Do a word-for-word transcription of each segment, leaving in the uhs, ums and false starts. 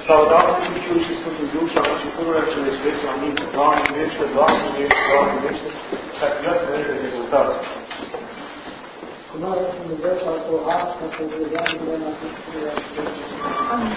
Lăudați Fiul și Sfântul Duh și acum și pururile cele știți, amin. Doamne, iubește, Doamne, iubește, Doamne, iubește, să activați să vedeți rezultați. Cunoaște Dumnezeu și al său har, ca să vedea Dumnezeu la Sfântul Amin.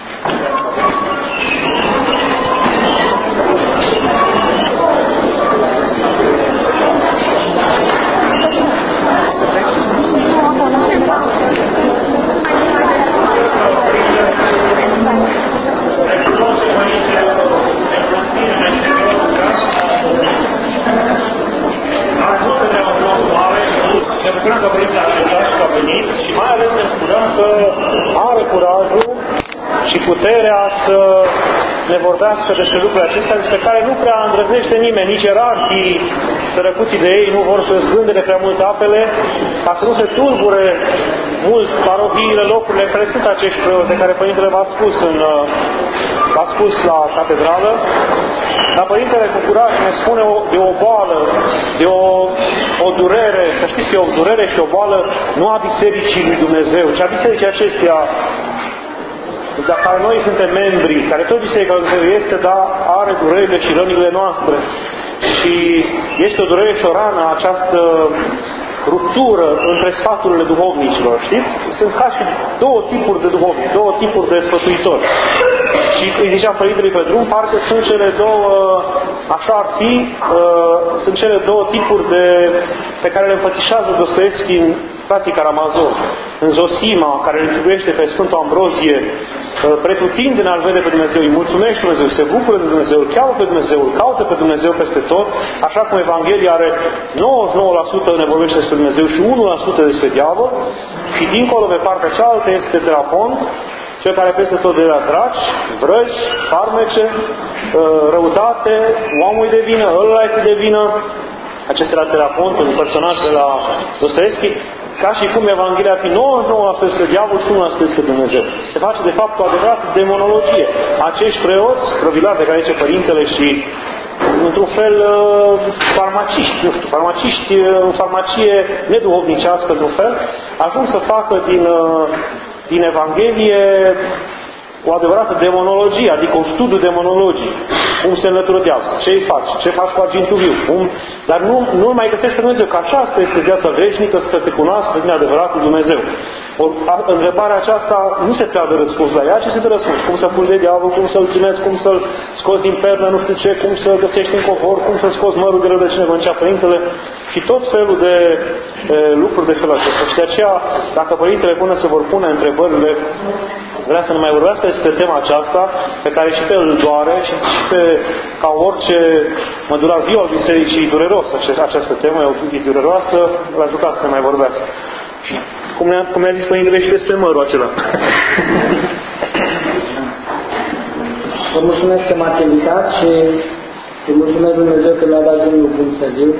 Ne bucurăm că Părintele a acceptat și că a venit și mai ales ne bucurăm că are curajul și puterea să ne vorbească despre lucrurile acestea, despre care nu prea îndrăznește nimeni, nici ierarhii sărăcuții de ei nu vor să zgândere prea mult apele, ca să nu se tulbure mult parohiile, locurile în care sunt acești preoți de care Părintele v-a spus, în, v-a spus la catedrală. Dar Părintele cu curaj ne spune o, de o boală, de o, o durere, să știți că e o durere și o boală nu a Bisericii lui Dumnezeu, ci a Bisericii acesteia, la care noi suntem membri, care tot Biserica lui Dumnezeu este, dar are durerile și rănile noastre. Și este o durere și o rană această ruptură între sfaturile duhovnicilor, știți? Sunt ca și două tipuri de duhovnici, două tipuri de sfătuitori. Și îi ziceam Părintelui pe drum, parcă sunt cele două, așa ar fi, uh, sunt cele două tipuri de, pe care le înfățișează Dostoevski în frații Karamazov. În Zosima, care îl iubește pe Sfântul Ambrozie, uh, pretutindeni al vede pe Dumnezeu, îi mulțumește Dumnezeu, se bucură de Dumnezeu, îl cheamă pe Dumnezeu, îl caută pe Dumnezeu peste tot, așa cum Evanghelia are nouăzeci și nouă la sută ne vorbește despre Dumnezeu și unu la sută despre diavol, și dincolo, pe partea cealaltă, este terapont, cel care peste tot de la draci, vrăji, farmece, răutate, omul de vină, ăla e de vină. Acesta era terapontul, un personaj de la Dostoevski, ca și cum Evanghelia ar fi nouăzeci și nouă la sută despre diavol și unu la sută despre Dumnezeu. Se face de fapt o adevărată demonologie. Acești preoți, provilari de care zice Părintele și într-un fel farmaciști, nu știu, farmaciști, în farmacie neduhovnicească într-un fel, ajung să facă din din Evanghelie o adevărată demonologie, adică un studiu demonologic. Cum se înlătură diavolul, ce îi faci, ce faci cu argintul viu, cum... dar nu, nu mai găsești pe Dumnezeu, că aceasta este viața veșnică, să te cunoască din adevăratul Dumnezeu. O, a, întrebarea aceasta nu se prea de răspuns la ea, ci se dă răspuns. Cum să pui de diavol, cum să-l ținezi, cum să-l scoți din pernă, nu știu ce, cum să-l găsești în covor, cum să scoți mărul de rădăcină, vâncea Părintele, și tot felul de e, lucruri de felul acesta. Și de aceea, dacă Părintele până se vor pune întrebările, vrea să ne mai vorbească despre tema aceasta, pe care și pe el îl doare, și, și pe, ca orice mădular viu al Bisericii, e dureros această temă, e dureroasă, l-aș ruga să ne mai vorbească. Și cum ne-a, cum ne-a zis Părintele și despre mărul acela. Vă mulțumesc că m-ați invitat și îi mulțumesc Dumnezeu că mi-a dat Dumnezeu bun să viu.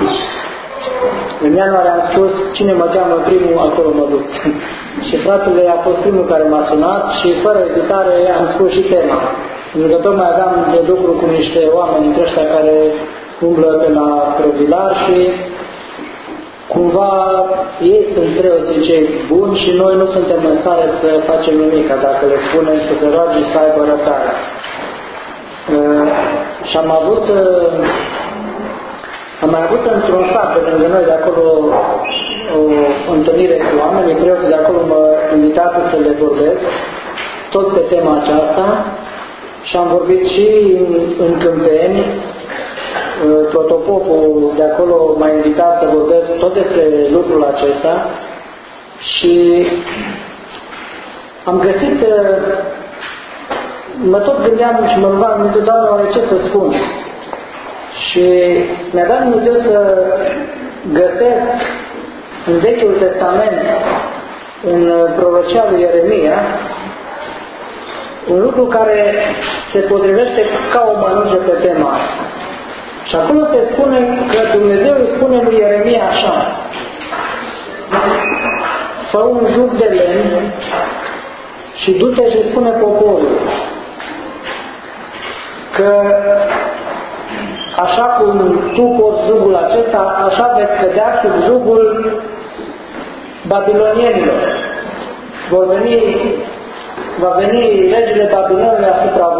În ianuarie am spus, cine mă cheamă primul, acolo mă duc. Și fratele a fost primul care m-a sunat și fără ezitare am spus și tema. Pentru că tocmai aveam de lucru cu niște oameni dintre ăștia care umblă pe la provilar și cumva ei sunt preoții cei buni și noi nu suntem în stare să facem nimic, dacă le spunem să se roage și să aibă răbdare. Uh, și am avut uh, am mai avut într-un sat pe lângă noi de acolo o întâlnire cu oameni, preoții de acolo mă invitați să le vorbesc tot pe tema aceasta și am vorbit și în, în Câmpeni. Protopopul de acolo m-a invitat să vorbesc tot despre lucrul acesta și am găsit, mă tot gândeam și mă rugam Dumnezeu, Doamne, ce să spun. Și mi-a dat Dumnezeu să găsesc în Vechiul Testament, în prorocia lui Ieremia, un lucru care se potrivește ca o mănușă pe tema asta. Și acolo se spune că Dumnezeu îi spune lui Ieremia așa: fă un juc de lemn și du-te și spune poporul că așa cum tu poți jugul acesta, așa veți cădea sub jugul babilonienilor. Vor veni, va veni regele Babilonului asupra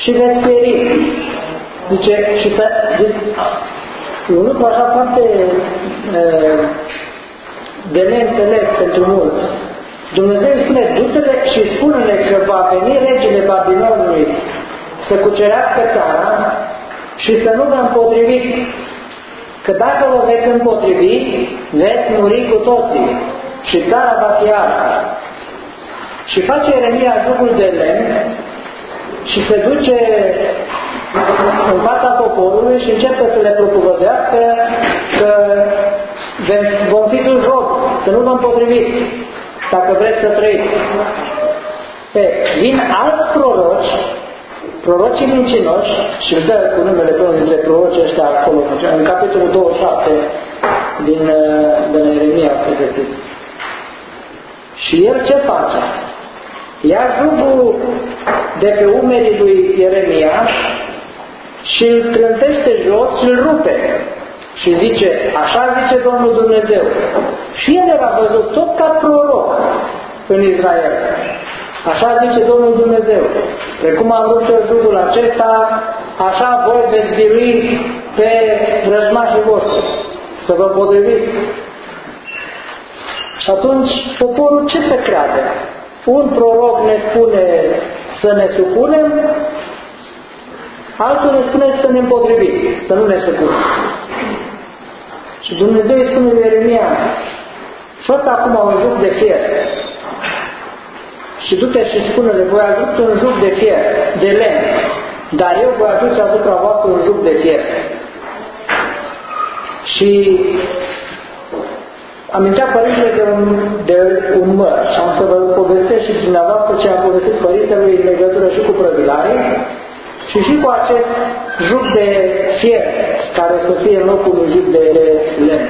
și veți pieri. Zice, și să, zice, un lucru așa foarte uh, de neînțeles pentru mulți. Dumnezeu îi spune, du-te-le și spune-le că va veni regele Babilonului să cucerească țara și să nu vă împotriviți. Că dacă vă veți împotrivi, veți muri cu toții și țara va fi arsa. Și face Ieremia jugul de lemn și se duce în fața poporului și începe să le propovădească că vom fi duși rob, să nu vă împotriviți, dacă vreți să trăiți. E, vin alți proroci, prorocii mincinoși, și îl dă cu numele pe unul dintre prorocii ăștia acolo, în capitolul douăzeci și șapte din, din Ieremia, să găsiți. Și el ce face? Ia jugul de pe umerii lui Ieremia și îl trântește jos și îl rupe. Și zice, așa zice Domnul Dumnezeu. Și el era văzut tot ca proroc în Israel. Așa zice Domnul Dumnezeu. Precum am rupt eu jugul acesta, așa voi veți birui pe vrăjmașii voștri. Să vă potriviți. Și atunci, poporul ce se crede? Un proroc ne spune să ne supunem, altul ne spune să ne împotrivim, să nu ne supunem. Și Dumnezeu îi spune lui Ieremia, fă-ți acum un juc de fier. Și du-te și spune-le, voi aduce un juc de fier, de lemn, dar eu voi aduce asupra voastră un juc de fier. Și amintea părintele de un, de un măr și am să vă povestesc și dumneavoastră ce a povestit părintelui în legătură și cu prăvilare și și cu acest juc de fier care să fie în locul unui juc de lemn.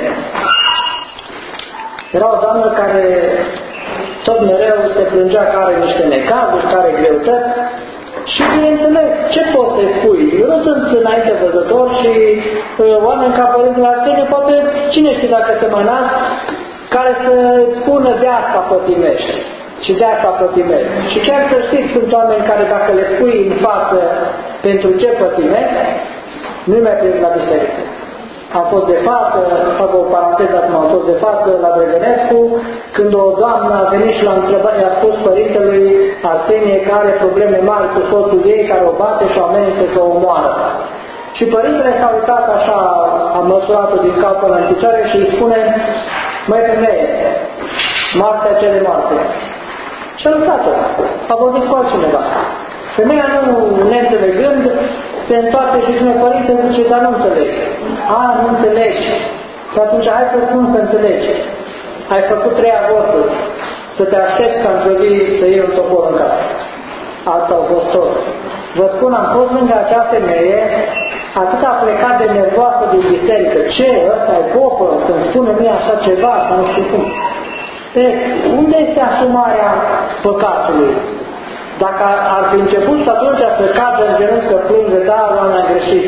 Era o doamnă care tot mereu se plângea că are niște necazuri, că are greutăți și bineînțeles, ce poți să-i spui? Eu nu sunt înainte văzător și uh, oameni ca părintele Arsenie, poate cine știe dacă se mai nasc, care să spună de asta pătimești și de asta pătimești. Și chiar să știți, sunt oameni care dacă le spui în față pentru ce pătimești, nu-i mai prins la biserică. Am fost de față, fac o paranteză acum, am fost de față la Drăgănescu, când o doamnă a venit și l-a întrebat, i-a spus părintelui Arsenie că are probleme mari cu soțul ei, care o bate și o amenință să o omoară. Și părintele s-a uitat așa, a măsurat-o din cap până în picioare și îi spune, măi femeie, moartea cele moarte. Și a lăsat-o, a vorbit cu altcineva. Femeia nu neînțelegând, se întoarce și spune, părinte, zice, dar nu înțelegi. A, nu înțelegi. Și atunci hai să spun să înțelegi. Ai făcut trei avorturi. Să te aștepți ca într-o zi să iei un topor în casă. Alții au fost toți. Vă spun, am fost lângă acea femeie, atât a plecat de nervoasă din biserică. Ce, ăsta e popă, să-mi spune mie așa ceva, să nu știu cum. E, unde este asumarea păcatului? Dacă ar fi început atunci să cadă în genunchi să plângă, da, Doamne, am greșit.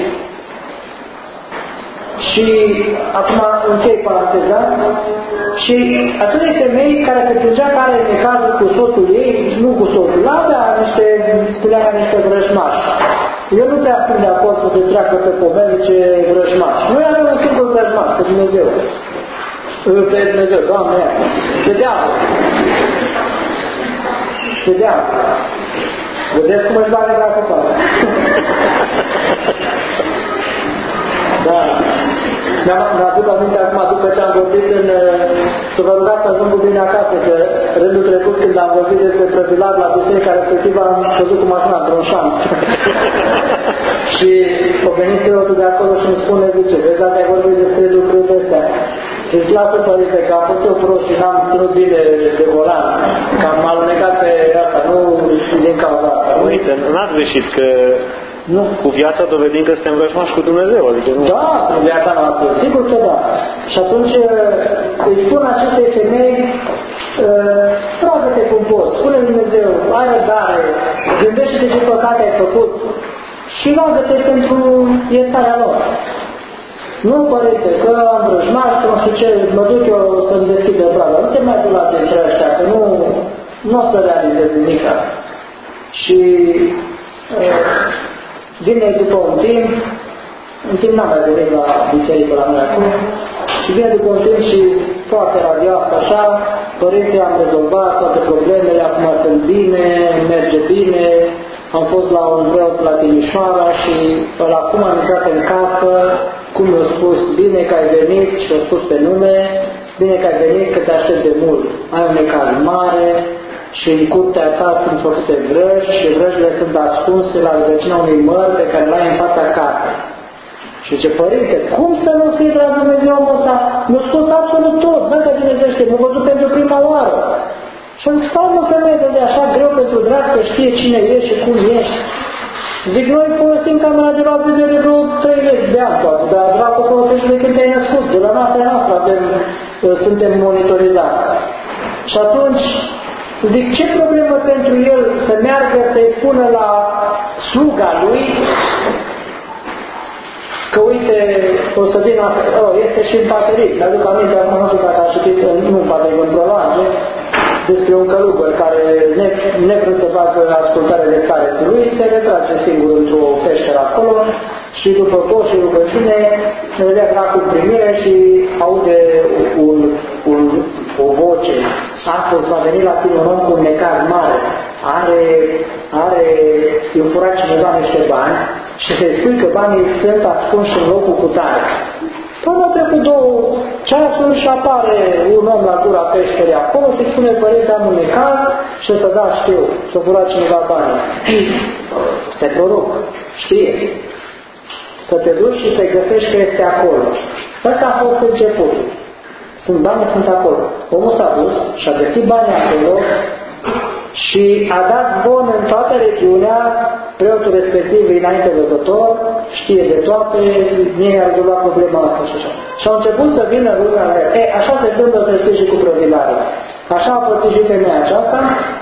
Și acum închei paranteza. Și acele femei care se plângea că are necazuri cu soțul ei, nu cu soțul, la avea niște, spunea niște vrăjmași. Eu nu prea sunt de acord să se treacă pe pomeni ce vrăjmași. Noi avem un singur vrăjmaș, pe Dumnezeu. Pe Dumnezeu, Doamne, pe diavol. Pe diavol. Vedeți cum își bage la cupare. Da. Mi-aduc aminte acum, după ce am vorbit în... să vă rugați să ajung cu bine acasă, că rândul trecut când am vorbit despre prăvilar la biserica respectivă, am căzut cu mașina într-un șanț. Și o venit preotul de acolo și îmi spune, zice, vezi, dacă ai vorbit despre lucrurile astea. Și îți lasă, părinte, că am fost eu prost și n-am ținut bine de volan, că am alunecat pe asta, nu din cauza asta. Uite, n-ați greșit că nu. Cu viața dovedim că suntem vrăjmași cu Dumnezeu. Adică nu. Da, cu viața noastră, sigur că da. Și atunci îi spun acestei femei, roagă-te cum poți, spune Dumnezeu, ai răbdare, gândește-te ce păcate ai făcut și roagă-te pentru iertarea lor. Nu, părinte, că am vrăjmași, că nu știu ce, mă duc eu să-mi deschid de bradă. Nu te mai du la dintre ăștia, că nu, nu o să realizez nimica. Și uh, vine după un timp, în timp n-am mai venit la biserică la noi acum, și vine după un timp și foarte radioasă așa, părinte, am rezolvat toate problemele, acum sunt bine, merge bine, am fost la un preot la Timișoara și ăla acum am intrat în casă, cum mi-a spus, bine că ai venit și a spus pe nume, bine că ai venit că te aștept de mult, ai un necaz mare și în curtea ta sunt făcute vrăji și vrăjile sunt ascunse la rădăcina unui măr pe care l-ai în fața casei. Și zice, părinte, cum să nu fie de la Dumnezeu omul ăsta? Mi-a spus absolut tot, dacă Dumnezeu știe, m-a văzut pentru prima oară. Și am zis, stai mă femeie, de așa greu pentru drag să știe cine ești și cum ești. Zic, noi folosim camera de la vedere vreo trei lei de ani, poate, dar dragul folosește de când te-ai născut, de la noaptea noastră avem, suntem monitorizați. Și atunci, zic, ce problemă pentru el să meargă să-i spună la sluga lui că uite, o să vină, oh, este și în Pateric, mi-aduc aminte, acum nu știu dacă a citit, nu în Pateric, în Proloage, despre un călugăr care, ne, nevrând să facă ascultare de stare cu lui, se retrage singur într-o peșteră acolo și după post și rugăciune le ia dracul în primire și aude un, un, o voce. Astăzi va veni la tine un om cu un necaz mare, are, are, i-a furat cineva niște bani și se spui că banii sunt ascunși în locul cu tare. Până a trecut două ceasuri și apare un om la gura peșterii acolo și spune, părinte, am un necaz și să da, știu, s-a furat cineva banii. Te proroc, știe. Să te duci și să-i găsești că este acolo. Ăsta a fost începutul. Sunt bani, sunt acolo. Omul s-a dus și a găsit banii acolo și a dat zvon în toată regiunea, preotul respectiv înainte văzător, știe de toate, mie a rezolvat problema asta și așa. Și au început să vină lumea la el. E, așa se întâmplă să știi și cu prăvilare. Așa a pățit și femeia aceasta,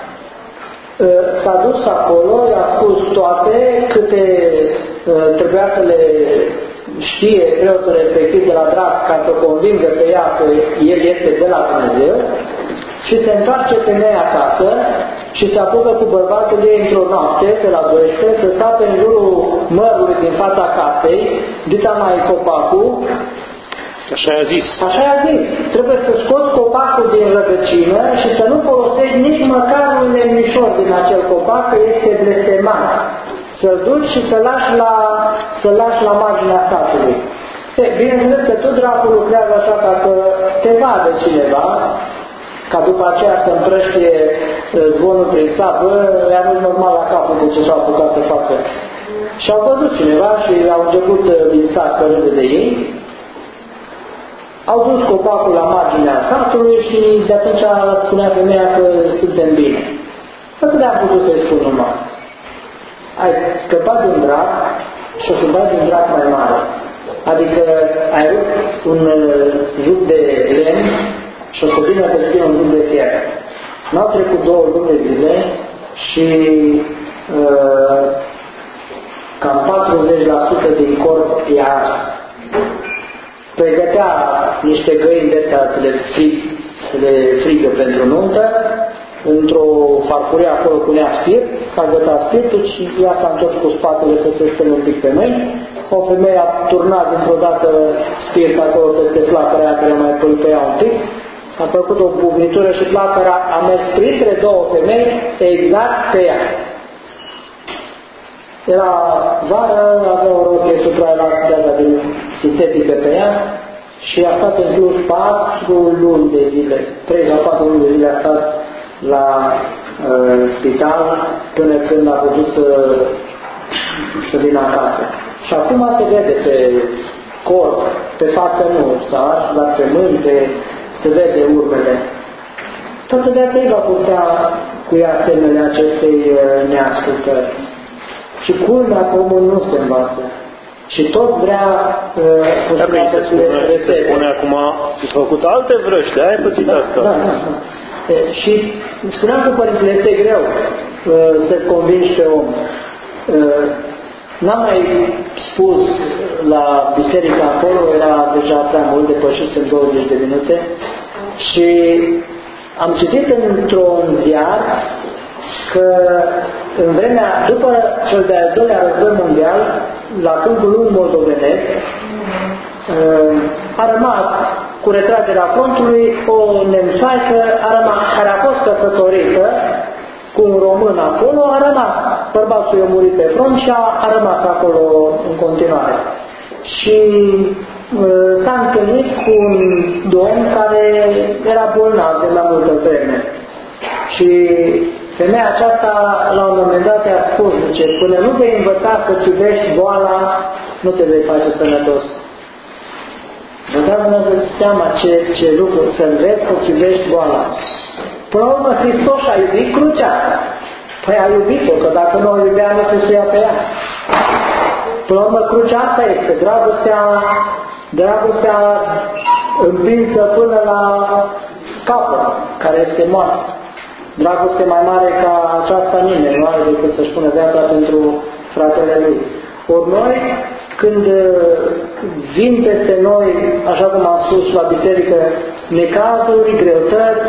s-a dus acolo, i-a spus toate câte trebuia să le știe preotul respectiv de la drag ca să convingă pe ea că el este de la Dumnezeu. Și se întoarce femeia acasă și se apucă cu bărbatul ei într-o noapte, pe la doisprezece, să sape în jurul mărului din fața casei, dita mai copacul. Așa i-a zis. Așa i-a zis. Trebuie să scoți copacul din rădăcină și să nu folosești nici măcar un lemnișor din acel copac, că este blestemat. Să-l duci și să-l lași la, să-l lași la marginea satului. Bineînțeles că tot dracul lucrează așa ca să te vadă cineva, ca după aceea să împrăștie zvonul prin sat, bă, i-a dus normal la capul de ce s-au apucat să facă. Și au văzut cineva și au început din sat să râde de ei, au dus copacul la marginea satului și de atunci spunea femeia că suntem bine. Atât de-am putut să-i spun numai. Ai scăpat de un drac și o să dai de un drac mai mare. Adică ai rupt un juc de lemn și o să vină pe tine un juc de fier. N-au trecut două luni de zile și uh, cam patruzeci la sută din corp e ars. Pregătea niște găini de astea să le, frig, să le frigă pentru nuntă, într-o farfurie acolo punea spirit, s-a gătat spiritul și ea s-a întors cu spatele să se stăne un pic pe mâini. O femeie a turnat dintr-o dată spirit acolo peste flacăra aia care mai pălpăia un pic, a făcut o bubnitură și flacăra a mers printre două femei exact pe ea. Era vară, avea o rochie supraelastică din sintetică pe ea și a stat în plus patru luni de zile, trei sau patru luni de zile a stat la uh, spital până când a putut să, să vină acasă. Și acum se vede pe corp, pe față nu, s-a ars, dar pe mâini, pe, se vede urmele. Toată de aceea va putea cu ea semnele acestei uh, neascultări. Și culmea că omul nu se învață. Și tot vrea uh, Dacă se spune, se spune acum, s-a făcut alte vrăști, de-aia ai pățit da, asta. Da, da, da. E, și spuneam că părintele este greu uh, să convingi pe om. Uh, N-am mai spus la biserica acolo, era deja prea mult, depășit în douăzeci de minute și am citit într-un ziar că în vremea, după cel de-al doilea război mondial, la câmpul lung moldovenesc, a rămas cu retragerea frontului o nemțoaică a rămas, care a fost căsătorită cu un român acolo, a rămas. Bărbatul i-a murit pe front și a, a rămas acolo în continuare. Și uh, s-a întâlnit cu un domn care era bolnav de la multă vreme. Și femeia aceasta, la un moment dat, i-a spus, zice, până nu vei învăța să-ți iubești boala, nu te vei face sănătos. Vă dați Dumnezeu seama ce, ce lucru, să înveți să-ți iubești boala. Până la urmă, Hristos a iubit crucea. Păi a iubit-o, că dacă nu o iubea, nu se suia pe ea. Până la urmă, crucea asta este, dragostea, dragostea împinsă până la capăt, care este moarte. Dragoste mai mare ca aceasta nimeni nu are decât să-și pună viața pentru fratele lui. Ori noi, când vin peste noi, așa cum am spus la biserică, necazuri, greutăți,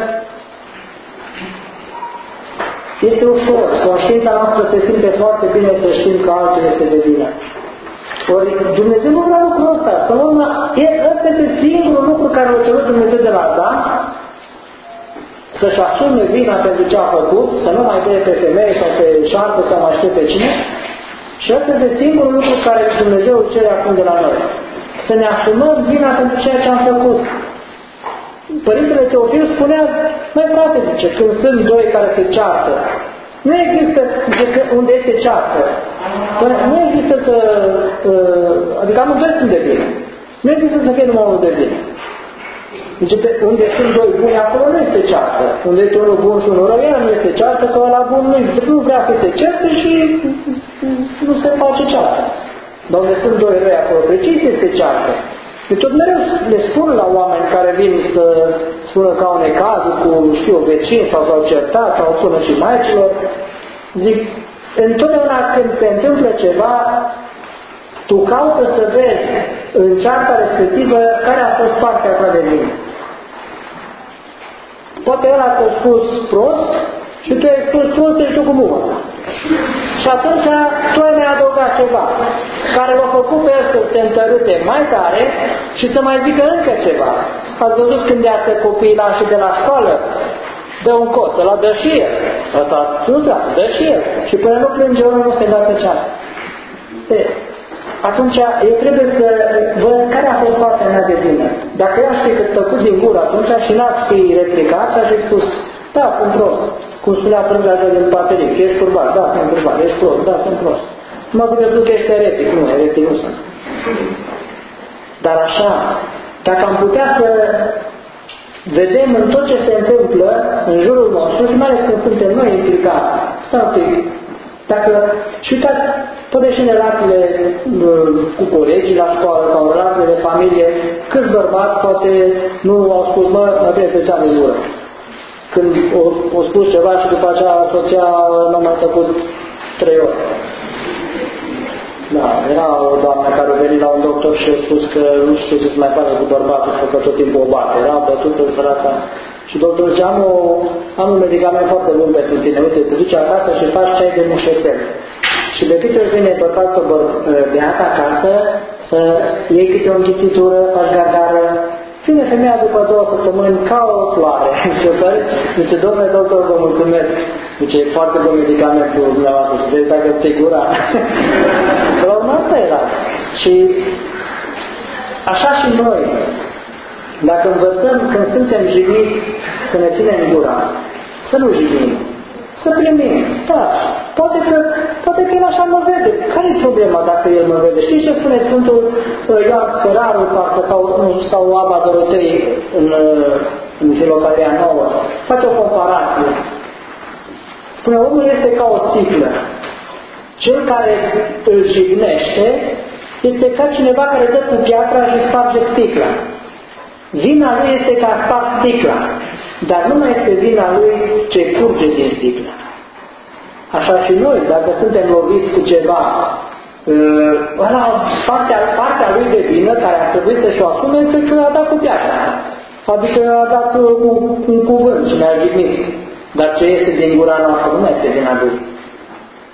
este ușor. Conștiința noastră se simte foarte bine să știm că altul este de vină. Ori Dumnezeu nu vrea lucrul ăsta. Până la urmă, ăsta este singurul lucru care l-a cerut Dumnezeu de la Adam, să-și asume vina pentru ce a făcut, să nu mai dea pe femeie sau pe șarpă sau mai știu pe cine. Și ăsta este singurul lucru care Dumnezeu cere acum de la noi. Să ne asumăm vina pentru ceea ce am făcut. Părintele Teofil spunea, mai frate, zice, când sunt doi care se ceartă, nu există, zice, că unde este ceartă, nu există să, adică amândoi sunt de bine. Nu există să fie numai unul de bine. Zice, pe unde sunt doi buni, acolo nu este ceartă. Unde este unul bun și unul rău, iar nu este ceartă, că ăla bun nu, nu vrea să se certe și nu se face ceartă. Dar unde sunt doi răi acolo, precis este ceartă. Deci tot mereu le spun la oameni care vin să spună că au necazuri cu, știu, vecini sau s-au certat sau spună și maicilor, zic, întotdeauna când se întâmplă ceva, tu caută să vezi în cearta respectivă care a fost partea ta de vină. Poate ăla ți-a spus prost și tu ai spus prost, ești tu cu mumă. Și atunci tu ai mai adăugat ceva care l-a făcut pe el să se întărâte mai tare și să mai zică încă ceva. Ați văzut când iasă copiii la și de la școală, dă un cot, ăla dă și el. Ăsta nu se dă și el. Și până nu plânge unul, nu se dată cealaltă. Atunci eu trebuie să văd care a fost partea mea de vină. Dacă eu aș fi tăcut din gură atunci și n-ați fi replicat, aș fi spus, da, sunt prost. Cum spunea prângaja din baterie, ești turbat, da, sunt turbat, ești prost, da, sunt prost. Mă gândesc că ești eretic, nu, eretic nu sunt. Dar așa, dacă am putea să vedem în tot ce se întâmplă în jurul nostru, și mai ales când suntem noi implicați, stau un pic, dacă, și uitați, poate și în relațiile cu colegii la școală sau în relațiile de familie, câți bărbați poate nu au spus, mă, mă bine pe cea de gură. Când o, o spus ceva și după aceea soția nu m-a tăcut trei ori. Da, era o doamnă care a venit la un doctor și a spus că nu știu ce se mai face cu bărbatul, că tot timpul o bate. Era bătută în săraca. Și doctorul zice, am, o, am un medicament foarte bun pentru tine. Uite, te duci acasă și faci ceai de mușetel. Și de câte ori vine bărbatul beat acasă, să iei câte o înghițitură, faci gargară. Vine femeia după două săptămâni ca o floare. Zice, domnule doctor, vă mulțumesc. Zice, e foarte bun medicamentul dumneavoastră. Și vezi dacă te gura. Că la urmă asta era. Și așa și noi. Dacă învățăm când suntem jigniți să ne ținem gura, să nu jignim, să primim. Da, poate că, poate că el așa mă vede. Care-i problema dacă el mă vede? Știți ce spune Sfântul Ioan Cărarul, parcă, sau, sau Aba Dorotei în, în Filocalia Nouă? Face o comparație. Spune, omul este ca o sticlă. Cel care îl jignește este ca cineva care dă cu piatra și sparge sticla. Vina lui este că a spart sticla, dar nu mai este vina lui ce curge din sticla. Așa și noi, dacă suntem loviți cu ceva, ăla, partea, partea lui de vină, care ar trebui să-și o asume, este că a dat cu piatra. Adică a dat un, un cuvânt și ne-a jignit. Dar ce este din gura noastră nu mai este vina lui.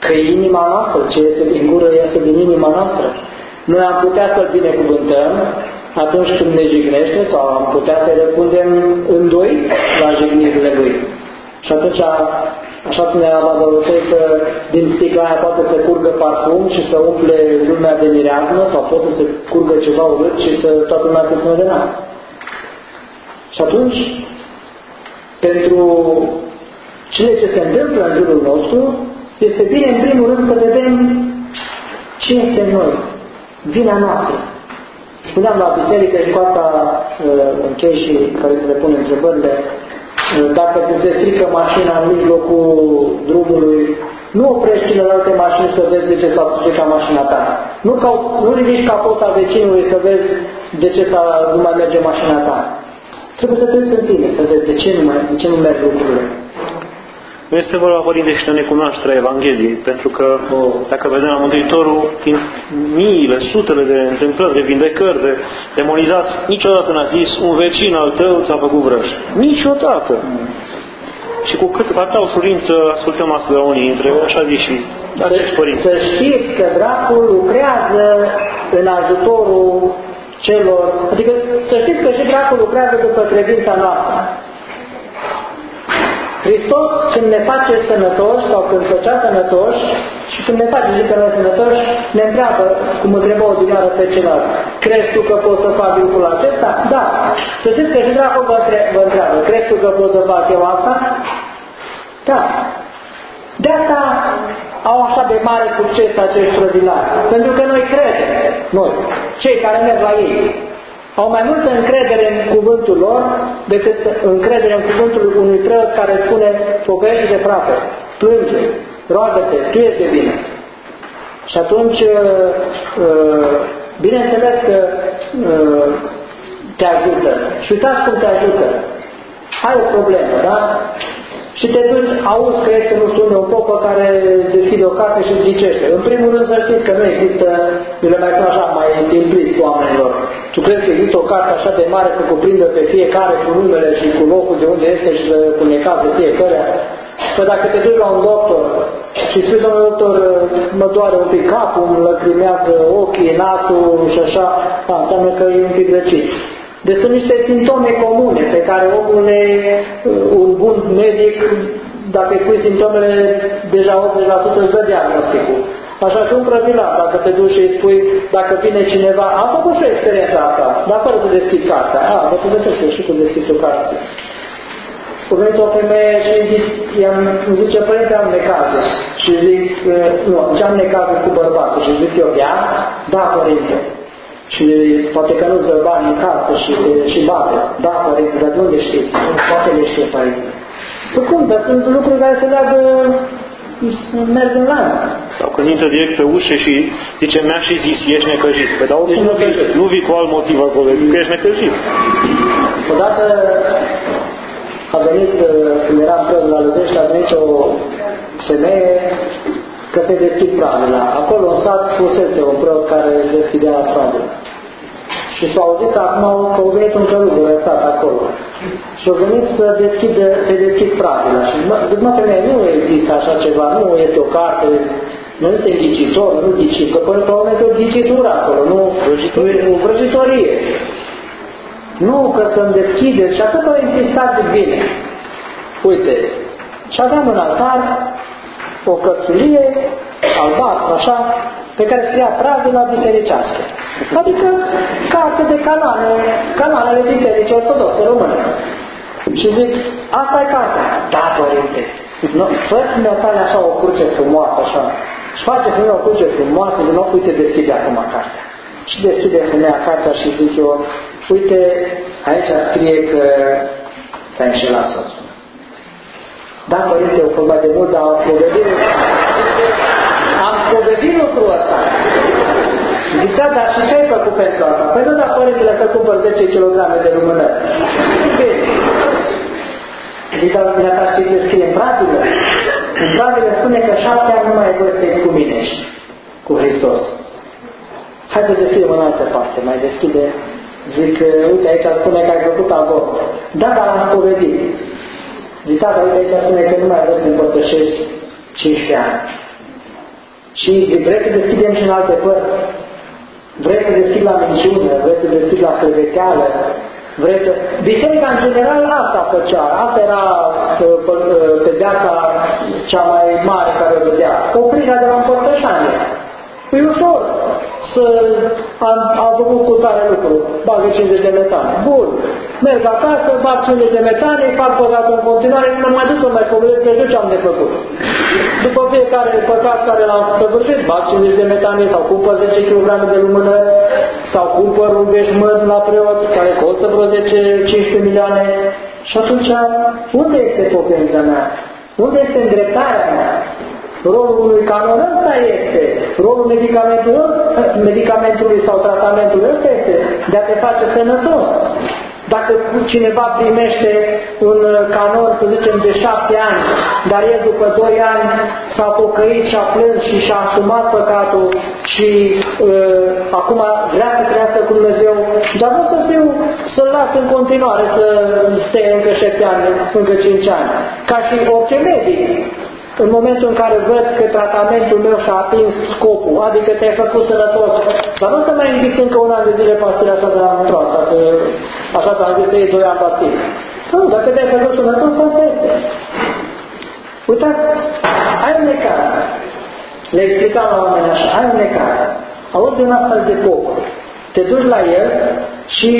Că e inima noastră, ce iese din gură iese din inima noastră. Noi am putea să-L binecuvântăm atunci când ne jignește sau am putea să răspundem în doi la jignirile Lui. Și atunci, așa spunea Vadălătei, că din sticla aia poate să curgă parfum și să umple lumea de mireasmă sau poate să curgă ceva urât și să toată lumea să se de Și atunci, pentru cele ce se întâmplă în jurul nostru, este bine în primul rând să vedem ce este în noi, vina noastră. Spuneam la biserică și cu asta închei și care se le pune întrebările, dacă ți se strică mașina în mijlocul drumului, nu oprești celelalte mașini să vezi de ce s-a stricat mașina ta. Nu, caut, nu ridici capota vecinului să vezi de ce nu mai merge mașina ta. Trebuie să te uiți în tine, să vezi de ce nu, mai, de ce nu merg lucrurile. Nu este vorba, Părinte, și de necunoașterea Evangheliei, pentru că, dacă vedem la Mântuitorul, din miile, sutele de întâmplări, de vindecări, de demonizați, niciodată n-a zis, un vecin al tău ți-a făcut vrăj. Niciodată! Mm. Și cu cât atâta ușurință ascultăm astăzi la unii dintre ei, așa zici și acești părinți. Să știți că dracul lucrează în ajutorul celor, adică să știți că și dracul lucrează după credința noastră. Hristos, când ne face sănătoși sau când făcea sănătoși și când ne face și pe noi sănătoși, ne întreabă, cum întrebă o dinară pe celălalt, crezi tu că poți să fac lucrul acesta? Da. Să știți că și dracul vă întreabă, crezi tu că pot să fac eu asta? Da. De asta au așa de mare succes acești trădilari. Pentru că noi credem, noi, cei care merg la ei, au mai multă încredere în cuvântul lor decât încredere în cuvântul unui preot care spune, pocăiește-te, frate, plânge, roagă-te, tu ești de vină. Și atunci, bineînțeles că te ajută. Și uitați cum te ajută. Ai o problemă, da? Și te duci, auzi că este, nu știu, un popă care deschide o carte și îți zicește. În primul rând să știți că nu există, eu le mai spun așa, mai simplist oamenilor. Tu crezi că există o carte așa de mare să cuprindă pe fiecare cu numele și cu locul de unde este și cu necaz de fiecare? Că dacă te duci la un doctor și spui, domnule doctor, mă doare un pic capul, îmi lăcrimează ochii, nasul și așa, înseamnă că e un pic răcit. Deci sunt niște simptome comune pe care omul, ne, un bun medic, dacă îi spui simptomele, deja optzeci la sută îți dă diagnosticul. Așa și un prăvilar, dacă te duci și îi spui, dacă vine cineva, am făcut și o experiență asta, dar fără să deschid cartea. A, vă povestesc și cum deschizi o carte. Am venit o femeie și zic, îmi zice, părinte, am necaze. Și zic, nu, ce am necaze cu bărbatul. Și zic eu, ea? Da, părinte. Și poate că nu-ți dă bani în casă și, și bate. Da, părinte, dar de unde știți? Poate le știe, părinte. Păi cum? Dar sunt lucruri care se leagă, merg în lanț. Sau când intră direct pe ușă și zice, mi-a și zis, ești necăjit. Păi dar oricum nu, nu vii cu alt motiv acolo, că ești necăjit. Odată a venit, când eram preot la Lăzești, a venit o femeie că se deschid pravila. Acolo în sat fusese un preot care deschidea pravila. Și s-a auzit că acum că a venit un călugăr sat acolo. Și a venit să deschide, să deschid pravila. Și zic, mă, femeie, nu există așa ceva, nu este o carte, nu este ghicitor, nu ghicit, că până la urmă este o ghicitură acolo, nu o vrăjitorie. Nu, că să-mi deschide și atât a insistat de bine. Uite, și aveam în altar o cărțulie albastră, așa, pe care scria pravila bisericească. Adică carte de canale, canalele bisericii ortodoxe române. Și zic, asta e cartea. Da, părinte. No, fă-mi tale așa o cruce frumoasă, așa. Și face femeia o cruce frumoasă, zic, nu, uite, deschide acum cartea. Și deschide femeia cartea și zic eu, uite, aici scrie că ți-a înșelat soțul. Da, părinte, eu fă mai de mult, dar am spovedit. Am spovedit lucrul ăsta. Zic, da, dar și ce ai făcut pentru asta? Păi nu, dar părintele să cumpăr zece kilograme de lumânări. Bine. Zic, dar dumneata știi ce scrie în pravilă? În pravilă spune că șapte ani nu mai ai voie să iei cu mine și cu Hristos. Hai să deschidem în altă parte, mai deschide. Zic, uite, aici spune că ai făcut avort. Da, dar am spovedit. Zic, da, dar uite, aici spune că nu mai vrei să împărtășești cincisprezece ani. Și zic, vrei să deschidem și în alte părți? Vrei să deschid la minciună? Vrei să deschid la cleveteală? Vrei să... Biserica în general asta făcea. Asta era pedeapsa cea mai mare care o vedea. Oprirea de la împărtășanie. E ușor să am, am făcut cu tare lucru, bagă cincizeci de metane. Bun. Merg acasă, bag cincizeci de metane, fac păcatul în continuare, nu mai duc să mai spovedesc, că ce am de făcut. După fiecare păcat care l-am săvârșit, bag cincizeci de metane sau cumpăr zece kilograme de lumânări sau cumpăr un veșmânt la preot care costă vreo zece cincisprezece milioane. Și atunci, unde este pocăința mea? Unde este îndreptarea mea? Rolul unui canon ăsta este, rolul medicamentului, medicamentului sau tratamentului ăsta este de a te face sănătos. Dacă cineva primește un canon, să zicem, de șapte ani, dar el după doi ani s-a pocăit și a plâns și și-a asumat păcatul și uh, acum vrea să crească cu Dumnezeu, dar nu să fiu, să-l las în continuare să stea încă șapte ani, încă cinci ani. Ca și orice medic. În momentul în care văd că tratamentul meu și-a atins scopul, adică te-ai făcut sănătos, dar nu să mai indic încă un an de zile pastile așa de la întroasă, că așa ți-am zis, ei doi ani pastile. Nu, dacă te-ai făcut sănătos, asta este. Uitați, ai un necaz. Le explicam la oameni așa, ai un necaz. Auzi de un astfel de pop. Te duci la el și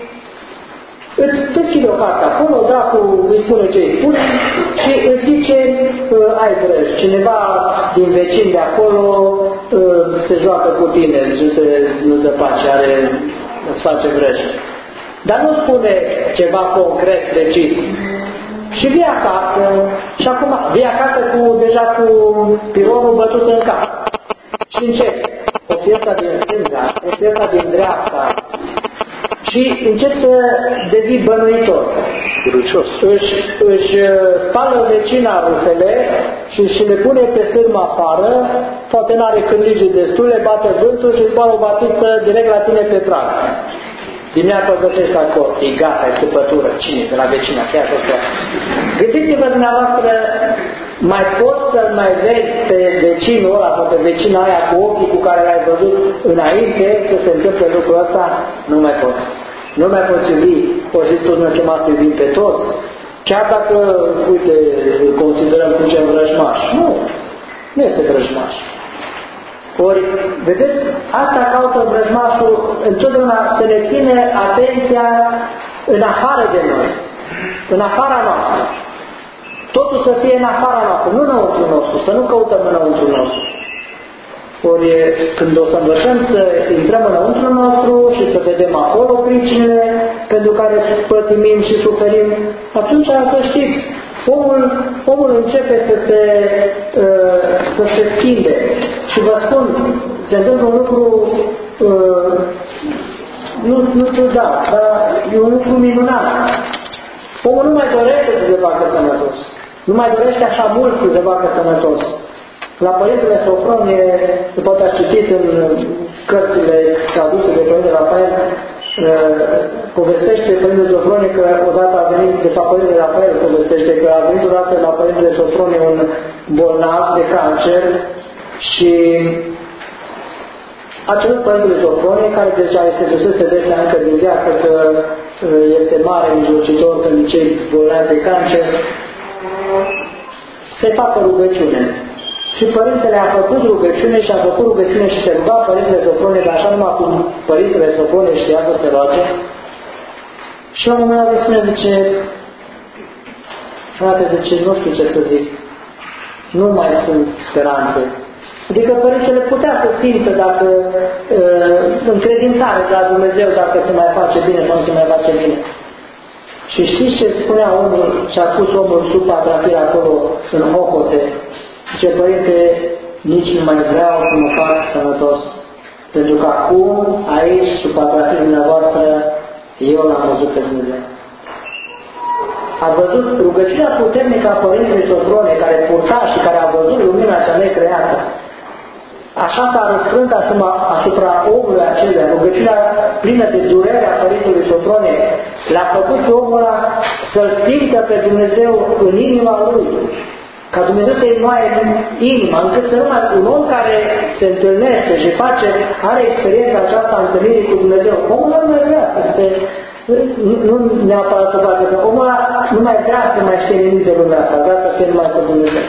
îți deschide o carte acolo, dracu îi spune ce îi spune și îți zice ai vrăj. Cineva din vecini de acolo se joacă cu tine, nu se, nu se face, are, îți face vrăj. Dar nu spune ceva concret, precis. Și vii acasă, și acum vii acasă cu, deja cu pironul bătut în cap. Și începi o piesă din stânga, o piesă din dreapta, și încep să devii bănuitor. Își, își spală vecina rufele și, și le pune pe sârmă afară, poate n-are cârlige destule, bate vântul și spală o batiță direct la tine pe prag. Dimineața găsești acolo, e gata, e supătură, cine de la vecina, chiar așa. Gândiți-vă dumneavoastră, mai poți să-l mai vezi pe vecinul ăla sau pe vecina aia cu ochii cu care l-ai văzut înainte să se întâmple lucrul ăsta? Nu mai poți. Nu mai poți iubi, o zis tu ce m-ați iubit pe toți, chiar dacă, uite, considerăm că suntem vrăjmași. Nu, nu este vrăjmaș. Ori, vedeți, asta caută vrăjmașul, întotdeauna să ne ține atenția în afară de noi, în afara noastră. Totul să fie în afara noastră, nu înăuntru nostru, să nu căutăm înăuntru nostru. Ori când o să învățăm să intrăm înăuntru nostru și să vedem acolo pricinile pentru care pătimim și suferim, atunci să știți, omul, omul începe să se, să se schimbe. Și vă spun, se întâmplă un lucru nu, nu ciudat, dar e un lucru minunat. Omul nu mai dorește să se facă sănătos. Nu mai dorește așa mult să se facă sănătos. La Părintele Sofronie, poate ați citit în cărțile traduse de Părintele Rafael, povestește Părintele Sofronie că odată a venit, de fapt Părintele Rafael povestește că a venit odată la Părintele Sofronie un bolnav de cancer și a cerut Părintele Sofronie, care deja este dusese vestea încă din viață că este mare mijlocitor pentru cei bolnavi de cancer, se facă rugăciune. Și Părintele a făcut rugăciune și a făcut rugăciune și se ruga Părintele Sofronie, dar așa numai cum Părintele Sofronie știa să se roage. Și la un moment dat spune, zice, frate, zice, nu știu ce să zic, nu mai sunt speranțe. Adică Părintele putea să simtă dacă uh, încredințare de la Dumnezeu, dacă se mai face bine sau nu se mai face bine. Și știți ce spunea omul, și a spus omul sub patrafir acolo în hohote? Zice, Părinte, nici nu mai vreau să mă fac sănătos. Pentru că acum, aici, sub patrafirul dumneavoastră, eu l-am văzut pe Dumnezeu. A văzut rugăciunea puternică a Părintelui Sofronie, care purta și care a văzut lumina cea necreată. Așa s-a răsfrânt asupra, asupra omului acelea, rugăciunea plină de durere a Părintelui Sofronie, l-a făcut pe omul ăla să-L simtă pe Dumnezeu în inima lui, ca Dumnezeu să-i înmoaie inima, încât să nu mai, un om care se întâlnește și face, are experiența aceasta a întâlnirii cu Dumnezeu, omul nu mai vrea să se, nu, nu neapărat să facă, că omul nu mai vrea să mai știe nimic de lumea asta, vrea să fie numai cu Dumnezeu.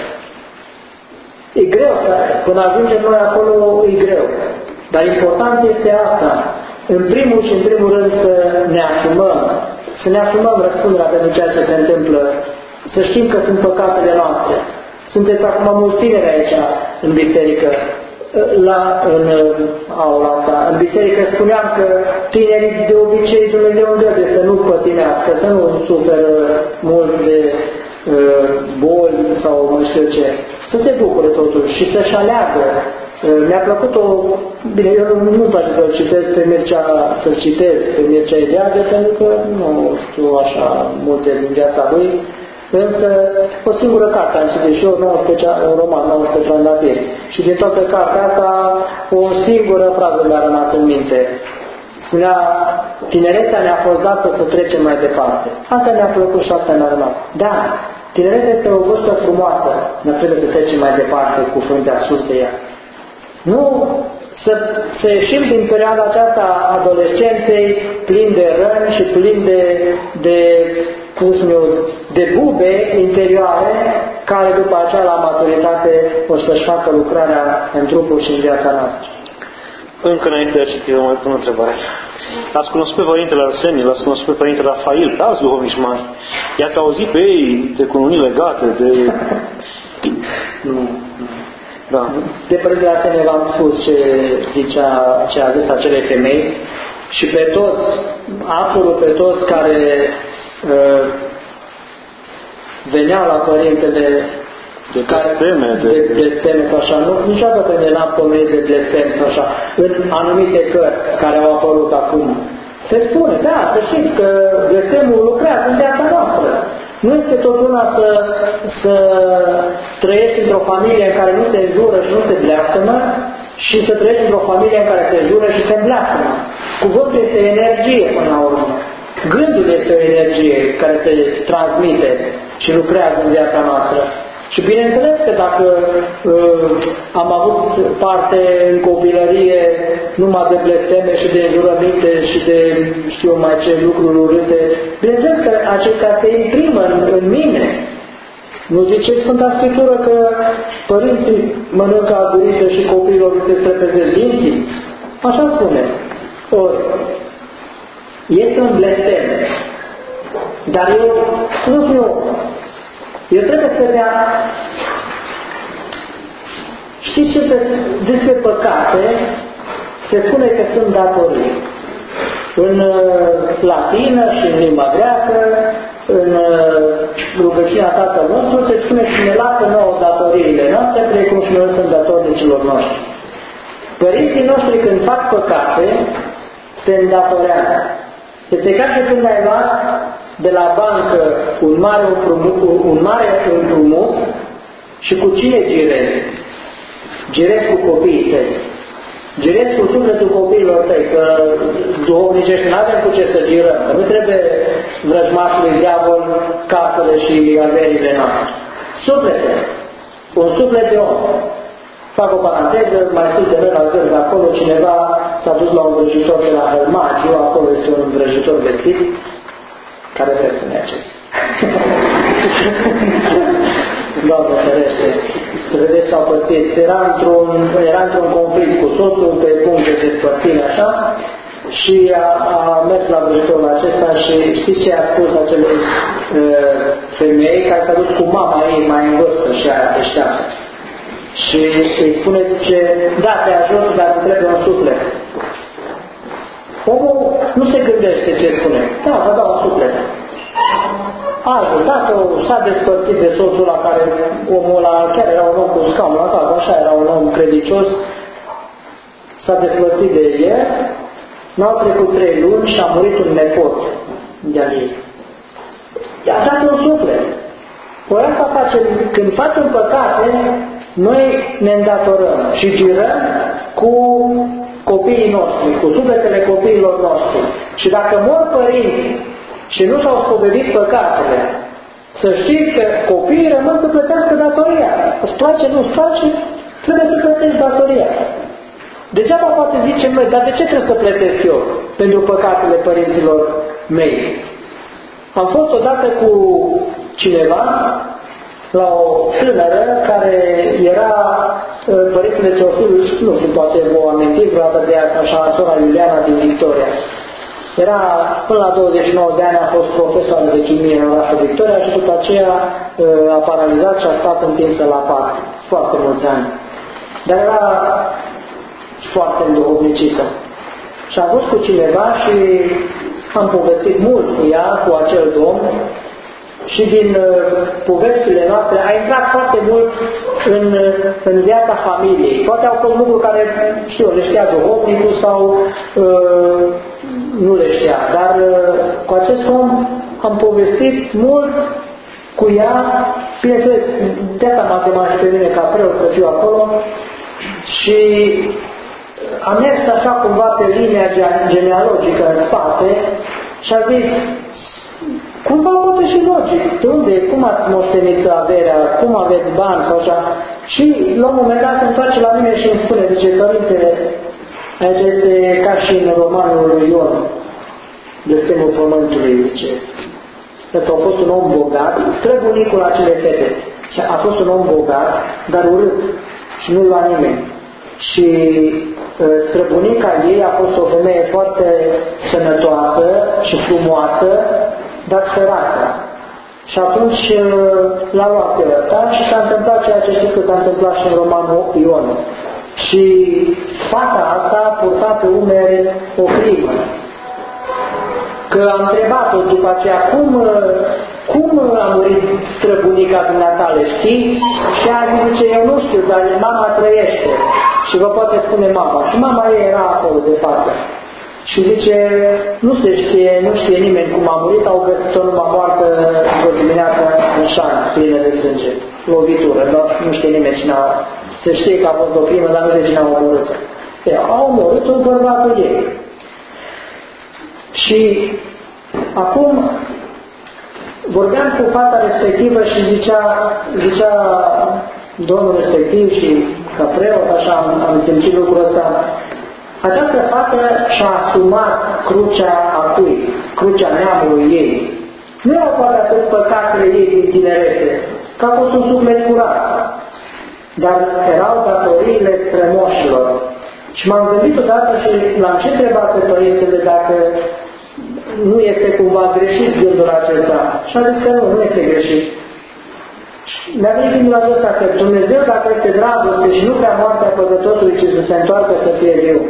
E greu, să, până ajungem noi acolo, e greu. Dar important este asta. În primul și în primul rând să ne asumăm, să ne asumăm răspunderea pentru ceea ce se întâmplă, să știm că sunt păcatele noastre. Sunteți acum mulți tineri aici în biserică, la, în aula asta. În biserică spuneam că tinerii de obicei Dumnezeu îngăduie să nu pătimească, să nu suferă mult de uh, boli sau nu știu ce. Să se bucure totuși și să-și aleagă. Mi-a plăcut o... Bine, eu nu-mi place să-l citesc pe Mircea, să-l citesc pe Mircea Eliade, pentru că nu știu așa multe din viața lui, însă o singură carte am citit și eu, nouăsprezece, un roman, nouăsprezece trandafiri. Și din toată cartea asta, o singură frază mi-a rămas în minte. Spunea, tinerețea ne-a fost dată să trecem mai departe. Asta mi-a plăcut și asta mi-a rămas. Da, tinerețea este o vârstă frumoasă, dar trebuie să trecem mai departe cu fruntea sus de ea. Nu să, să ieșim din perioada aceasta a adolescenței plin de răni și plin de, de, cum spun eu, de bube interioare care după aceea la maturitate o să-și facă lucrarea în trupul și în viața noastră. Încă înainte de a citi, vă mai pun o întrebare. L-ați cunoscut pe Părintele Arsenie, l-ați cunoscut pe Părintele Rafael, pe alți duhovnici mari. I-ați auzit pe ei de cununii legate, de... Nu, nu. Da. De Părintele Arsenie v-am spus ce zicea, ce a zis acelei femei și pe toți, absolut pe toți care uh, veneau la Părintele de blesteme, de, de blesteme sau așa, nu, niciodată ne l-am pomenit de blesteme sau așa, în anumite cărți care au apărut acum. Se spune, da, să știți că blestemul lucrează în viața noastră. Nu este totuna să, să trăiești într-o familie în care nu se înjură și nu se bleastămă și să trăiești într-o familie în care se înjură și se bleastămă. Cuvântul este energie până la urmă. Gândul este o energie care se transmite și lucrează în viața noastră. Și bineînțeles că dacă uh, am avut parte în copilărie numai de blesteme și de înjurăminte și de știu mai ce lucruri urâte, bineînțeles că acestea se imprimă în, în mine. Nu zice Sfânta Scriptură că părinții mănâncă agurită și copiilor se strepeze dinții? Așa spune. Ori, este un blestem. Dar eu, nu știu, eu trebuie să dea... Știți ce se, despre păcate se spune că sunt datorii. În latină și în limba greacă, în rugăciunea Tatăl nostru, se spune că ne lasă nouă datoriile noastre, precum și noi sunt datornicilor noștri. Părinții noștri când fac păcate, se îndatorează. Este ca și când ai luat de la bancă un mare împrumut, un mare împrumut și cu cine girezi? Girezi cu copiii tăi. Girezi cu sufletul copiilor tăi, că duhovnicești nu avem cu ce să girăm. Nu trebuie vrăjmașului diavol casele și averile noastre. Suflete. Un suflet de om. Fac o paranteză, mai sus de noi la zări, acolo cineva s-a dus la un vrăjitor de la Hărmagiu, acolo este un vrăjitor vestit, care vrea să ne acest. Doamne ferește, să vedeți s-au părțit. Era într-un, era într-un conflict cu soțul, pe punct de despărțire așa, și a, a mers la vrăjitorul acesta și știți ce a spus acelei uh, femei care s-a dus cu mama ei mai în vârstă și aia peșteasă. Și îi spune, zice, da, te ajut, dar îmi trebuie un suflet. Omul nu se gândește ce spune. Da, vă dau un suflet. A ajutat-o, s-a despărțit de soțul la care omul ăla chiar era un om cu scaun la cap, așa era un om credicios. S-a despărțit de el, n-au trecut trei luni și a murit un nepot de-a ei. I-a dat un suflet. Păi asta facem, când facem păcate, noi ne îndatorăm și girăm cu copiii noștri, cu sufletele copiilor noștri. Și dacă mor părinți și nu s-au spovedit păcatele, Să știți că copiii rămân să plătească datoria. Îți place, nu-ți place, trebuie să plătești datoria. Degeaba poate zice noi, dar de ce trebuie să plătesc eu pentru păcatele părinților mei? Am fost odată cu cineva la o tânără care era părintele Teofil, nu știu, poate vă amintiți vreodată de ea, așa, sora Iuliana din Victoria. Era, până la douăzeci și nouă de ani, a fost profesor de chimie în orașul Victoria și după aceea a paralizat și a stat întinsă la pat foarte mulți ani. Dar era foarte înduhovnicită. Și am fost cu cineva și am povestit mult cu ea, cu acel domn, și din uh, povestile noastre a intrat foarte mult în, în viața familiei. Poate au fost lucruri care, știu, le știa duhovnicul sau uh, nu le știa, dar uh, cu acest om am povestit mult cu ea, bineînțeles, de asta m-a chemat și pe mine ca preot să fiu acolo și am mers așa cumva pe linia genealogică în spate și a zis, cumva poate și logic, de unde, cum ați moștenit averea, cum aveți bani sau așa. Și la un moment dat se întoarce la mine și îmi spune, zice, Părinte, aici este ca și în romanul lui Ion, Blestemul Pământului, zice. Ăsta a fost un om bogat, străbunicul acele fete. Și a fost un om bogat, dar urât și nu-i lua nimeni. Și străbunica ei a fost o femeie foarte sănătoasă și frumoasă, dar săracă. Și atunci l-a luat pe ăsta și s-a întâmplat ceea ce știți că s-a întâmplat și în romanul Ion. Și fata asta a purtat pe umeri o crimă. Că am întrebat-o după aceea, cum, cum a murit străbunica dumneatale, știi? Și a zis, zice, eu nu știu, dar mama trăiește. Și vă poate spune mama. Și mama ei era acolo de față. Și zice, nu se știe, nu știe nimeni cum a murit, au găsit-o numai moartă o dimineață în șan, plină de sânge, lovitură, nu știe nimeni cine a... Se știe că a fost o crimă, dar nu știe cine a omorât-o. Au omorât-o bărbatul ei. Și acum vorbeam cu fata respectivă și zicea, zicea domnul respectiv și ca preot, așa am, am simțit lucrul ăsta. Această fată și-a asumat crucea a cui? Crucea neamului ei. Nu erau poate atât păcatele ei din tinerețe, că a fost un suflet curat, dar erau datoriile strămoșilor. Și m-am gândit odată și l-am și întrebat pe părintele dacă nu este cumva greșit gândul acesta. Și a zis că nu, nu este greșit. Mi-a venit gândul acesta că Dumnezeu, dacă este dragoste și nu vrea moartea păcătosului, ci să se întoarcă să fie viu,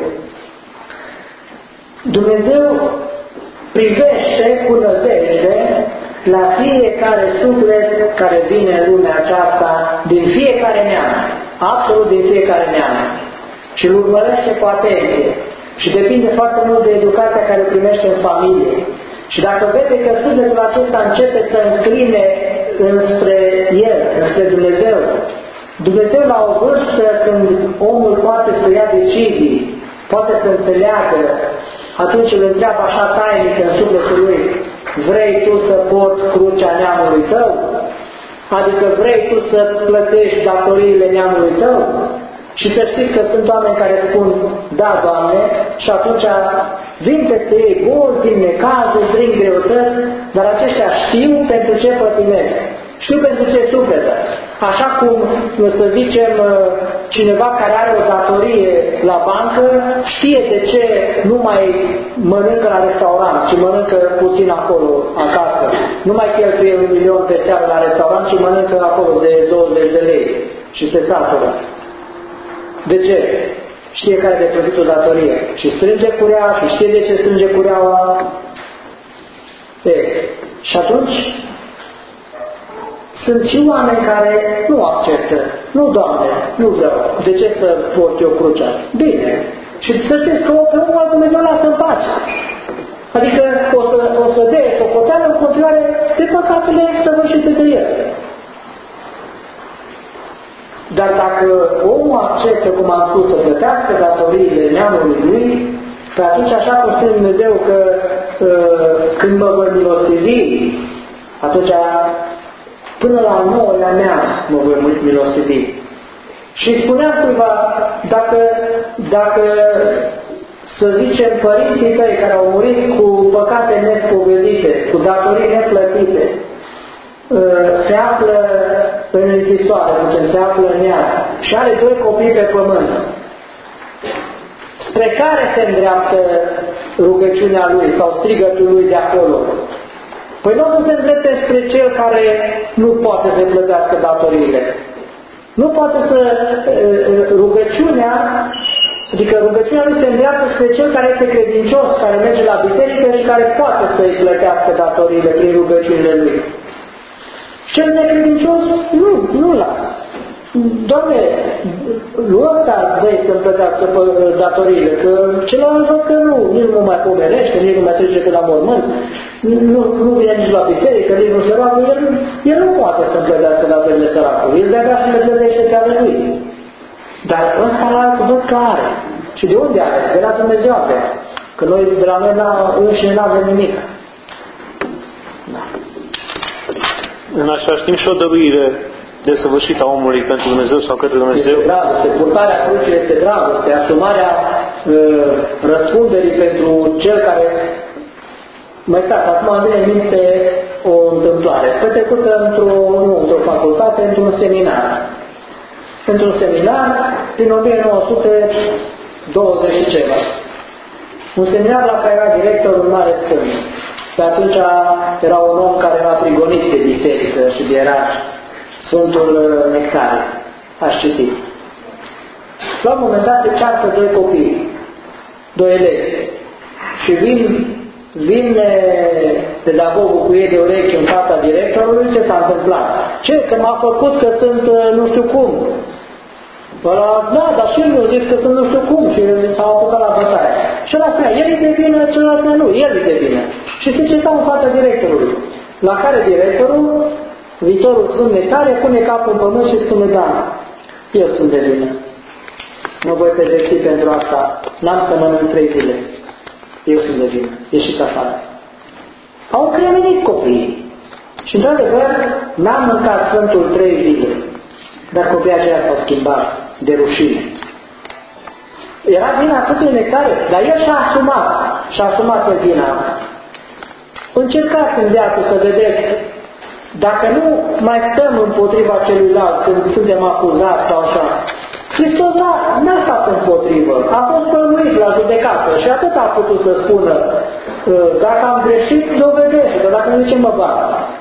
Dumnezeu privește cu nădejde la fiecare suflet care vine în lumea aceasta, din fiecare neam, absolut din fiecare neam, și îl urmărește cu atenție. Și depinde foarte mult de educația care o primește în familie. Și dacă vede că sufletul acesta începe să încline înspre El, înspre Dumnezeu, Dumnezeu la o vârstă când omul poate să ia decizii, poate să înțeleagă, atunci îl întreabă așa tainic în sufletul lui, vrei tu să porți crucea neamului tău? Adică vrei tu să plătești datoriile neamului tău? Și să știți că sunt oameni care spun, da, Doamne, și atunci vin peste ei boli, vin necazuri, vin greutăți, dar aceștia știu pentru ce pătimesc, știu pentru ce suferă. Așa cum, să zicem, cineva care are o datorie la bancă, știe de ce nu mai mănâncă la restaurant, ci mănâncă puțin acolo, acasă. Nu mai cheltuie un milion pe seară la restaurant, ci mănâncă acolo de douăzeci de lei și se satură. De ce? Știe care de plătit o datorie. Și strânge curea și știe de ce strânge cureaua. E, și atunci sunt și oameni care nu acceptă. Nu, Doamne, nu vreau. De ce să port eu crucea? Bine. Și să știți că pe unul Dumnezeu lasă în pace. Adică o să, o să dea socoteală în continuare de păcatele săvârșite de el. Dar dacă omul acceptă, cum am spus, să plătească datoriile neamului lui, pe atunci, așa cum spune Dumnezeu că uh, când mă voi milostivi, atunci până la al nouălea neam mă voi milostivi. Și spuneam cuiva, dacă, dacă să zicem părinții tăi care au murit cu păcate nespovedite, cu datorii neplătite, se află în închisoare, se află în iad și are doi copii pe pământ, spre care se îndreaptă rugăciunea lui sau strigătul lui de acolo? Păi nu se îndrepte spre cel care nu poate să plătească datoriile. Nu poate să rugăciunea, adică rugăciunea lui se îndreaptă spre cel care este credincios, care merge la biserică și care poate să-i plătească datoriile prin rugăciunile lui. Cel necredincios nu, nu lasă. Doamne, nu ăsta dă-i să-mi plătească datoriile, că celălalt văd că nu, nici nu mai pomenește, nici nu mai trece pe la mormânt, nu, nu vine nici la biserică, nici nu se roagă, el, el nu poate să-mi plătească datoriile săracului, el de-abia și le plătește pe ale lui. Dar ăsta la altul văd că are. Și de unde are? De la Dumnezeu aveți. Că noi de la noi înșine n-avem nimic. Da. În același timp și o dăruire desăvârșită a omului pentru Dumnezeu sau către Dumnezeu. Este dragoste. Purtarea crucii este dragoste. Asumarea uh, răspunderii pentru cel care... Mă stați, acum îmi vine în minte o întâmplare. Petrecută într-o, nu într-o facultate, într-un seminar. Într-un seminar din o mie nouă sute douăzeci și ceva. Un seminar la care era director un mare sfânt. Pe atunci era un om care era prigonit de biserică și de era Sfântul Nectare. Aș citit. La un moment dat se ceartă doi copii, doi elevi. Și vin, vine pedagogul cu ei de urechi în fața directorului, ce s-a întâmplat? Ce? Că m-a făcut că sunt nu știu cum. Ăla, da, dar și eu zic că sunt nu știu cum și s-au apucat la bătaie. Și ăla spunea, el e de vină, celălalt nu, el e de vină. Și se certau în fața directorului. La care directorul, viitorul Sfânt Nectare, pune capul în pământ și spune, da, eu sunt de vină. Mă voi pedepsi pentru asta. N-am să mănânc trei zile. Eu sunt de vină. Ieșiți afară. Au cremenit copiii. Și într-adevăr, n-am mâncat Sfântul trei zile. Dar copiii aceia s-au schimbat de rușine. Era vina Sfântului Nectare, dar el și-a asumat. Și-a asumat în vina. Încercați în viață să vedeți, dacă nu mai stăm împotriva celuilalt când suntem acuzați sau așa, Hristos n-a stat împotrivă, a fost păluit la judecată și atât a putut să spună, dacă am greșit, dovedește, dar dacă nu zice, mă bag.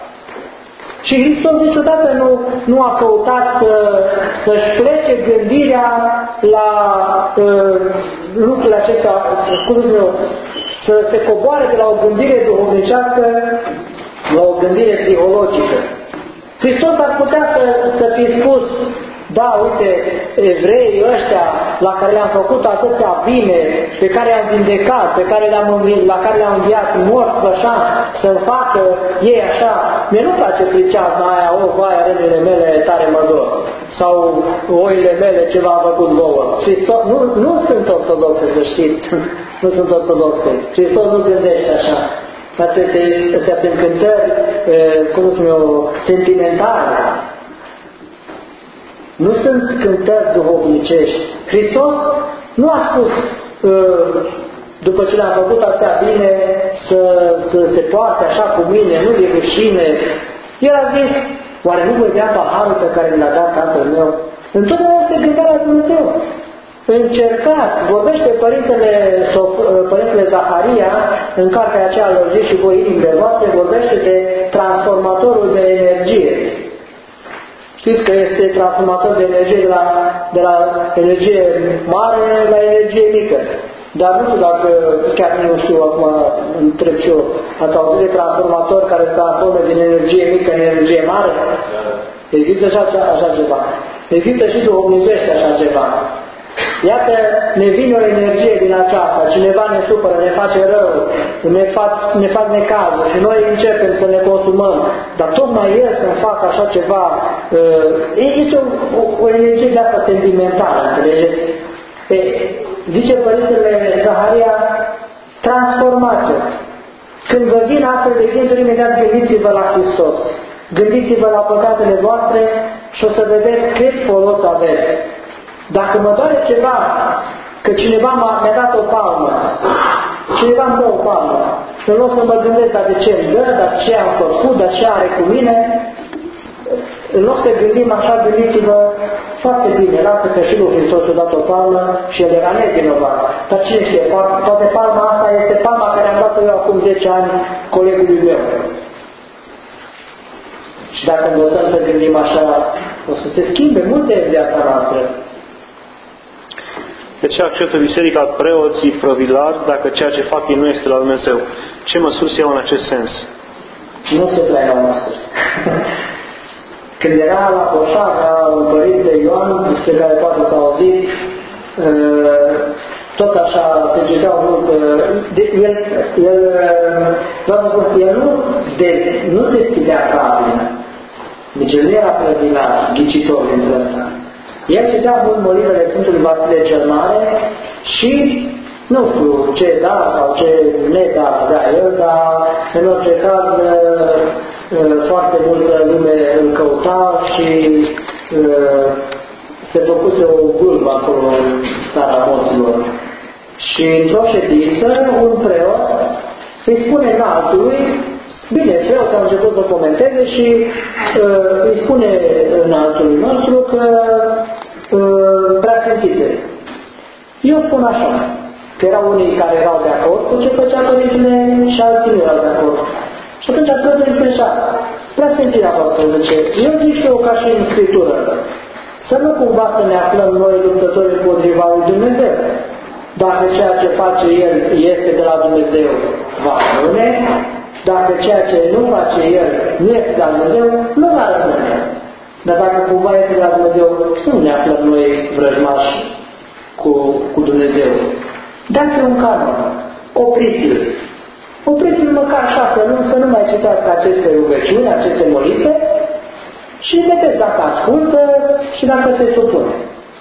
Și Hristos niciodată nu, nu a căutat să, să-și plece gândirea la uh, lucrurile acestea, scuze-mă, să se coboare de la o gândire duhovnicească la o gândire psihologică. Hristos ar putea să, să fi spus, da, uite, evreii ăștia la care le-am făcut atâtea bine, pe care i-am vindecat, pe care le-am înviat, la care le-am înviat morți, așa, să-mi facă ei așa. Mie nu place priceazna aia, o, vai, rânile mele tare mă dor. Sau oile mele ceva a făcut vouă. Hristos, nu, nu sunt ortodoxe, să știți. Nu sunt ortodoxe. Hristos nu gândește așa. Astea sunt cântări, cum să spun eu, sentimentale. Nu sunt cântări duhovnicești. Hristos nu a spus, după ce le-am făcut atâtea bine, să, să se poate așa cu mine, nu e rușine. El a zis, oare nu voi bea paharul pe care mi l-a dat Tatăl meu? Întotdeauna se gândea la Dumnezeu. Încercați, vorbește Părintele, Părintele Zaharia, în cartea aceea Lărgiți și voi inimile voastre, vorbește de transformatorul de energie. Știți că este transformator de energie de la, de la energie mare la energie mică. Dar nu știu dacă, chiar nu știu acum, întreb și eu, ați auzit de transformator care se transformă din energie mică în energie mare? Există așa, așa ceva. Există și duhovnicește așa ceva. Iată, ne vine o energie din aceasta, cineva ne supără, ne face rău, ne fac, ne fac necazuri și noi începem să ne consumăm, dar tocmai el să-mi facă așa ceva, uh, este o, o, o energie de asta sentimentală, înțelegeți? E, zice Părintele Zaharia, transformați-o. Când vă vin astfel de gânduri, imediat gândiți-vă la Hristos. Gândiți-vă la păcatele voastre și o să vedeți cât folos aveți. Dacă mă doare ceva, că cineva mi-a dat o palmă, cineva îmi dă o palmă, în loc să mă gândesc, dar de ce îmi dă, dar ce am făcut, dar ce are cu mine, în loc să gândim așa, gândiți-vă foarte bine, lasă că și lui Hristos a dat o palmă și el era nevinovat. Dar cine știe, toate palma asta este palma care am dat-o eu acum zece ani colegului meu. Și dacă învățăm să gândim așa, o să se schimbe multe în viața noastră. De ce acceptă biserica preoții provilari dacă ceea ce fac ei nu este la Dumnezeu? Ce măsuri se iau în acest sens? Nu se prea iau măsuri. Când era la Coșaga, un părinte Ioan, despre care poate s-a auzit, tot așa se gâdeau mult, el, el, el nu, de, nu deschidea cabina, nici el nu era prădinar, ghicitor dintre ăsta. El citea mult molivele Sfântului Vasile cel Mare și nu știu ce da sau ce ne da, da el, dar în orice caz foarte multă lume îl căuta și se făcuse o gâlbă acolo în țara morților. Și într-o ședință, un preot îi spune înaltului, bine, preotul a început să comenteze și uh, îi spune înaltului nostru că uh, preasfințite. Eu spun așa, că erau unii care erau de acord cu ce făcea părintele și alții nu erau de acord. Și atunci trebuie să spune așa, preasfințirea voastră, zice, eu zic și eu ca și în Scriptură, să nu cumva să ne aflăm noi luptători împotriva lui Dumnezeu. Dacă ceea ce face El este de la Dumnezeu, va rămâne. Dacă ceea ce nu face El nu este de la Dumnezeu, nu va rămâne. Dar dacă cumva este de la Dumnezeu, să nu ne aflăm noi vrăjmași cu, cu Dumnezeu. Dați-l un canon, opriți-l. Opriți-l măcar șase luni să nu mai citați aceste rugăciuni, aceste molite și vedeți dacă ascultă și dacă se supune.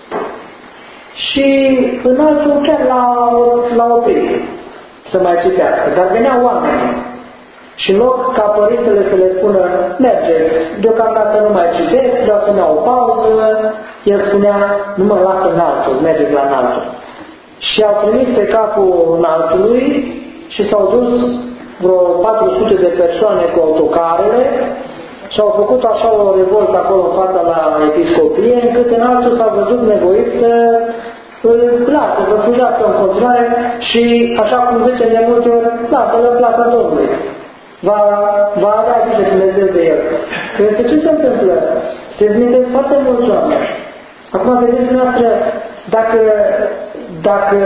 Și în altul chiar l-a oprit să mai citească. Dar veneau oameni. Și în loc ca părintele să le spună, mergeți, deocamdată nu mai citesc, vreau să-mi iau o pauză, el spunea, nu mă lasă în altul, mergeți la înaltul. Și au trimis pe capul înaltului și s-au dus vreo patru sute de persoane cu autocarele și au făcut așa o revoltă acolo în fața la episcopie, încât înaltul s-a văzut nevoit să îl lasă, să slujească în continuare și, așa cum zice de multe ori, lasă-l în plata Domnului. Va, va avea grijă Dumnezeu de el. Că ce se întâmplă? Se zmintesc foarte mulți oameni. Acum vedeți dumneavoastră, dacă, dacă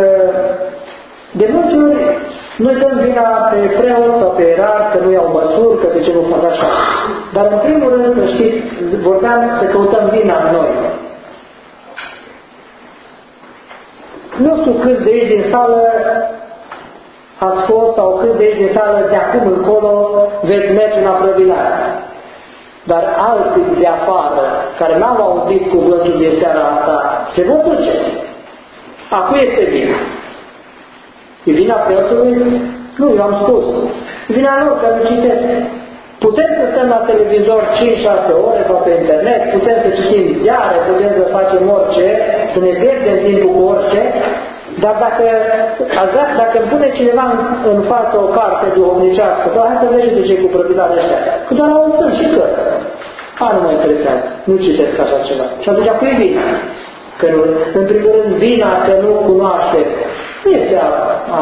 de multe ori noi dăm vina pe preot sau pe erar, că nu iau măsuri, că de ce nu fac așa. Dar în primul rând, știți, vorbeam să căutăm vina în noi. Nu știu cât de aici din sală ați fost sau cât de aici din sală de acum încolo veți merge la prăvilare. Dar alții de afară, care n-au auzit cuvântul de seara asta, se vor duce. Acum este vina. E vina preotului? Nu, eu am spus. E vina lor, că nu citesc. Putem să stăm la televizor cinci șase ore sau pe internet, putem să citim ziare, putem să facem orice, să ne pierdem timpul cu orice, dar dacă, dacă îmi pune cineva în, în față o carte duhovnicească, doar hai să vezi de ce cu prăvilarea ăștia, că doar au sunt și cărți. A, nu mă interesează, nu citesc așa ceva. Și atunci cu e vina. Că nu, în primul rând, vina că nu cunoaște, nu este a, a, a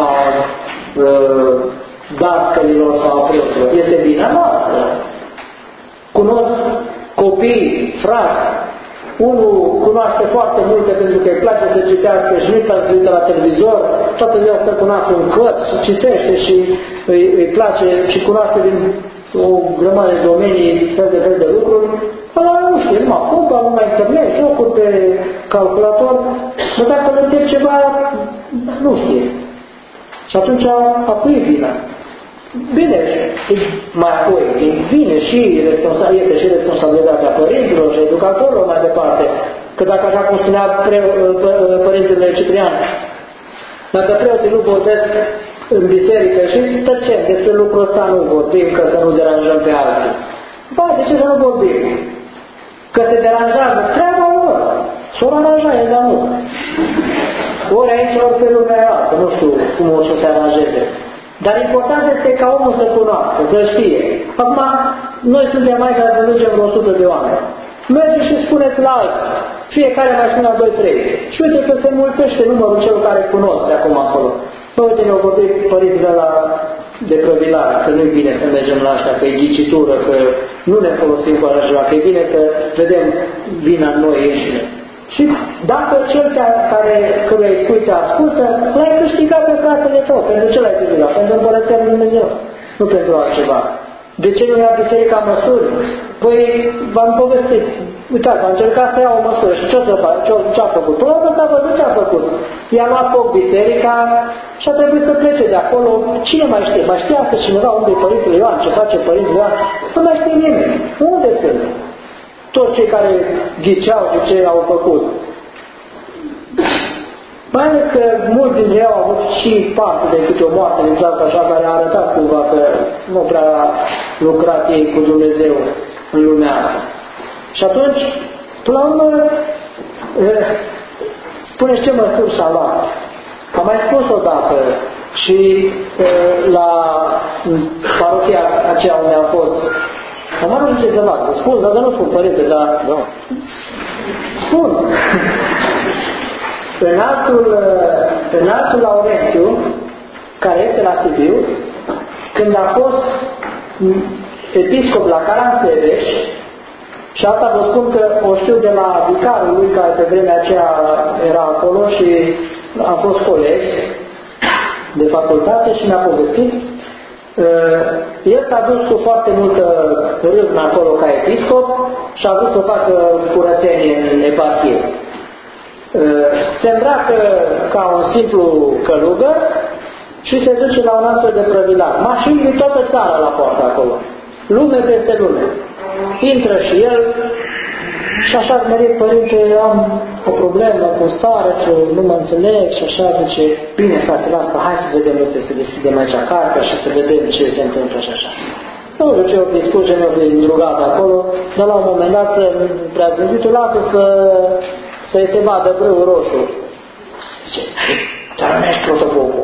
dascălilor sau a preoților, este vina noastră. Cunosc copii, frați, unul cunoaște foarte multe pentru că îi place să citească și nu-i place să uite la televizor, toată ziua să cunoaște un cărți și citește și îi, îi place și cunoaște din o grămadă de domenii, fel de fel de lucruri, ăla nu știe, numai compa, numai internet, jocuri pe calculator, dar dacă îl întreb ceva, nu știe. Și atunci, apoi e vina. Bine, mai apoi, vine și este și responsabilitatea părinților și educatorilor mai departe. Că dacă, așa cum spunea pre, părintele Ciprian, dacă preoții nu vorbesc în biserică și tăcem, despre lucrul ăsta nu vorbim, că să nu deranjăm pe alții. Ba, de ce să nu vorbim? Că se deranjează treaba lor. S-o aranja, e de mult. Ori aici, ori pe lumea altă, nu știu cum o să se aranjeze. Dar important este ca omul să cunoască, să știe. Acum, noi suntem mai ca să ducem vreo o sută de oameni. Mergeți și spuneți la alții. Fiecare mai spune la doi trei. Și uite că se mulțește numărul celor care cunosc de acum acolo. Bă, uite, ne-au vorbit părinții de la de prăvilare, că nu-i bine să mergem la așa, că e ghicitură, că nu ne folosim cu așa ceva, că e bine că vedem vina în noi înșine. Și dacă cel care, căruia îi spui te ascultă, l-ai câștigat pe fratele tău. Pentru ce l-ai câștigat? Pentru Împărăția Lui Dumnezeu, nu pentru altceva. De ce nu ia biserica măsuri? Păi, v-am povestit. Uitați, a încercat să ia o măsură și ce-a ce ce făcut? Până la urmă s-a văzut ce a făcut. I-a luat foc biserica și a trebuit să plece de acolo. Cine mai știe? Mai știa să cineva unde e Părintele Ioan, ce face Părintele Ioan? Nu mai știe nimeni. Unde sunt? Toți cei care ghiceau de ce au făcut. Mai ales că mulți dintre ei au avut și parte de câte o moarte din viața așa, care a arătat cumva că nu prea a lucrat ei cu Dumnezeu în lumea asta. Și atunci, până la urmă, spuneți ce măsuri și-a luat. Am mai spus odată și la parohia aceea unde am fost. Am nu știu ce să fac. Spun, dar nu spun, părinte, dar... Da. Spun. În altul, în altul Laurențiu, care este la Sibiu, când a fost episcop la Caransebeș, și asta vă spun că o știu de la vicarul lui, care pe vremea aceea era acolo și am fost colegi de facultate și mi-a povestit. El s-a dus cu foarte multă râvnă acolo ca episcop și a vrut să facă curățenie în eparhie. Se îmbracă ca un simplu călugăr și se duce la un astfel de prăvilar. Mașini din toată țara la poartă acolo. Lume peste lume. Intră și el și așa smerit, părinte, am o problemă cu starețul, nu mă înțeleg și așa, zice, bine, fratele asta, hai să vedem, uite, să deschidem aici cartea și să vedem ce se întâmplă și așa. Nu știu ce o discuție, mi-o rugat acolo, dar la un moment dat prea zânditul, lasă să să-i se vadă brâul roșu. Zice, dar nu ești protopopul.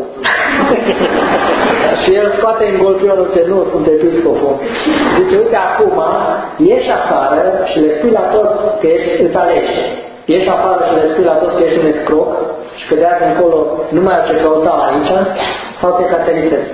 Și el scoate în golpionul ce nu sunt episcopul. Zice, uite, acum ieși afară și le spui la toți că ești, îți alegi. Ieși afară și le spui la toți că ești un escroc și că de azi încolo nu mai ai ce căuta aici sau te caterisesc.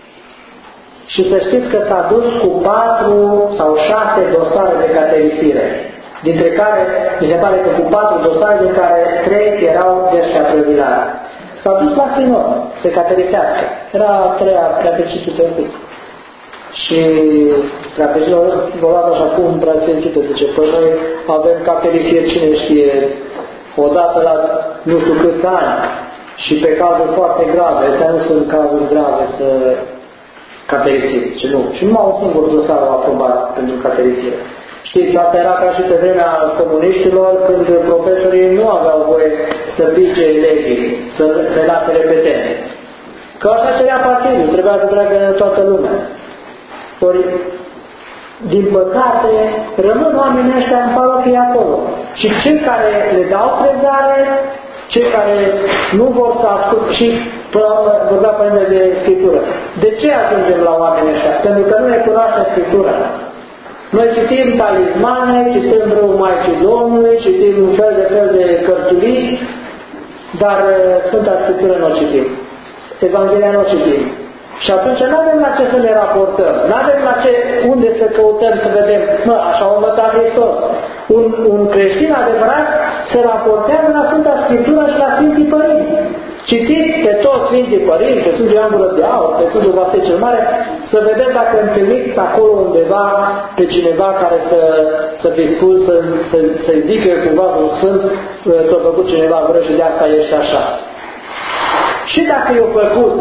Și să știți că s-a dus cu patru sau șase dosare de caterisire, dintre care, mi se pare că cu patru dosare, din care trei erau de ăștia prăvilare. S-a dus la sinod, se caterisească. Era a treia preapecitul tăutic. Și preapecitul vă luat așa cum preasfințită, zice, păi noi avem caterisire, cine știe, odată la nu știu câți ani și pe cazuri foarte grave, astea nu sunt cazuri grave să caterisire, ce nu. Și numai un singur dosar au aprobat pentru caterisire. Știți, asta era ca și pe vremea comuniștilor, când profesorii nu aveau voie să pice elevii, să se lase repetente. Că așa cerea partidul, trebuia să treacă în toată lumea. Ori, din păcate, rămân oamenii ăștia în parohie acolo. Și cei care le dau prezare, cei care nu vor să asculte, și vorbea părinte de Scriptură. De ce ajungem la oamenii ăștia? Pentru că nu ne cunoaște Scriptura. Noi citim talismane, citim Răul Maicii Domnului, citim un fel de fel de cărțulii, dar Sfânta Scriptură nu o citim. Evanghelia nu o citim. Și atunci nu avem la ce să ne raportăm, nu avem la ce, unde să căutăm să vedem, mă, așa a învățat Hristos. Un, un creștin adevărat se raportează la Sfânta Scriptură și la Sfinții Părinți. Citiți pe toți Sfinții Părinți, pe Sfântul Ioan Gură de Aur, pe Sfântul Vasile cel Mare, să vedeți dacă întâlniți acolo undeva pe cineva care să, să fi spus, să, să, să zică cumva un Sfânt, s-a făcut cineva vră și de asta ești așa. Și dacă i-a făcut,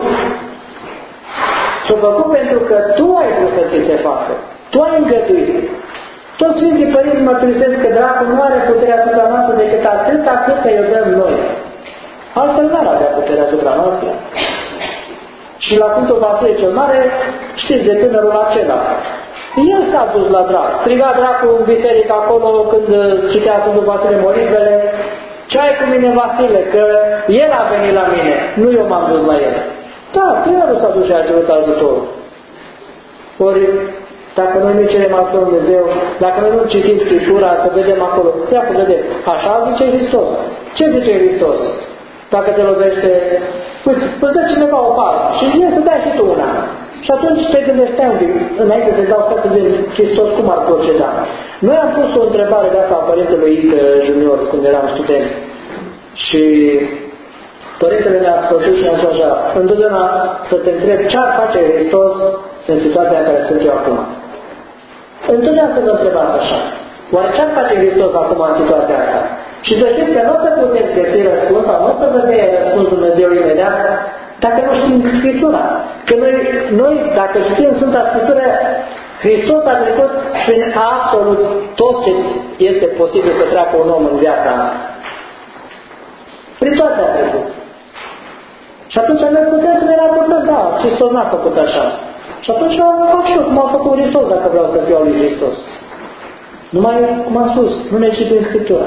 s-a făcut pentru că tu ai vrut să ți se facă, tu ai îngăduit. Toți Sfinții Părinți mărturisesc că Dracul nu are puterea asupra noastră decât atât, atât îi dăm noi. Altfel n-ar avea puterea asupra noastră. Și la Sfântul Vasile cel Mare, știți de tânărul acela, El s-a dus la drac. Striga dracul în biserică acolo când citea Sfântul Vasile Moribele. Ce ai cu mine, Vasile? Că el a venit la mine. Nu eu m-am dus la el. Da, el s-a dus și a cerut ajutorul. Ori, dacă noi nu cerem al lui Dumnezeu, dacă noi nu citim Scriptura, să vedem acolo, ia să vedem. Așa zice Hristos. Ce zice Hristos? Dacă te lovește, uite, îți dă cineva o palmă și vine să dai și tu una. Și atunci te gândești un pic, înainte să-i dau să zic Hristos cum ar proceda. Noi am pus o întrebare de asta a părintelui junior când eram studenți. Și părintele ne-a sfătuit și ne-a spus așa, întotdeauna să te întrebi ce ar face Hristos în situația în care sunt eu acum. Întotdeauna să vă întrebați așa. Oare ce ar face Hristos acum în situația asta? Și să știți că nu o să puteți găsi răspuns sau nu o să vă dea răspuns Dumnezeu imediat dacă nu știm Scriptura. Că noi, noi dacă știm Sfânta Scriptură, Hristos a trecut prin absolut tot ce este posibil să treacă un om în viața asta. Prin toate a trecut. Și atunci noi putem să ne raportăm, da, Hristos n-a făcut așa. Și atunci fac și eu cum a făcut Hristos dacă vreau să fiu al lui Hristos. Numai, cum am spus, nu ne citim Scriptura.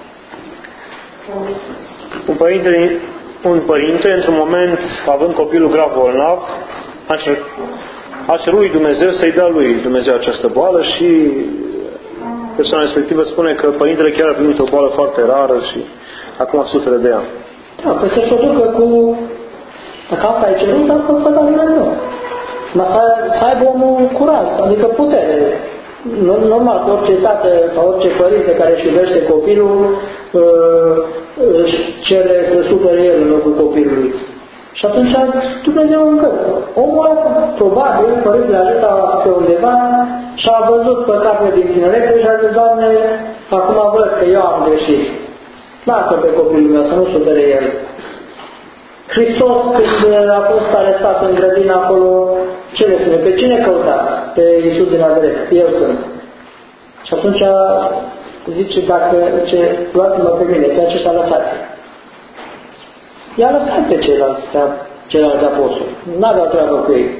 Un părinte, un părinte, într-un moment, având copilul grav bolnav, a, cer, a cerut lui Dumnezeu să-i dea lui Dumnezeu această boală și persoana respectivă spune că părintele chiar a primit o boală foarte rară și acum suferă de ea. Da, păi să-și o ducă cu... Dacă asta ai cerut, asta să dă Dumnezeu. Dar să, să aibă omul curaj, adică putere. Normal, orice tată sau orice părinte care își iubește copilul își cere să supere el în locul copilului. Și atunci Dumnezeu încă. Omul probabil, părintele acesta pe undeva și a văzut păcatele din tineret și a zis, Doamne, acum văd că eu am greșit. Lasă pe copilul meu să nu supere el. Hristos, când a fost arestat în grădină acolo, ce le spune? Pe cine căutați? Pe Iisus din Nazaret. Eu sunt. Și atunci zice, dacă, ce, luați-mă pe mine, pe aceștia lăsați. I-a lăsat pe ceilalți, pe ceilalți apostoli. N-avea treabă cu ei.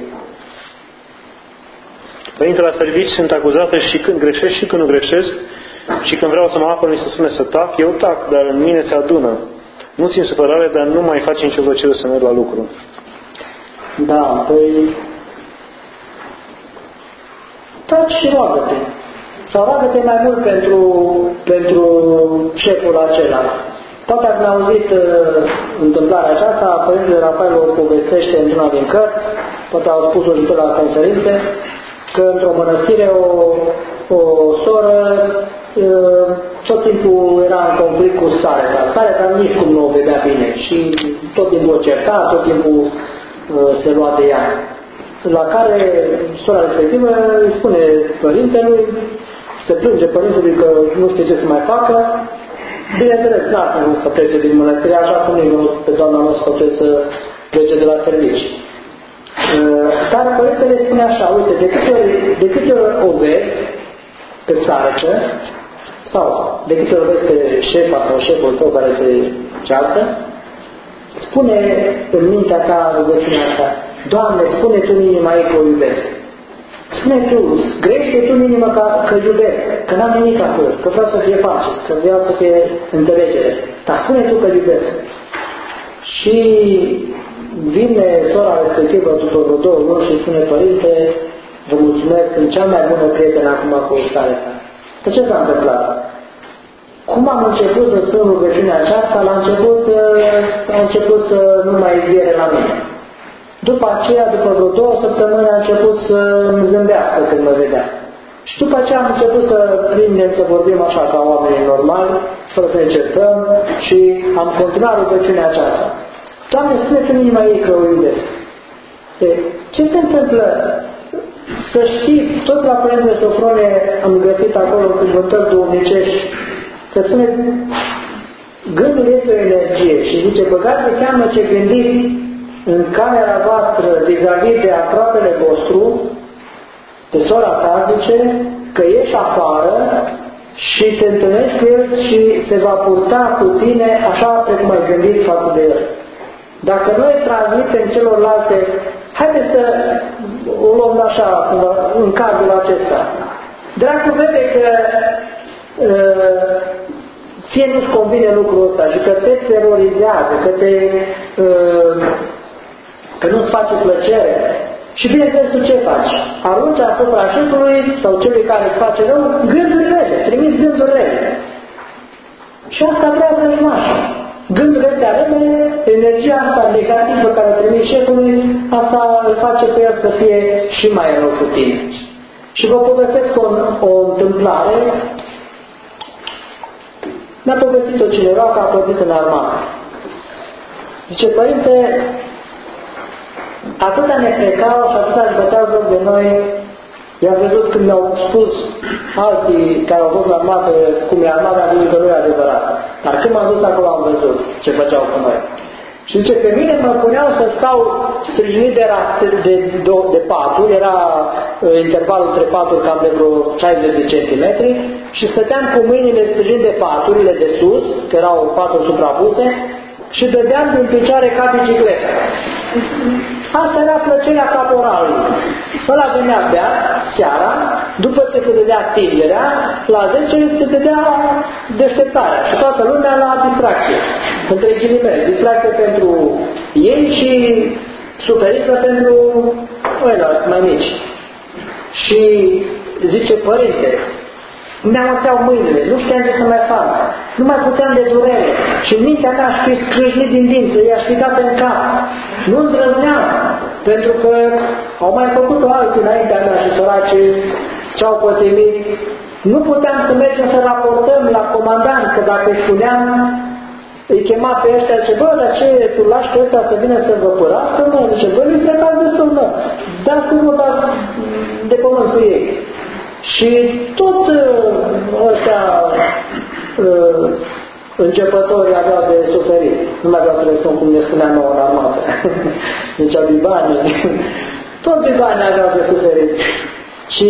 Părintele la servici sunt acuzate și când greșesc și când nu greșesc și când vreau să mă apăr, mi se spune să tac, eu tac, dar în mine se adună. Nu țin supărare, dar nu mai face nicio plăcere să merg la lucru. Da, păi... Taci și roagă-te. Sau roagă-te mai mult pentru, pentru șeful acela. Poate ați auzit uh, întâmplarea aceasta, Părintele Rafael o povestește într-una din cărți, poate au spus-o și pe la conferințe, că într-o mănăstire o, o soră uh, tot timpul era în conflict cu stareța. Stareța nici cum nu o vedea bine și tot timpul o certa, tot timpul uh, se lua de ea. La care sora respectivă îi spune părintelui, se plânge părintelui că nu știe ce să mai facă. Bineînțeles, n-ar fi vrut să plece din mănăstire, așa cum nu pe doamna nu sfătuie să plece de la servici. Dar părintele spune așa, uite, de câte ori, de câte ori o vezi pe țarăcă, sau de câte ori vezi pe șefa sau șeful tău care se ceartă, spune în mintea ta rugăciunea asta, Doamne, spune Tu în inima ei că o iubesc. Spune Tu, grește Tu în inimă că, că iubesc, că n-am nimic acolo, că vreau să fie pace, că vreau să fie înțelegere. Dar spune Tu că iubesc. Și vine sora respectivă după vreo două luni și spune, Părinte, vă mulțumesc, sunt cea mai bună prietenă acum cu starea ta. De ce s-a întâmplat? Cum am început să spun rugăciunea aceasta, la început a început să nu mai viere la mine. După aceea, după vreo două săptămâni, a început să îmi zâmbească când mă vedea. Și după aceea am început să prindem, să vorbim așa ca oamenii normali, fără să ne certăm și am continuat rugăciunea aceasta. Doamne, spune Tu în inima ei că o iubesc. E, ce se întâmplă? Să știți, tot la Părintele Sofronie am găsit acolo în cuvântări duhovnicești, că spune, gândul este o energie și zice, băgați de seamă ce gândiți în camera voastră vis-a-vis de aproapele vostru, de sora ta, zice, că ieși afară și te întâlnești cu el și se va purta cu tine așa precum ai gândit față de el. Dacă noi transmitem celorlalte, haideți să o luăm așa, în cazul acesta. Dracul vede că uh, ție nu-ți convine lucrul ăsta și că te terorizează, că, te, uh, că nu-ți face plăcere. Și bineînțeles tu ce faci? Arunci asupra șefului sau celui care îți face rău gânduri rele, trimiți gânduri rele. Și asta vrea vrăjmașul. Gândurile astea rele, energia asta negativă care o trimiți șefului, asta îl face pe el să fie și mai rău cu tine. Și vă povestesc o, o întâmplare. Mi-a povestit-o cineva că a plătit în armată. Zice, părinte, atâta ne plecau și atâta își băteau joc de noi. I-am văzut când mi-au spus alții care au fost la armată cum e armata, am văzut că nu e adevărat. Dar când m-am dus acolo am văzut ce făceau cu noi. Și zice, pe mine mă puneau să stau sprijinit de, de, de, de paturi, era uh, intervalul între paturi cam de vreo șaizeci de centimetri și stăteam cu mâinile sprijinit de paturile de sus, că erau paturi suprapuse, și dădeam din picioare ca bicicletă. Asta era plăcerea caporalului. Ăla venea bea seara, după ce se dădea stingerea, la zece se dădea deșteptarea și toată lumea la distracție. Între ghilimele, distracție pentru ei și suferință pentru ăia mai mici. Și zice, părinte, mi-amuțeau mâinile, nu știam ce să mai fac, nu mai puteam de durere și în mintea mea aș fi scrâșnit din dință, i-aș fi dat în cap. Nu îndrăzneam, pentru că au mai făcut-o alții înaintea mea și săracii ce-au pătimit. Nu puteam să mergem să raportăm la comandant, că dacă îi spuneam, îi chema pe ăștia, zice, bă, dar ce, tu lași pe ăsta să vină să vă părască, mă? Zice, bă, nu-i frecați destul, mă, dați cu vorba de pământ cu ei. Și tot ăștia uh, începătorii aveau de suferit. Nu mai vreau să le spun cum ne spunea nouă în armată. Deci bibanii. Toți bibanii aveau de suferit. Și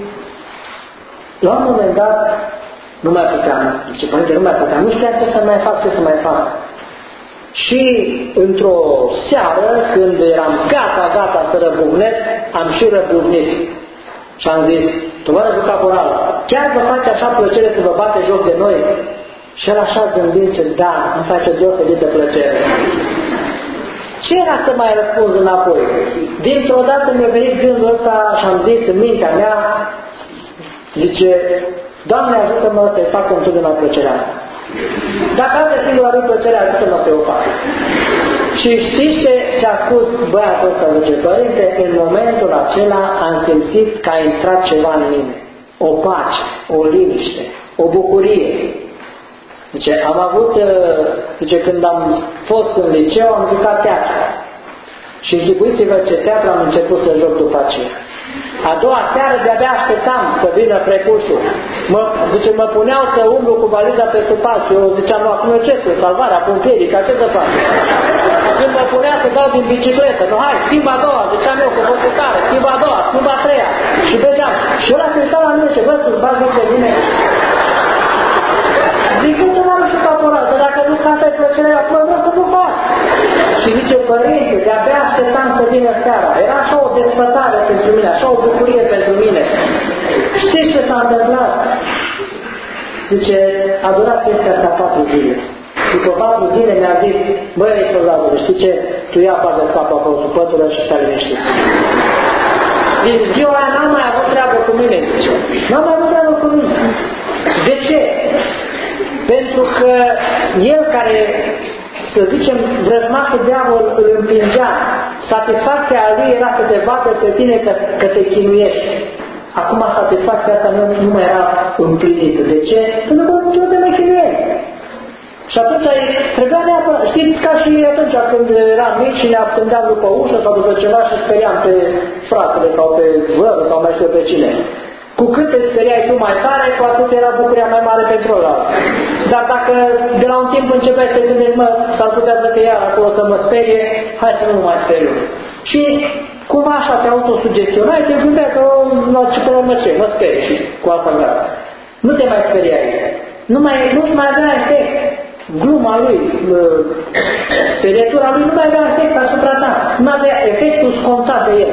la un moment dat nu mai puteam. Zice, părinte, nu mai puteam. Nu știam ce să mai fac, ce să mai fac. Și într-o seară, când eram gata, gata să răbufnesc, am și răbufnit. Și am zis, tovarășul caporal, chiar vă face așa plăcere să vă bate joc de noi? Și el așa gândind ce, da, îmi face deosebită plăcere. Ce era să mai răspuns înapoi? Dintr-o dată mi-a venit gândul ăsta și am zis în mintea mea, zice, Doamne ajută-mă să-i fac întotdeauna plăcerea asta. Dacă are singura lui plăcerea, ajută-mă să o fac. Și știți ce, ce a spus băiatul ăsta, zice, părinte, în momentul acela am simțit că a intrat ceva în mine. O pace, o liniște, o bucurie. Zice, am avut, zice, când am fost în liceu, am jucat teatru. Și închipuiți-vă ce teatru am început să joc după aceea. A doua seară de-abia așteptam să vină precușul. Mă, zice, mă puneau să umblu cu valiza pe supal și eu ziceam, nu, acum ce este, salvarea, pompierii, ca ce să fac? Când mă punea să dau din bicicletă, nu, hai, schimba a doua, ziceam eu că vă cu care, schimba a doua, schimba a treia. Și mergeam. Și ăla se uita la mine și, bă, tu-ți bagi de mine. Zic, uite, m-am și caporal, că dacă nu cântai plăcerea, acum vreau să nu fac. Și zice, părinte, de-abia așteptam să vină seara. Era așa o desfătare pentru mine, așa o bucurie pentru mine. Știți ce s-a întâmplat? Zice, a durat chestia asta patru zile. Și pe patru zile mi-a zis, băi, ești soldatul, știi ce? Tu ia bagă scapă acolo sub pătură și stai liniștit. Din ziua aia n-am mai avut treabă cu mine, zice. N-am mai avut treabă cu mine. De ce? Pentru că el care, să zicem, vrăjmașul diavol îl împingea, satisfacția lui era să te vadă pe tine că, că te chinuiești. Acum satisfacția asta nu, nu mai era împlinită. De ce? Pentru că tu te mai chinuiești. Și atunci trebuia neapărat, știți, ca și atunci când eram mici și ne ascundeam după ușă sau după ceva și speriam pe fratele sau pe vără sau mai știu pe cine. Cu cât te speriai tu mai tare, cu atât era bucuria mai mare pentru ăla. Dar dacă de la un timp începeai să gândești, mă, s-ar putea să te iar acolo să mă sperie, hai să nu mă mai speriu. Și cumva așa te autosugestionai, te gândeai că la ce până mă ce, mă sperie și cu asta gata. Nu te mai speriai. Nu mai, nu-ți mai avea efect. Gluma lui, sperietura lui nu mai avea efect asupra ta. Nu avea efectul scontat de el.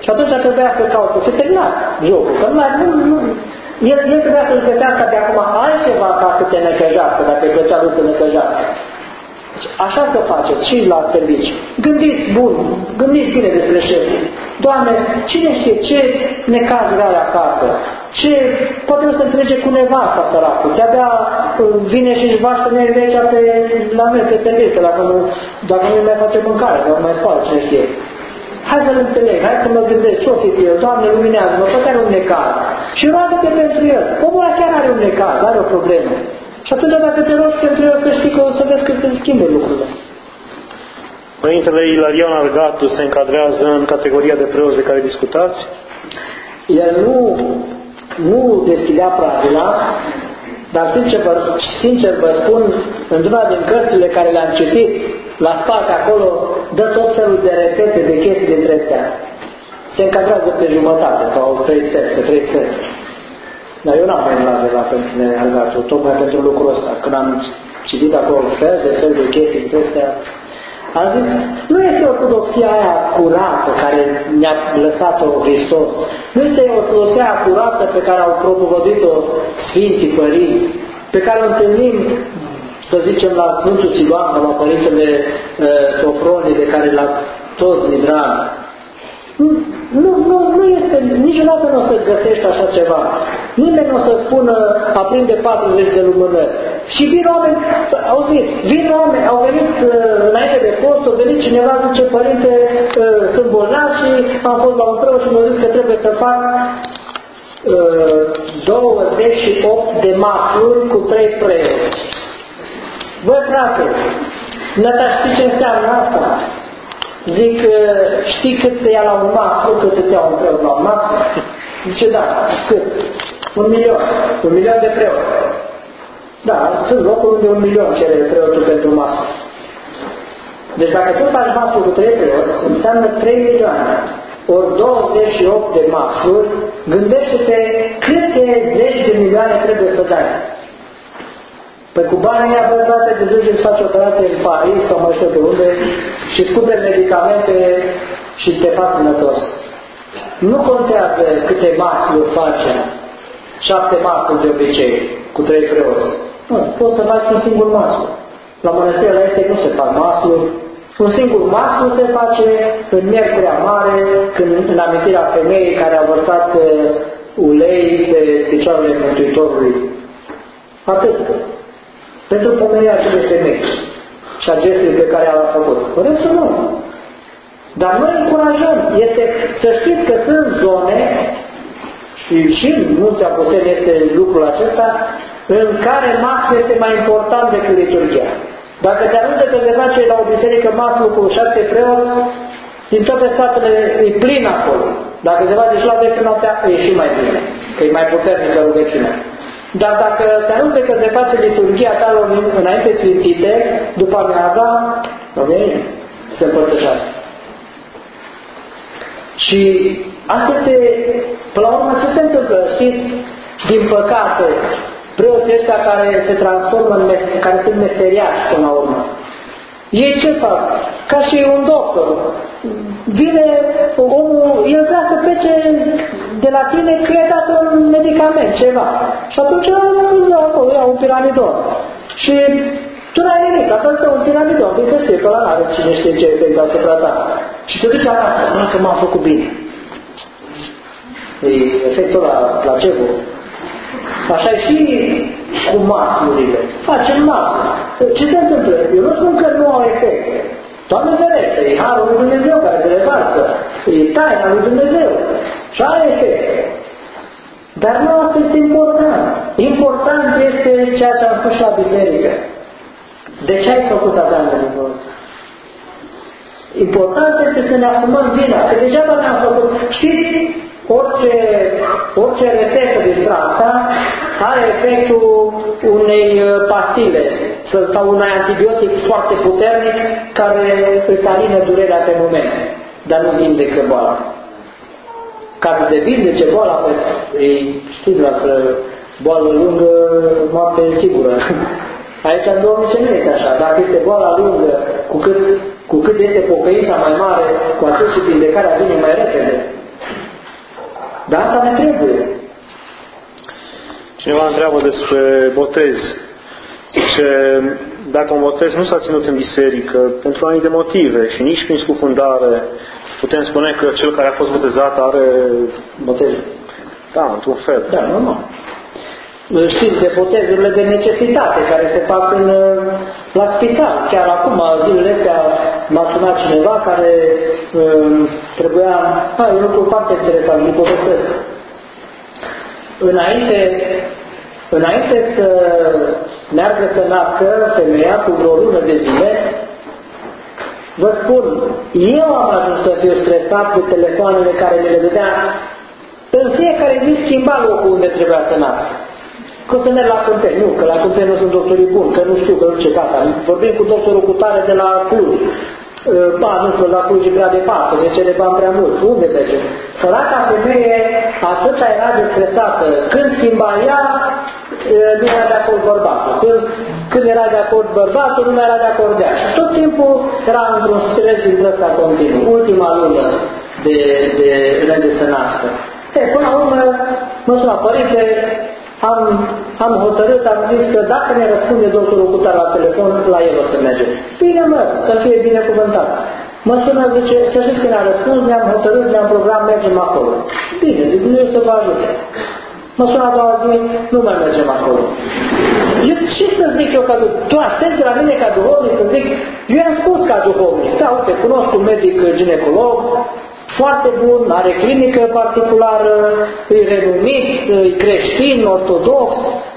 Și atunci trebuia să caute, să termina jocul, că nu, nu, nu el, el trebuia să-l găsească de acum altceva ca să te necăjească, dacă îi plăcea lui să necăjească. Deci, așa să faceți și la servici. Gândiți bun, gândiți bine despre șef. Doamne, cine știe ce necazuri are acasă? Ce, poate nu se înțelege cu nevasta săracul. De-abia vine și își vaște nervecea pe, la noi pe servici, că dacă nu, dacă nu mai face mâncare sau nu mai spală, cine știe. Hai să-l înțeleg, hai să mă gândesc ce-o fi el, Doamne, luminează-mă, poate are un necaz. Și roagă-te pentru el. Omul ăla chiar are un necaz, are o problemă. Și atunci dacă te rogi pentru el, să știi că o să vezi că se schimbe lucrurile. Părintele Ilarion Argatu se încadrează în categoria de preoți de care discutați? El nu, nu deschidea pravila, dar sincer vă, sincer vă spun, într-una din cărțile care le-am citit, la spate acolo, dă tot felul de rețete, de chestii dintre astea. Se încadrează pe jumătate sau trei sfert, pe trei sfert. Dar eu n-am mai la de la Părintele Argatu, tocmai pentru lucrul ăsta. Când am citit acolo fel de fel de chestii dintre astea, am zis, nu este ortodoxia aia curată care ne-a lăsat-o Hristos. Nu este ortodoxia aia curată pe care au propovăduit-o Sfinții Părinți, pe care o întâlnim, să zicem, la Sfântul Siluan sau la Părintele uh, Sofronie, de care la toți mi drag. Nu, nu, nu este, niciodată nu o să găsești așa ceva. Nimeni nu o să spună, aprinde patruzeci de lumânări. Și vin oameni, auziți, vin oameni, au venit uh, înainte de post, au venit cineva, zice, părinte, uh, sunt bolnav și am fost la un preot și mi-a zis că trebuie să fac uh, douăzeci și opt de masluri cu trei preoți. Bă, frate, năta știi ce înseamnă asta? Zic, știi cât se ia la un maslu, cât îți ia un preot la un maslu? Zice, da, cât? Un milion. Un milion de preot. Da, sunt locuri unde un milion cere preotul pentru maslu. Deci dacă tu faci maslu cu trei preoți, înseamnă trei milioane. Ori douăzeci și opt de masluri, gândește-te câte zeci de milioane trebuie să dai. Păi cu banii ăia, bă, frate, te duci să faci operație în Paris sau mai știu pe unde și îți cumperi medicamente și te faci sănătos. Nu contează câte masluri face, șapte masluri de obicei, cu trei preoți. Nu, poți să faci un singur maslu. La mănăstirea la este nu se fac masluri. Un singur maslu se face în Miercurea Mare, când în amintirea femeii care a vărsat ulei pe picioarele Mântuitorului. Atât. Pentru pomenirea acelei femei și a gestului pe care a făcut. Restul nu. Dar noi încurajăm. Este, să știți că sunt zone, și, și în Munții Apostoli este lucrul acesta, în care masul este mai important decât liturghia. Dacă te anunță că se face la o biserică masul cu șapte preoți, din toate statele e plin acolo. Dacă se face și la veche noaptea, e și mai bine, că e mai puternică rugăciunea. Dar dacă te anunță că se face liturghia ta înainte sfințite, după amiaza, nu vine, se împărtășească. Și asta este, până la urmă, ce se întâmplă? Știți, din păcate, preoții ăștia care se transformă în mes- care sunt meseriași până la urmă. Ei ce fac? Ca și un doctor. Vine omul, el vrea să plece de la tine că i-ai dat un medicament, ceva. Și atunci îl ia un piramidon. Și tu n-ai nimic, asta este un piramidon, din că știi că ăla n-are cine știe ce efect asupra ta. Și te duci acasă, nu că m-am făcut bine. E efectul la placebo. Așa e și cu maslurile. Facem maslu. Ce se întâmplă? Eu nu spun că nu au efect. Doamne ferește, e Harul lui Dumnezeu care se revarsă. E taina lui Dumnezeu. Și are efect. Dar nu asta este important. Important este ceea ce am spus la biserică. De ce ai făcut asta în lucrul ăsta? Important este să ne asumăm vina. Că degeaba ne-am făcut. Știți? Orice, orice rețetă din asta are efectul unei pastile sau unui antibiotic foarte puternic care îți alină durerea pe moment, dar nu vindecă boala. Ca să te vindece boala, ei, știți noastră, boală lungă, moarte sigură. Aici în două mii nu este așa. Dacă este boala lungă, cu cât, cu cât este pocăința mai mare, cu atât și vindecarea vine mai repede. Dar asta ne trebuie. Cineva întreabă despre botez. Zice, dacă un botez nu s-a ținut în biserică pentru anumite motive și nici prin scufundare, putem spune că cel care a fost botezat are botezul. Da, într-un fel. Da, normal. Știți de botezurile de necesitate care se fac în, la spital. Chiar acum, zilele astea, m-a sunat cineva care um, trebuia... A, e un lucru foarte interesant, îi povestesc. Înainte, înainte să meargă să nască femeia cu vreo lună de zile, vă spun, eu am ajuns să fiu stresat de telefoanele care mi le dădea. În fiecare zi schimba locul unde trebuia să nască. Că să merg la Câmpeni, nu, că la Câmpeni nu sunt doctorii buni, că nu știu, că nu ce gata. Vorbim cu doctorul cu tare de la Cluj. Ba, nu știu, la Cluj e prea departe, de cele bani prea mult. Unde merge? Săraca femeie, atâta era de stresată. Când schimba ea, nu era de acord bărbatul. Când, când era de acord bărbatul, nu era de acord ea. Și tot timpul era într-un stres din ăsta continuu. Ultima lună de, de înainte să nască. E, până la urmă, mă suna, părinte, am, am hotărât, am zis că dacă ne răspunde doctorul Cutar la telefon, la el o să mergem. Bine, mă, să fie binecuvântat. Mă sună, zice, să știți că ne-a răspuns, ne-am hotărât, ne-am program, mergem acolo. Bine, zic, nu eu să vă ajute. Mă sună a doua zi, nu mai mergem acolo. Eu ce să zic eu ca duhovnic? Tu aștepți la mine ca duhovnic să zic, eu i-am spus ca duhovnic, da, uite, cunosc un medic ginecolog, foarte bun, are clinică particulară, e renumit, e creștin, ortodox.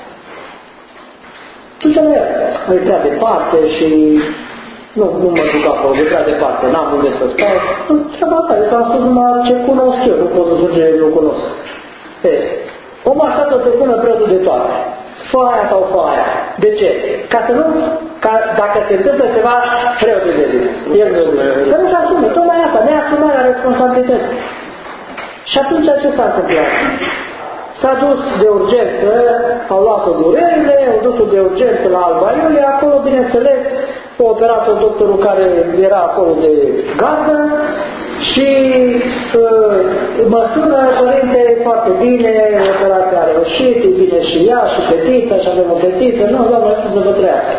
Du-te la el. E prea departe și nu, nu mă duc acolo, e prea departe, n-am unde să stau. Treaba ta, eu am spus numai ce cunosc eu, nu pot să spun ce eu cunosc. E, omul așteaptă să spună preotul de toate. Fă aia sau fă aia. De ce? Ca să nu, ca, dacă se întâmplă ceva, preotul de zi. Să nu se asume, tocmai asta, neasumarea responsabilității. Și atunci ce s-a întâmplat? S-a dus de urgență, au luat-o durerile, au dus-o de urgență la Alba Iulia, acolo, bineînțeles, a operat-o doctorul care era acolo de gardă și uh, mă sună, părinte, foarte bine, operația a reușit, e bine și ea, și fetița, și avem o fetiță, nu, doamne, să vă trăiască.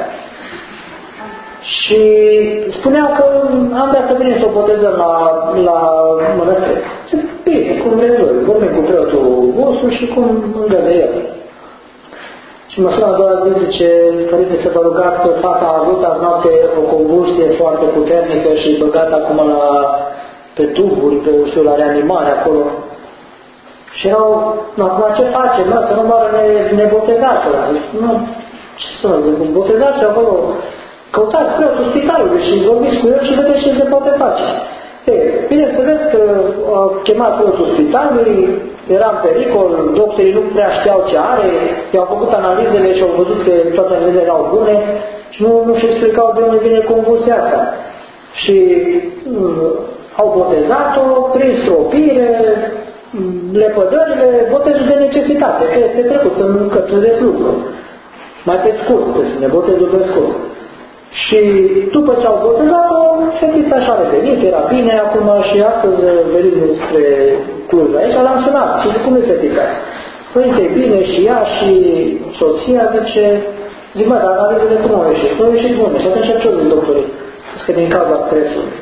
Și spuneau că am dat să venim să o botezăm la, la mănăstire. Zic, bine, cum rezolvi, vorbim cu preotul vostru și cum îmi dă de el. Și mă sună a doua zi, zice, părinte, să vă rugați că fata a avut azi noapte o convulsie foarte puternică și băgat acum la, pe tuburi, pe, știu, la reanimare acolo. Și erau, nu, acum ce facem, mă, să nu moară ne, nebotezați. Zic, nu, ce să zic, botezați acolo. Căutați preotul spitalului și vorbiți cu el și vedeți ce se poate face. E, bineînțeles că au chemat preotul spitalului, era în pericol, doctorii nu prea știau ce are, i-au făcut analizele și au văzut că toate analizele erau bune și nu, nu și explicau de unde vine convulsia asta. Și um, au botezat-o prin stropire, lepădările, botezul de necesitate, că este trecut în către de slujbă. Mai pe scurt, se spune, botezul pe scurt. Și după ce au botezat-o, fetița așa a revenit, era bine acum și astăzi venim spre Cluj aici, l-am sunat și zic, cum e fetița? Părinte, e bine și ea și soția, zice, zic, mă, dar analizele cum au ieșit? Nu au ieșit bune. Și atunci ce-o zic doctorii? Zic că din cauza stresului.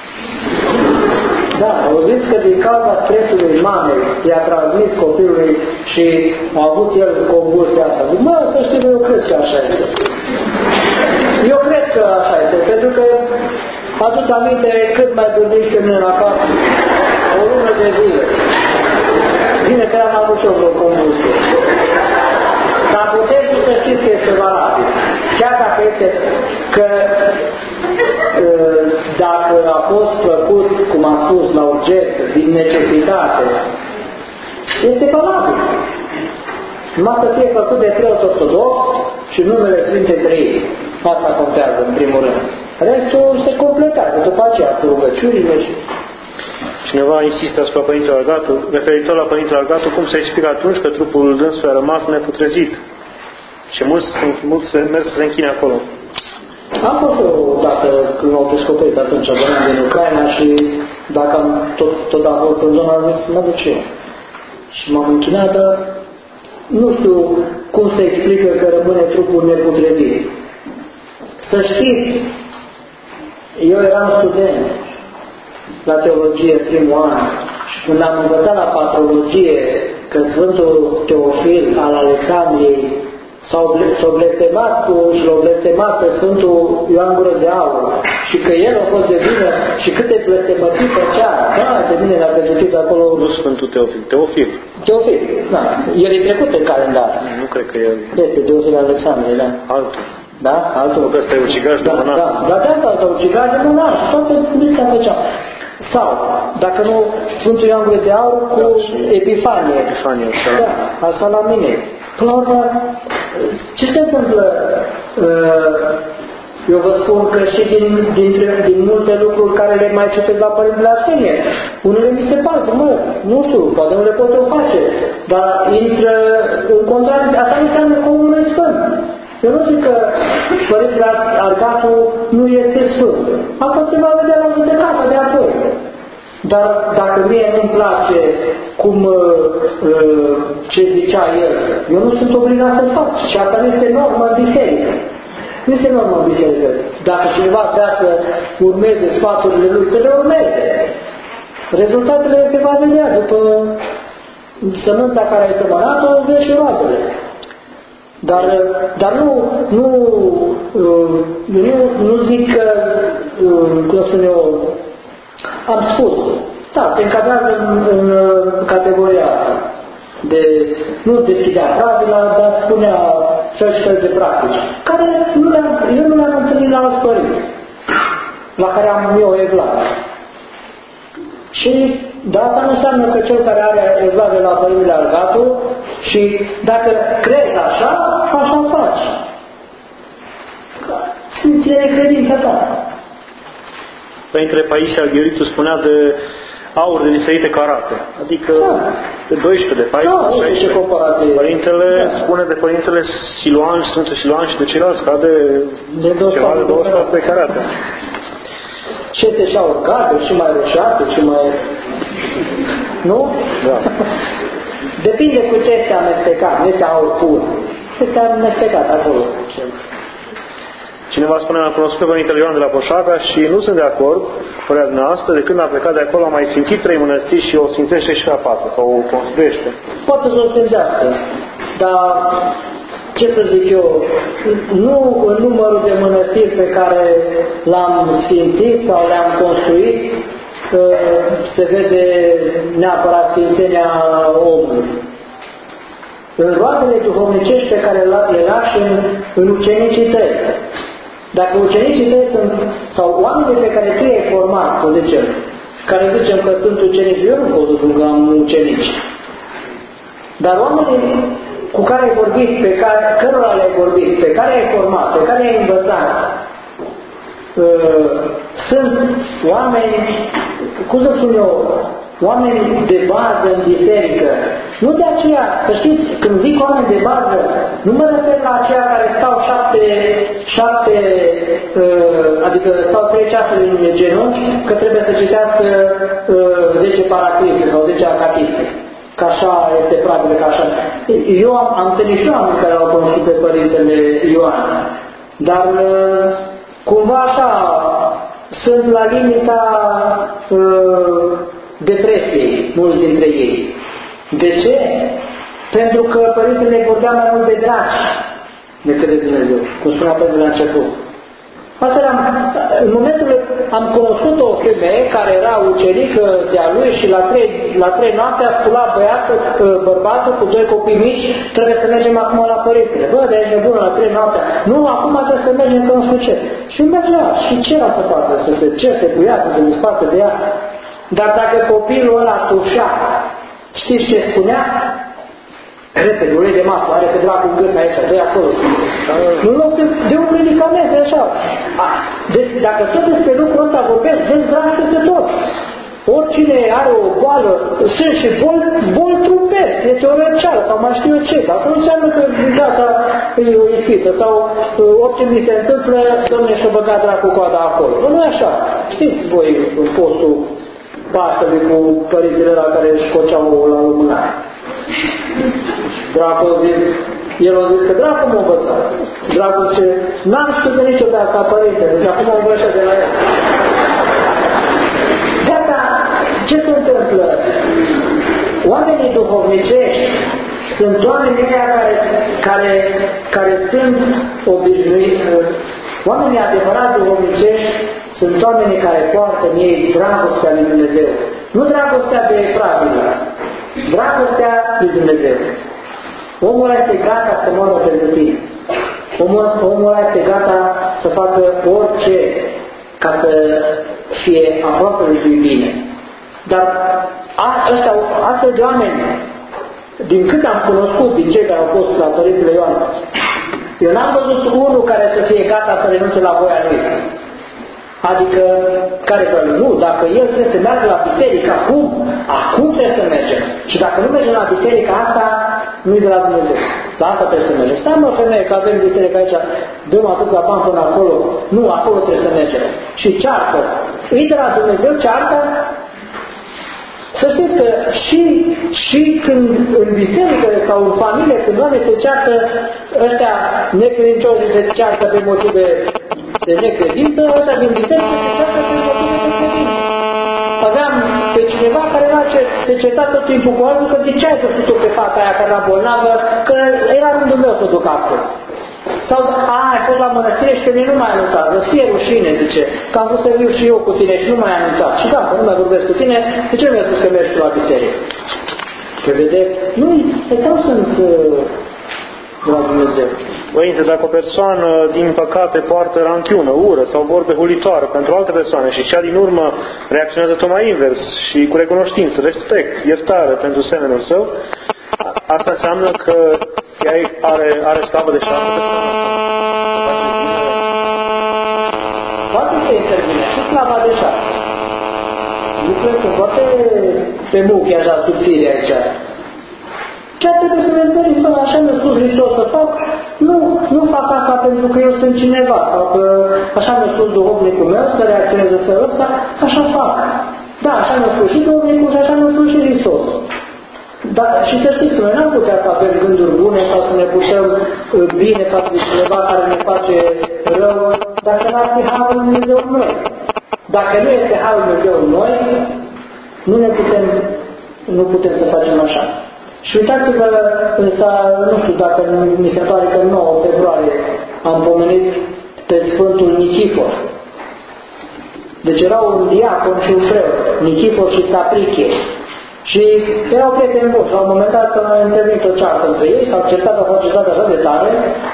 Da, au zis că din cauza stresului mamei i-a transmis copilului și a avut el convulsia asta. Zic, mă, să știi că eu cred că așa este. Eu cred că așa este, pentru că aduți aminte cât mai gândești pe mine la cap o lună de zile. Bine că am avut și eu vreo convulsie. Dar puteți să știți că este valabil. Chiar dacă este că dacă a fost făcut, cum am spus, la urgență, din necesitate, este valabil. Numai să fie făcut de preot ortodox și numele Sfintei Trei. Asta contează, în primul rând. Restul se completează după aceea cu rugăciunile și... Cineva insistă asupra Părintelui Argatu, referitor la Părintele Argatu, cum se explică atunci că trupul dânsului a rămas neputrezit și mulți, mulți se merg să se închine acolo. Am fost o dată când m-au descoperit atunci, veneam din Ucraina și dacă am tot, tot am fost în zona, am zis, mă duc eu. și m-am închinat, dar nu știu cum se explică că rămâne trupul nepotrivit. Să știți, eu eram student la teologie primul an și când am învățat la patrologie că Sfântul Teofil al Alexandriei s-a blestemat cu, și l-a blestemat pe Sfântul Ioan Gură de Aur și că el a fost de vină și câte blestemății făcea, da, de mine dacă citiți acolo... Nu Sfântul Teofil, Teofil. Teofil, da. El e trecut în calendar. Nu cred că el... Este Teofil al Alexandriei, da. Altul. Da? Altul. Nu că ăsta e ucigaș de da, mânar. Da, dar de asta e ucigaș de mânar și toate lucrurile făceau. Sau, dacă nu, Sfântul Ioan Gură de Aur cu da, Epifanie. Epifanie, da, al Salaminei. Până la urmă, ce se întâmplă? Eu vă spun că și din, din, din multe lucruri care le mai citesc la Părintele Arsenie, unele mi se pare, mă, nu știu, poate nu le pot eu face, dar intră în contradicție. Asta înseamnă că omul nu e sfânt. Eu nu zic că Părintele Argatu nu este sfânt. Asta se va vedea la judecată de apoi. Dar dacă mie nu-mi place cum uh, ce zicea el, eu nu sunt obligat să fac. Și asta nu este normă în biserică. Nu este normă în biserică. Dacă cineva vrea să urmeze sfaturile lui, să le urmeze. Rezultatele se va vedea după sămânța care ai sămănat-o, vezi și roadele. Dar, dar nu, nu, nu, nu zic că, cum spun eu, am spus, da, se încadrează în, în categoria asta. De, nu deschidea pravila, dar spunea fel și fel de practici, care nu le-am, eu nu le-am întâlnit la alți părinți, la care am eu evlat. Și de asta nu înseamnă că cel care are evlat de la Părintele Argatu și dacă crezi așa, așa faci. Sfințile de credința ta. Părintele Paisie Algheritu spunea de aur de diferite carate, adică da. de doisprezece, de paisprezece, da, șaisprezece. Părintele da. spune de Părintele Siluan, Sfântul Siluan și de ceilalți ca de, de ceva de douăzeci și patru de carate. Și este și aur galben, și mai roșate, și mai... Nu? Da. Depinde cu ce este amestecat, nu este aur pur. Este amestecat acolo. Cineva spune, am cunoscut pe Părintele Ioan de la Poșaga și nu sunt de acord cu părerea noastră, de când a plecat de acolo a mai sfințit trei mănăstiri și o sfințește și a patra, sau o construiește. Poate să o sfințească, dar ce să zic eu, nu în numărul de mănăstiri pe care l-am sfințit sau le-am construit se vede neapărat sfințenia omului. În roadele duhovnicești pe care le lași în, în ucenicii tăi. Dacă ucenicii tăi sunt, sau oamenii pe care tu i-ai format, să zicem, care zicem că sunt ucenici, eu nu pot să spun că am ucenici. Dar oamenii cu care ai vorbit, pe care, cărora le-ai vorbit, pe care ai format, pe care ai învățat, uh, sunt oameni, cum să spun eu, oameni de bază în biserică. Nu de aceea, să știți, când zic oameni de bază, nu mă refer la aceia care stau șapte, șapte uh, adică stau trei ceasuri în genunchi, că trebuie să citească uh, zece paracrise sau zece acatiste. Că așa este practic, că așa. Eu am, am întâlnit și oameni care au cunoscut pe Părintele Ioan, dar uh, cumva așa sunt la limita uh, depresiei, mulți dintre ei. De ce? Pentru că Părintele vorbea mai mult de dragi decât de Dumnezeu, cum spunea Părintele la început. Asta era, în momentul am cunoscut o femeie care era ucenică de-a lui și la trei, la trei noapte a sculat băiatul, bărbatul cu doi copii mici, trebuie să mergem acum la Părintele. Bă, de ești nebună la trei noapte. Nu, acum trebuie să mergem că nu știu ce. Și mergea. Și ce era să facă? Să se certe cu ea, să se desparte de ea. Dar dacă copilul ăla tușea, știți ce spunea? Repede, ulei de masă, are pe dracu în gât aici, dă-i acolo. Nu loc de un medicament, așa. Deci, dacă tot despre lucrul ăsta vorbesc, vezi dragi peste tot. Oricine are o boală, sunt și boli, boli trupești, este o răceală sau mai știu eu ce, dar nu înseamnă că gata e o ispită sau orice mi se întâmplă, domne, și-o băga dracu coada acolo. Nu e așa. Știți voi în postul Paștelui cu părintele la care își coceau la lumânare. Dracu a zis, el a zis că dracu m-a învățat. Dracu zice, n-am știut de niciodată ca părinte, deci acum am învățat de la el. Gata, ce se întâmplă? Oamenii duhovnicești sunt oamenii care, care, care sunt obișnuiți. Oamenii adevărați duhovnicești sunt oamenii care poartă în ei dragostea lui Dumnezeu. Nu dragostea de pravilă, dragostea lui Dumnezeu. Omul este gata să moară pentru tine. Omul, omul este gata să facă orice ca să fie aproape lui bine. Dar ăștia, astfel de oameni, din cât am cunoscut din cei care au fost la Părintele Ioan, eu n-am văzut unul care să fie gata să renunțe la voia lui. Adică, care că nu, dacă el trebuie să meargă la biserică acum, acum trebuie să mergem. Și dacă nu mergem la biserica asta, nu-i de la Dumnezeu. La asta trebuie să mergem. Stai mă, femeie, că avem biserică aici, dăm atât la bani până acolo. Nu, acolo trebuie să mergem. Și ceartă. Îi de la Dumnezeu ceartă. Să știți că și, și când în biserică sau în familie, când oamenii se ceartă, ăștia necredincioși se ceartă pe motive de necredință, ăștia din biserică se ceartă pe motive de credință. Aveam pe cineva care era se certa tot timpul cu altul, că de ce ai făcut-o pe fata aia care era bolnavă, că era rândul meu să duc acolo. Sau, a, ai fost la mănăstire și pe mine nu m-ai anunțat, îți fie rușine, zice, că am vrut să viu și eu cu tine și nu m-ai anunțat. Și da, că nu mai vorbesc cu tine, de ce nu mi-ai spus că mergi tu la biserică? Că vedeți, nu, sau sunt uh, de la Dumnezeu. Părinte, dacă o persoană, din păcate, poartă ranchiună, ură sau vorbe hulitoare pentru alte persoane și cea din urmă reacționează tocmai invers și cu recunoștință, respect, iertare pentru semenul său, asta înseamnă că ea are, are slavă de șartă pe poate să intervine și slava de șartă. Lucrurile sunt foarte pe muchi așa subțiri aici. Ce trebuie să ne întâlnim? Bă, așa mi-a spus Hristos să fac? Nu, nu fac asta pentru că eu sunt cineva. Sau că așa mi-a spus duhovnicul meu să reacționeze în felul ăsta, așa fac. Da, așa mi-a spus și duhovnicul și așa mi-a spus și Hristos. Dar și să știți că noi n-am putea să avem gânduri bune sau să ne putem bine față de cineva care ne face rău, dacă n-ar fi Harul Lui Dumnezeu în noi. Dacă nu este Harul Lui Dumnezeu în noi, nu ne putem, nu putem să facem așa. Și uitați-vă, însă, nu știu dacă mi se pare că nouă februarie am pomenit pe Sfântul Nichifor. Deci erau un diacon și un preot, Nichifor și Saprichie. Și erau prieteni buni. La un moment dat a intervenit o ceartă între ei, s-au certat, au fost certat așa de tare.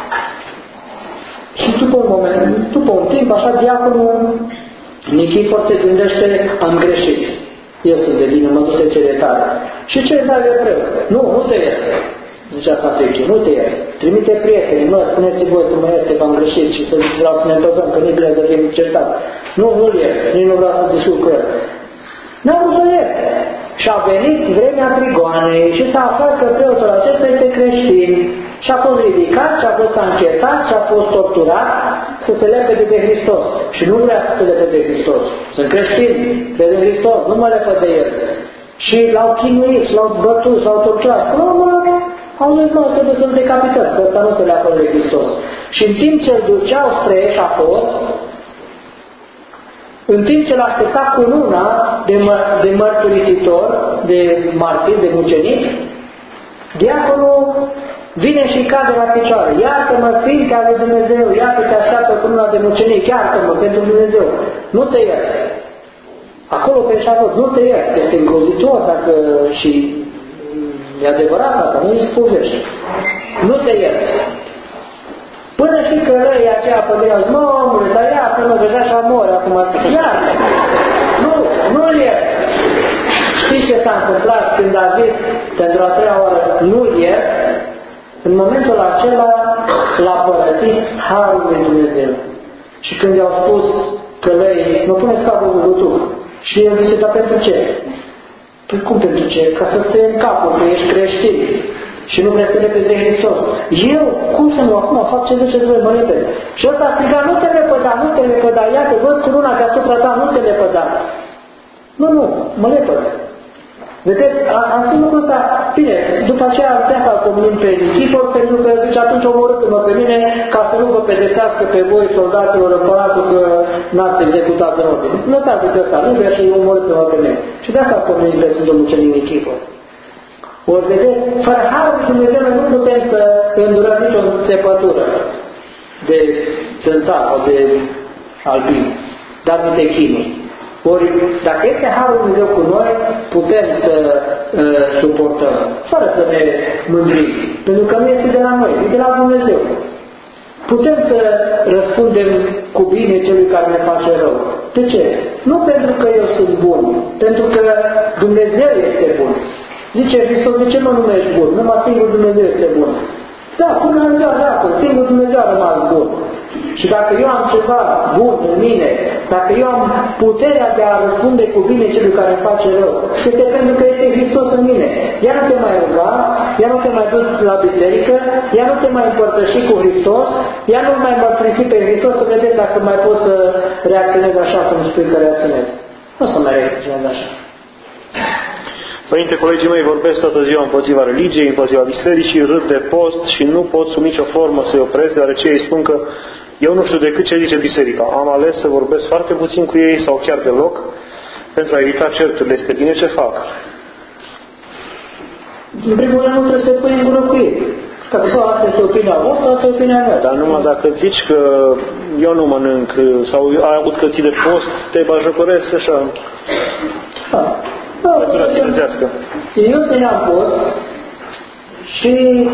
Și după un moment, după un timp, așa, diaconul Nichifor se gândește, am greșit. Eu sunt de vină, mă duc să cere tare. Și ce îți dai de preot? Nu, nu te iert. Zicea Saprichie, nu te iert. Trimite prietenii, mă, spuneți voi să mă ierte că am greșit și să vreau să ne întâmplăm, că nu-i bine să fim certat. Nu, nu-l iert, nici nu vreau să discut cu el. N-am vrut să iert. Și a venit vremea prigoanei și s-a aflat că preotul acesta este creștin. Și a fost ridicat, și a fost anchetat, și a fost torturat să se lepede de Hristos. Și nu vrea să se lepede de Hristos. Sunt creștini, cred în Hristos, nu mă lepăd de el. Și l-au chinuit, l-au bătut, l-au torturat. Până la urmă, au zis, nu, trebuie să-l decapităm, că ăsta nu se leapă de Hristos. Și în timp ce îl duceau spre eșafod, în timp ce l-aștepta cu luna de, mă, de mărturisitor, de martir, de mucenic, diaconul vine și cade la picioare. Iartă-mă, Fiica lui Dumnezeu, iată te așteaptă cu luna de mucenic, iartă-mă pentru Dumnezeu. Nu te iert. Acolo pe eșafod, nu te iert. Este îngrozitor dacă și e adevărat asta, nu îi spuvești. Nu te iert. Până și că răii aceea pe mine, mă, omule, dar iartă-mă, deja și-a mori acum, iartă! Nu, nu-l iert! Știți ce s-a întâmplat când a zis pentru a treia oară, nu-l iert? În momentul acela l-a părăsit Harul lui Dumnezeu. Și când i-au spus că răii, nu puneți capul în butuc. Și el zice, dar pentru ce? Păi cum pentru ce? Ca să stai în capul, că ești creștin. Și nu vrei să repezi de Hristos. Eu, cum să nu, acum fac ce ziceți voi, mă repede. Și ăsta a strigat, nu te lepăda, nu te lepăda, iată, văd cu luna deasupra ta, nu te lepăda. Nu, nu, mă lepăd. Vedeți, am spus lucrul ăsta, bine, după aceea am putea să comunim pe Nichifor, pentru că zice, atunci omorâți-mă pe mine ca să nu vă pedesească pe voi, soldaților, împăratul, că n-ați executat în ordine. Notați pe ăsta, liber și omorâți-mă pe mine. Și de asta comunim pe Sfântul Mucenic Nichifor. Ori vedeți, fără Harul lui Dumnezeu nu putem să îndurăm nicio înțepătură de țânțar sau de albin, dar nu de chinii. Ori, dacă este Harul Dumnezeu cu noi, putem să uh, suportăm, fără să ne mândrim. Pentru că nu este de la noi, e de la Dumnezeu. Putem să răspundem cu bine celui care ne face rău. De ce? Nu pentru că eu sunt bun, pentru că Dumnezeu este bun. Zice Hristos, de ce mă numești bun? Numai singur Dumnezeu este bun. Da, până în ziua de astăzi, singur Dumnezeu a rămas bun. Și dacă eu am ceva bun în mine, dacă eu am puterea de a răspunde cu bine celui care îmi face rău, este pentru că este Hristos în mine. Ea nu te mai ruga, ea nu te mai duci la biserică, ea nu te mai împărtăși cu Hristos, ea nu mai mărturisi pe Hristos să vedeți dacă mai poți să reacționezi așa cum spui că reacționezi. Nu o să mai reacționezi așa. Părinte, colegii mei vorbesc toată ziua împotriva religiei, împotriva bisericii, râd de post și nu pot sub nicio formă să-i opresc, deoarece ei spun că eu nu știu decât ce zice biserica. Am ales să vorbesc foarte puțin cu ei sau chiar deloc pentru a evita certurile. Este bine ce fac. În primul rând nu trebuie să pui în gură cu ei. Că asta este opinia voastră, asta e opinia mea. Dar numai dacă zici că eu nu mănânc sau ai avut că ții de post, te bajocoresc așa. Da. Natura chinezească. Eu țineam post și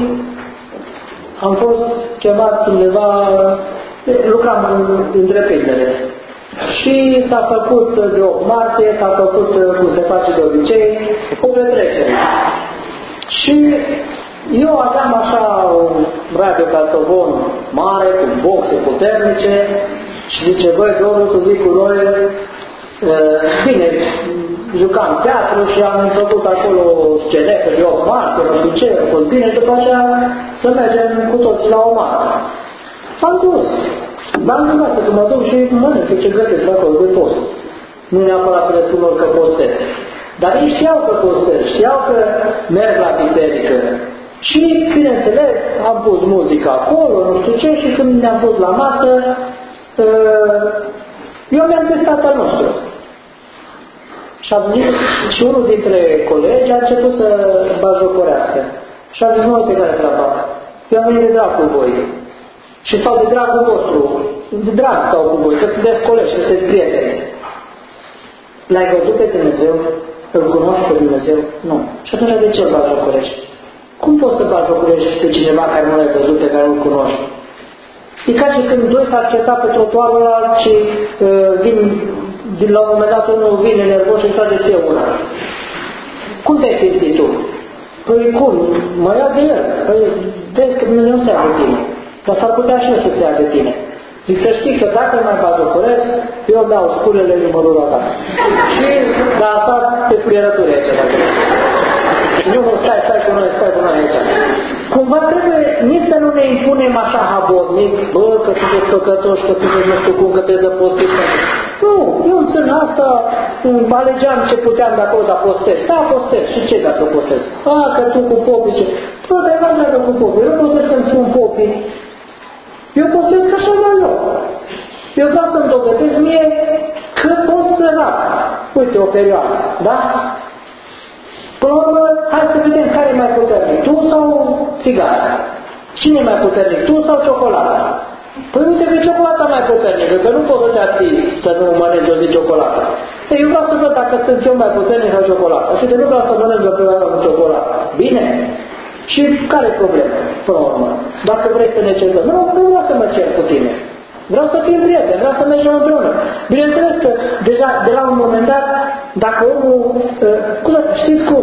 am fost chemat undeva, lucram în întreprindere. Și s-a făcut de opt martie, s-a făcut, cum se face de obicei, o petrecere. Și eu aveam așa un radiocartovon mare, cu boxe puternice și zice, băi, Domnul, tu zic cu noi, bine, jucam teatru și am făcut acolo scenetă de o marcă, nu știu ce, a fost bine, și după aceea să mergem cu toți la o masă. S-am dus. M-am gândit să mă duc și mănânc ce găsesc acolo de post. Nu neapărat să le spun că postez. Dar ei știau că postez, știau că merg la biserică. Și, bineînțeles, am pus muzica acolo, nu știu ce, și când ne-am pus la masă, eu mi-am zis tatăl nostru. Și am zis, și unul dintre colegi a început să bajocorească. Și am zis, nu uite care treaba. Eu am venit de drag cu voi. Și stau de dragul vostru. De drag stau cu voi, că sunteți colegi, că sunteți prieteni. L-ai văzut pe Dumnezeu? Îl cunoști pe Dumnezeu? Nu. Și atunci de ce îl bajocorești? Cum poți să bajocorești pe cineva care nu l-ai văzut, pe care nu-l cunoști? E ca și când doi s-ar certa pe trotuarul ăla și uh, vin, din la un moment dat unul vine nervos și îi trage ție una. Cum te-ai simțit tu? Păi cum? Mă ia de el. Păi vezi că Dumnezeu nu se ia de tine. Dar s-ar putea și eu să se ia de tine. Zic să știi că dacă mai bajocoresc, eu dau sculele în numărul ta. Și da, asta pe fluierături aici. Nu, nu, stai, stai cu noi, stai cu noi aici. Cumva trebuie nici să nu ne impunem așa habotnic, bă, că sunteți păcătoși, că sunteți nu știu cum, că trebuie să postiți. Nu, eu în țină asta alegeam ce puteam de acolo, dar postez. Da, postez. Și ce dacă postez? A, că tu cu popii, ce? Bă, dar eu nu am cu popii. Eu nu postez când spun popii. Eu postez că așa vreau eu. Eu vreau să-mi dovedesc mie că pot să fac. Uite, o perioadă, da? Până la urmă, hai să vedem care e mai puternic, tu sau țigara? Cine e mai puternic, tu sau ciocolata? Păi uite că ciocolata mai puternică, că nu poți să te abții să nu mănânci o zi ciocolată. Ei, eu vreau să văd dacă sunt eu mai puternic sau ciocolata. Și de nu vreau să mănânci o perioadă cu ciocolată. Bine? Și care e problema, până la urmă? Dacă vrei să ne certăm, nu, nu vreau să mă cer cu tine. Vreau să fim prieteni, vreau să mergem împreună. Bineînțeles că deja de la un moment dat, dacă omul, cum, știți cum?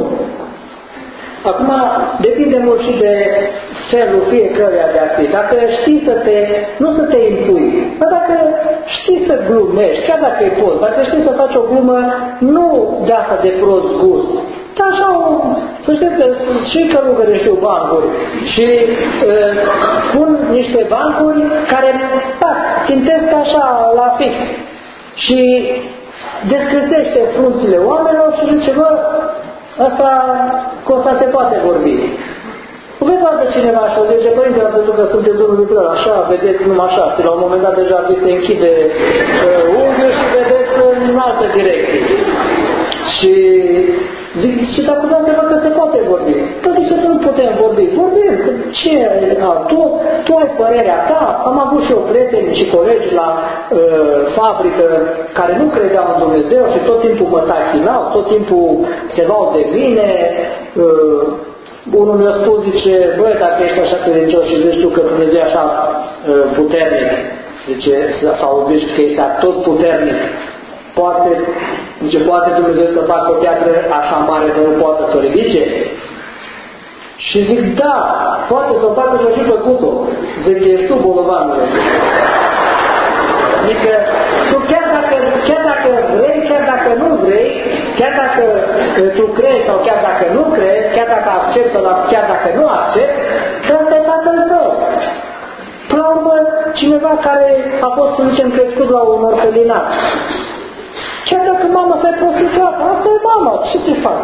Acum depinde mult și de felul fiecăruia de a fi. Dacă știi să te, nu să te impui, dar dacă știi să glumești, chiar dacă e poți, dacă știi să faci o glumă, nu de asta de prost gust, dar așa, să știți că și călugări știu bancuri și uh, spun niște bancuri care, da, țintesc așa la fix și descrețește frunțile oamenilor și zice, bă, Asta, cu asta se poate vorbi. Vedeți toată cineva așa, zice, părinte, am văzut că sunteți unul dintre ăla, așa, vedeți numai așa, și la un moment dat deja vi se închide uh, unghiul și vedeți în altă direcție. Și zic, și dacă vreau să văd că se poate vorbi. Păi de ce să nu putem vorbi? Vorbim, ce a, tu, tu ai părerea ta, am avut și eu prieteni și colegi la uh, fabrică care nu credeau în Dumnezeu și tot timpul mă tachinau, tot timpul se luau de mine, uh, unul mi-a spus, zice, băi, dacă ești așa credincios și zici tu că Dumnezeu e așa uh, puternic, zice, sau zici că ești tot puternic, poate, zice, poate Dumnezeu să facă o piatră așa mare să nu poată să o ridice? Și zic, da, poate să o facă și-o și făcut-o. Zic, ești tu, bolovanule. Adică, tu chiar dacă, chiar dacă vrei, chiar dacă nu vrei, chiar dacă tu crezi sau chiar dacă nu crezi, chiar dacă accepti sau chiar dacă nu accepti, ăsta e Tatăl tău. Până la urmă, cineva care a fost, să zicem, crescut la un orfelinat, chiar dacă mama s-a prostituat, asta e mama, ce te fac?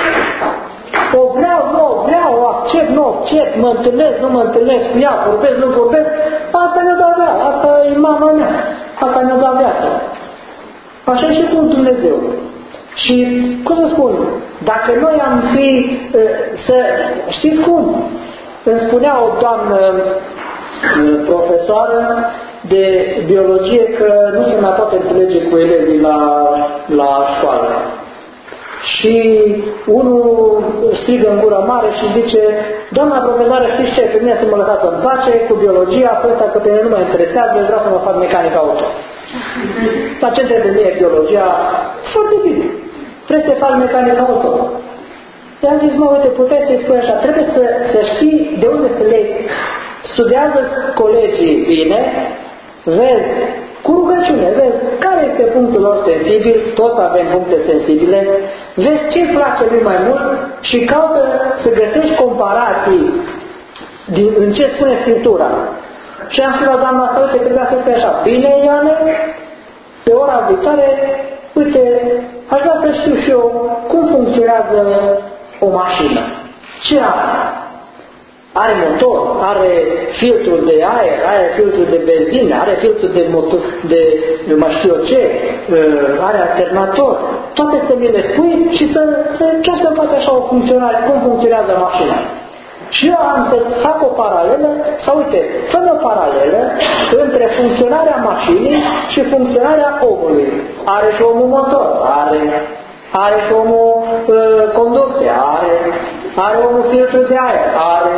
O vreau, nu o vreau, o accept, nu o accept, mă întâlnesc, nu mă întâlnesc cu ea, vorbesc, nu vorbesc, asta ne-a dat viața, asta e mama mea, asta ne-a dat viața. Așa și cu Dumnezeu. Și, cum să spun, dacă noi am fi, să, știți cum? Îmi spunea o doamnă profesoară de biologie că nu se mai poate înțelege cu elevii la, la școală. Și unul strigă în gură mare și zice, doamna profesoară, știți ce, pe mine să mă lăsați în pace cu biologia, asta că pe mine nu mă interesează, vreau să mă fac mecanic auto. La ce trebuie mie biologia? Foarte bine. Trebuie să faci mecanic auto. I-am zis, mă, uite, puteți să-i spui așa, trebuie să, să știi de unde să le studiază colegii bine, vezi, cu rugăciune, vezi care este punctul lor sensibil, toți avem puncte sensibile, vezi ce-i place lui mai mult și caută să găsești comparații din, în ce spune Scriptura. Și am spus la doamna asta, uite, trebuia să spui așa, bine, Ioane, pe ora viitoare, uite, aș vrea să știu și eu cum funcționează o mașină. Ce are? Are motor, are filtrul de aer, are filtrul de benzină, are filtrul de motor, de mai știu eu ce, are alternator. Toate să mi le spui și să, să încerci să faci așa o funcționare, cum funcționează mașina. Și eu am să fac o paralelă, sau uite, fă o paralelă între funcționarea mașinii și funcționarea omului. Are și omul motor, are, are și omul uh, conducție, are, are omul filtru de aer, are,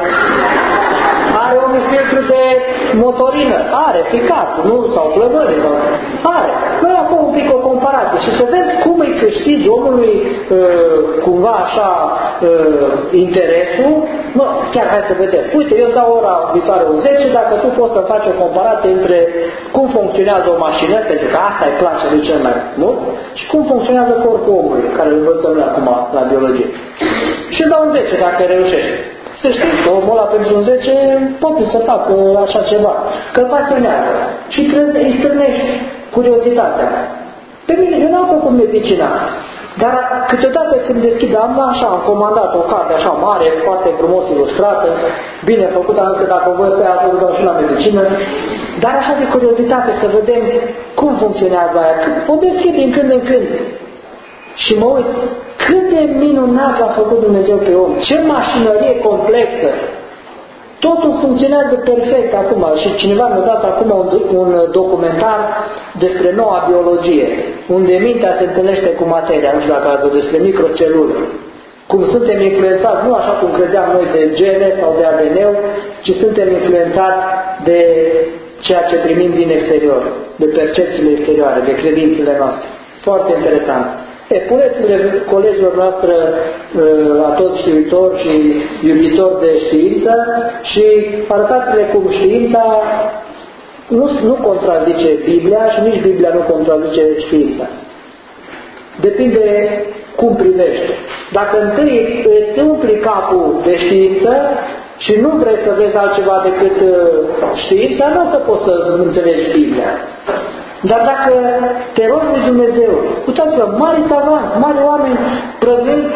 are omul filtru de motorină, are, picat, nu, sau plămâni, sau, are. Noi acum un pic o comparație și să vezi cum îi câștigi omului uh, cumva așa uh, interesul. Mă, chiar hai să vedem. Uite, eu dau ora viitoare un zece, dacă tu poți să faci o comparație între cum funcționează o mașină, pentru că asta îi place lui cel mai mult, și cum funcționează corpul omului, care îl învățăm noi acum la biologie. Și dau un zece dacă reușești. Să știi că omul ăla pentru un zece poate să facă așa ceva, că îl pasionează și îi strânești curiozitatea. Pe mine, eu n-am făcut medicina, dar câteodată când deschid, am așa, am comandat o carte așa mare, foarte frumos ilustrată, bine făcută, am zis că dacă văd pe aia, să dau și la medicină, dar așa de curiozitate să vedem cum funcționează aia. O deschid din când în când și mă uit cât de minunat a făcut Dumnezeu pe om, ce mașinărie complexă. Totul funcționează perfect acum și cineva mi-a dat acum un, un documentar despre noua biologie, unde mintea se întâlnește cu materia, nu știu dacă ați văzut, despre microcelule. Cum suntem influențați, nu așa cum credeam noi de gene sau de A D N-ul, ci suntem influențați de ceea ce primim din exterior, de percepțiile exterioare, de credințele noastre. Foarte interesant. E, puneți-le colegilor noastre a toți știutori și iubitori de știință și arătați-le cum știința nu, nu contrazice Biblia și nici Biblia nu contrazice știința. Depinde cum privești. Dacă întâi îți umpli capul de știință și nu vrei să vezi altceva decât știința, nu o să poți să înțelegi Biblia. Dar dacă te rogi lui Dumnezeu, uitați-vă, mari savanți, mari oameni prăvând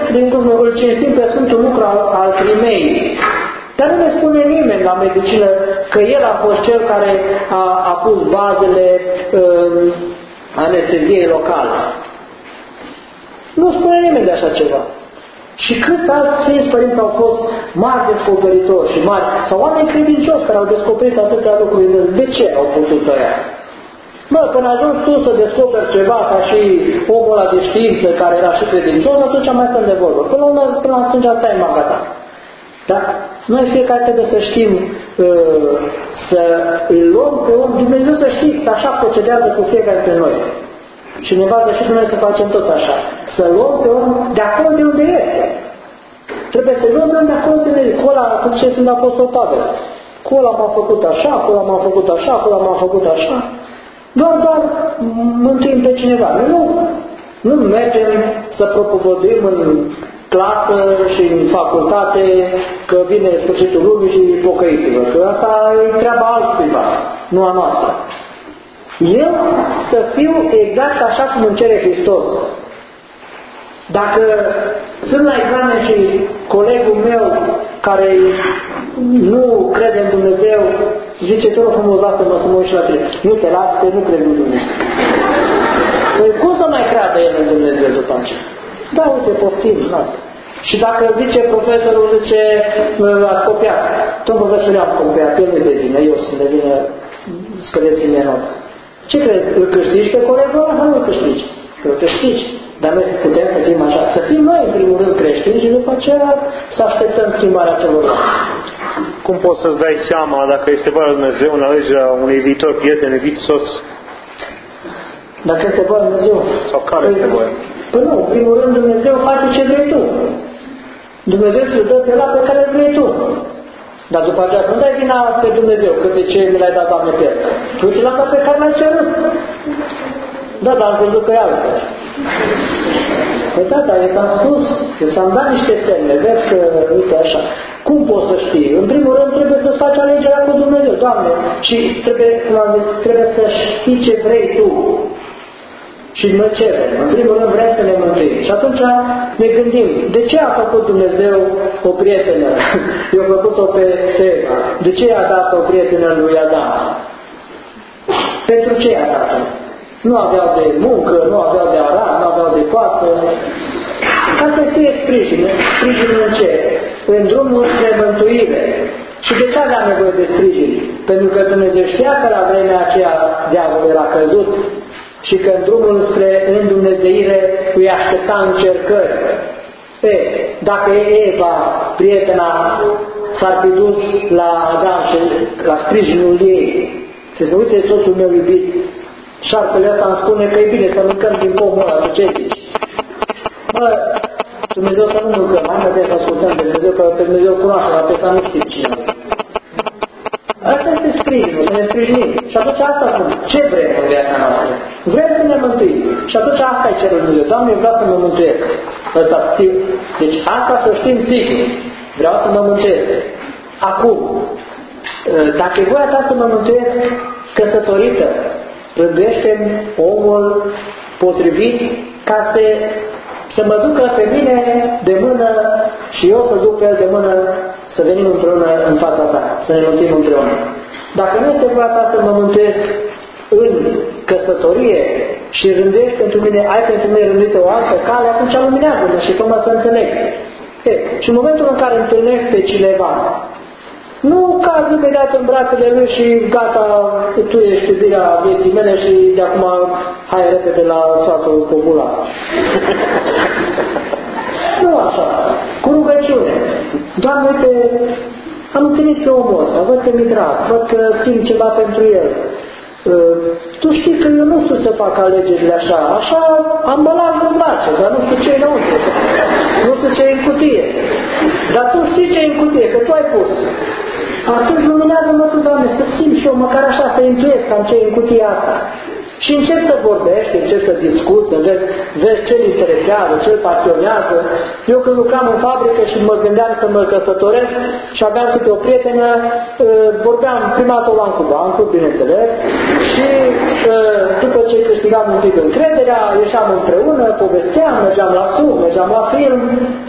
din cuvântul, îl cinstim pe Sfântul lucru al, al primeii. Dar nu ne spune nimeni la medicină că el a fost cel care a, a pus bazele uh, anesteziei locale. Nu spune nimeni de așa ceva. Și cât alți Sfinți Părinți au fost mari descoperitori și mari, sau oameni credincioși care au descoperit atâtea lucruri, de ce au putut tăia? Mă, când ajungi tu să descoperi ceva ca și omul ăla de știință care era și credincios, atunci mai stăm de vorbă. Până la urmă, până atunci asta e maga ta. Da? Noi fiecare trebuie să știm uh, să îl luăm pe om, Dumnezeu să știți, așa procedează cu fiecare dintre noi. Și ne bază și pe noi să facem tot așa. Să luăm pe om de acolo de unde este. Trebuie să luăm pe om de acolo de unde este. Cola, cum ce sunt Apostol Pavel. Cola m-a făcut așa, cola m-a făcut așa, cola m-a făcut așa. Doar, doar mântuim pe cineva. Nu, nu mergem să propovăduim în clasă și în facultate că vine sfârșitul lumii și pocăiți-vă. Că asta e treaba altcuiva, nu a noastră. Eu să fiu exact așa cum îmi cere Hristos. Dacă sunt la examen și colegul meu care nu crede în Dumnezeu zice, te rog frumos, lasă-mă să mă uit și la tine. Nu te las, că nu crezi în Dumnezeu. Păi cum să mai creadă el în Dumnezeu după aceea? Da, uite, postim, lasă. Și dacă zice profesorul, zice, ați copiat. Tot profesorul am copiat, el nu-i de vină, eu sunt de vină, scădeți-mi notă. Ce crezi? Îl câștigi pe colegul ăla sau nu îl câștigi? Îl câștigi. Dar noi putem să fim așa. Să fim noi, în primul rând, creștini și după aceea să așteptăm schimbarea celorlalți. Cum poți să-ți dai seama dacă este voia lui Dumnezeu în alegerea unui viitor prieten, iubit soț? Dacă este voia lui Dumnezeu? Sau care păi, este voia? Păi nu, în primul rând Dumnezeu face ce vrei tu. Dumnezeu îți dă pe ăla pe care vrei tu. Dar după aceea să nu dai vina pe Dumnezeu, că de ce mi l-ai dat, Doamne, pe el. Tu ți l-am dat pe care l-ai cerut. Da, dar am crezut că e altfel. Păi da, dar eu ți-am spus, eu ți-am dat niște semne, vezi că, uite așa. Cum poți să știi? În primul rând trebuie să-ți faci alegerea cu Dumnezeu, Doamne, și trebuie, cum am zis, trebuie să știi ce vrei tu. Și mă cere. În primul rând vrem să ne mântuim. Și atunci ne gândim, de ce a făcut Dumnezeu o prietenă? I-a făcut-o pe Eva. De ce i-a dat o prietenă lui Adam? Pentru ce i-a dat-o? Nu aveau de muncă, nu aveau de arat, nu aveau de coasă. Ca să fie sprijin. Sprijin în ce? În drumul spre mântuire. Și de ce avea nevoie de sprijin? Pentru că Dumnezeu știa că la vremea aceea diavolul era căzut și că în drumul spre îndumnezeire îi aștepta încercări. E, dacă Eva, prietena, s-ar fi dus la Adam și la sprijinul ei, și să uite, soțul meu iubit, șarpele ăsta îmi spune că e bine să mâncăm din pomul ăla, tu ce zici? Bă, Dumnezeu să nu mâncăm, hai să să ascultăm de Dumnezeu, că pe Dumnezeu cunoaște, dar pe ăsta nu știm cine. Asta este sprijinul, să ne sprijinim. Și atunci asta spun. Ce vrem în viața noastră? Vrem să ne mântuim. Și atunci asta e cerul Dumnezeu. Doamne, vreau să mă mântuiesc. Asta știu. Deci asta să știm sigur. Vreau să mă mântuiesc. Acum, dacă e voia ta să mă mântuiesc căsătorită, rânduiește-mi omul potrivit ca să, să mă ducă pe mine de mână și eu să duc pe el de mână să venim împreună în fața ta, să ne mântuim împreună. Dacă nu este voia ta să mă mântuiesc în căsătorie și rânduiești pentru mine, ai pentru mine rânduită o altă cale, atunci luminează-mă și fă-mă să înțeleg. E, și în momentul în care întâlnești pe cineva, nu cazi imediat în brațele lui și gata, tu ești iubirea vieții mele și de acum hai repede la satul popular. Nu așa, cu rugăciune. Doamne, uite, am întâlnit pe omul ăsta, văd că mi-e drag, văd că simt ceva pentru el. Uh, tu știi că eu nu știu să fac alegerile așa, așa ambalajul îmi place, dar nu știu ce e înăuntru, nu știu ce e în cutie. Dar tu știi ce e în cutie, că tu ai pus. Atunci luminează-mă tu, Doamne, să simt și eu măcar așa, să intuiesc cam ce e în cutia asta. Și încep să vorbești, încep să discuți, vezi, vezi ce îl interesează, ce îl pasionează. Eu când lucram în fabrică și mă gândeam să mă căsătoresc și aveam câte o prietenă, vorbeam, prima dată o luam cu bancul, bineînțeles, și după ce câștigam un pic încrederea, ieșeam împreună, povesteam, mergeam la sur, mergeam la film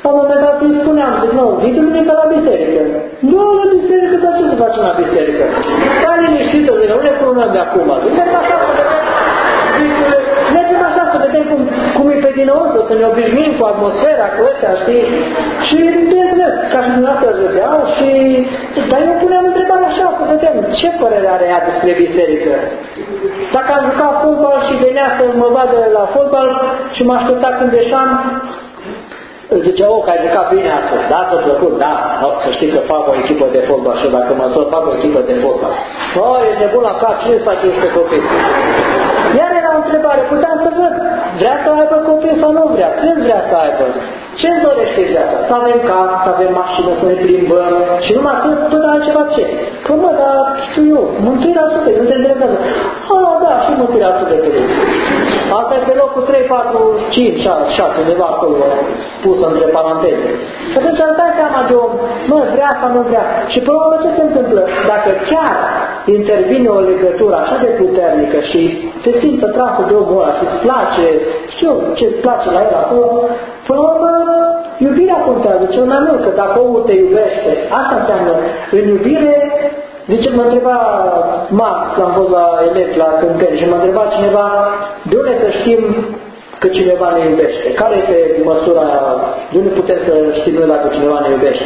La un moment dat îi spuneam, zic, nu, vii duminică la biserică. Nu, la biserică, dar ce să facem la biserică? Stai liniștită, zic, nu ne punem de acum. Mergem așa să vedem, mergem așa să vedem cum, cum e pe dinăuntru, să ne obișnuim cu atmosfera, cu ăstea, știi? Și bineînțeles, ca și dumneavoastră râdeau și... Dar eu puneam întrebarea așa, să vedem, ce părere are ea despre biserică? Dacă am jucat fotbal și venea să mă vadă la fotbal și mă aștepta când ieșeam, îl zicea, o, că ai jucat bine astăzi, da, ți-a plăcut, da, o, să știi că fac o echipă de fotbal și dacă mă sol, fac o echipă de fotbal. O, e nebun la cap, cine îți face ăștia copii? Iar era o întrebare, puteam să văd, vrea să aibă copii sau nu vrea, când vrea să aibă? Ce-ți dorește viața? Să avem casă, să avem mașină, să ne plimbăm și numai atât, până altceva ce? Că mă, dar știu eu, mântuirea sufletului, nu te interesează. Ah, da, și mântuirea sufletului. Asta e pe locul trei, patru, cinci, șase, undeva acolo, pusă între paranteze. Și atunci îți dai seama de om, mă, vrea sau nu vrea. Și până la urmă ce se întâmplă? Dacă chiar intervine o legătură așa de puternică și te simți trasă de omul ăla și îți place, știu ce îți place la el acolo, până la urmă, iubirea contează cel mai mult, că dacă omul te iubește, asta înseamnă, în iubire, zice, mă întreba Max, l-am fost la elev, la cântări, și mă întreba cineva, de unde să știm că cineva ne iubește? Care este măsura, de unde putem să știm noi dacă cineva ne iubește?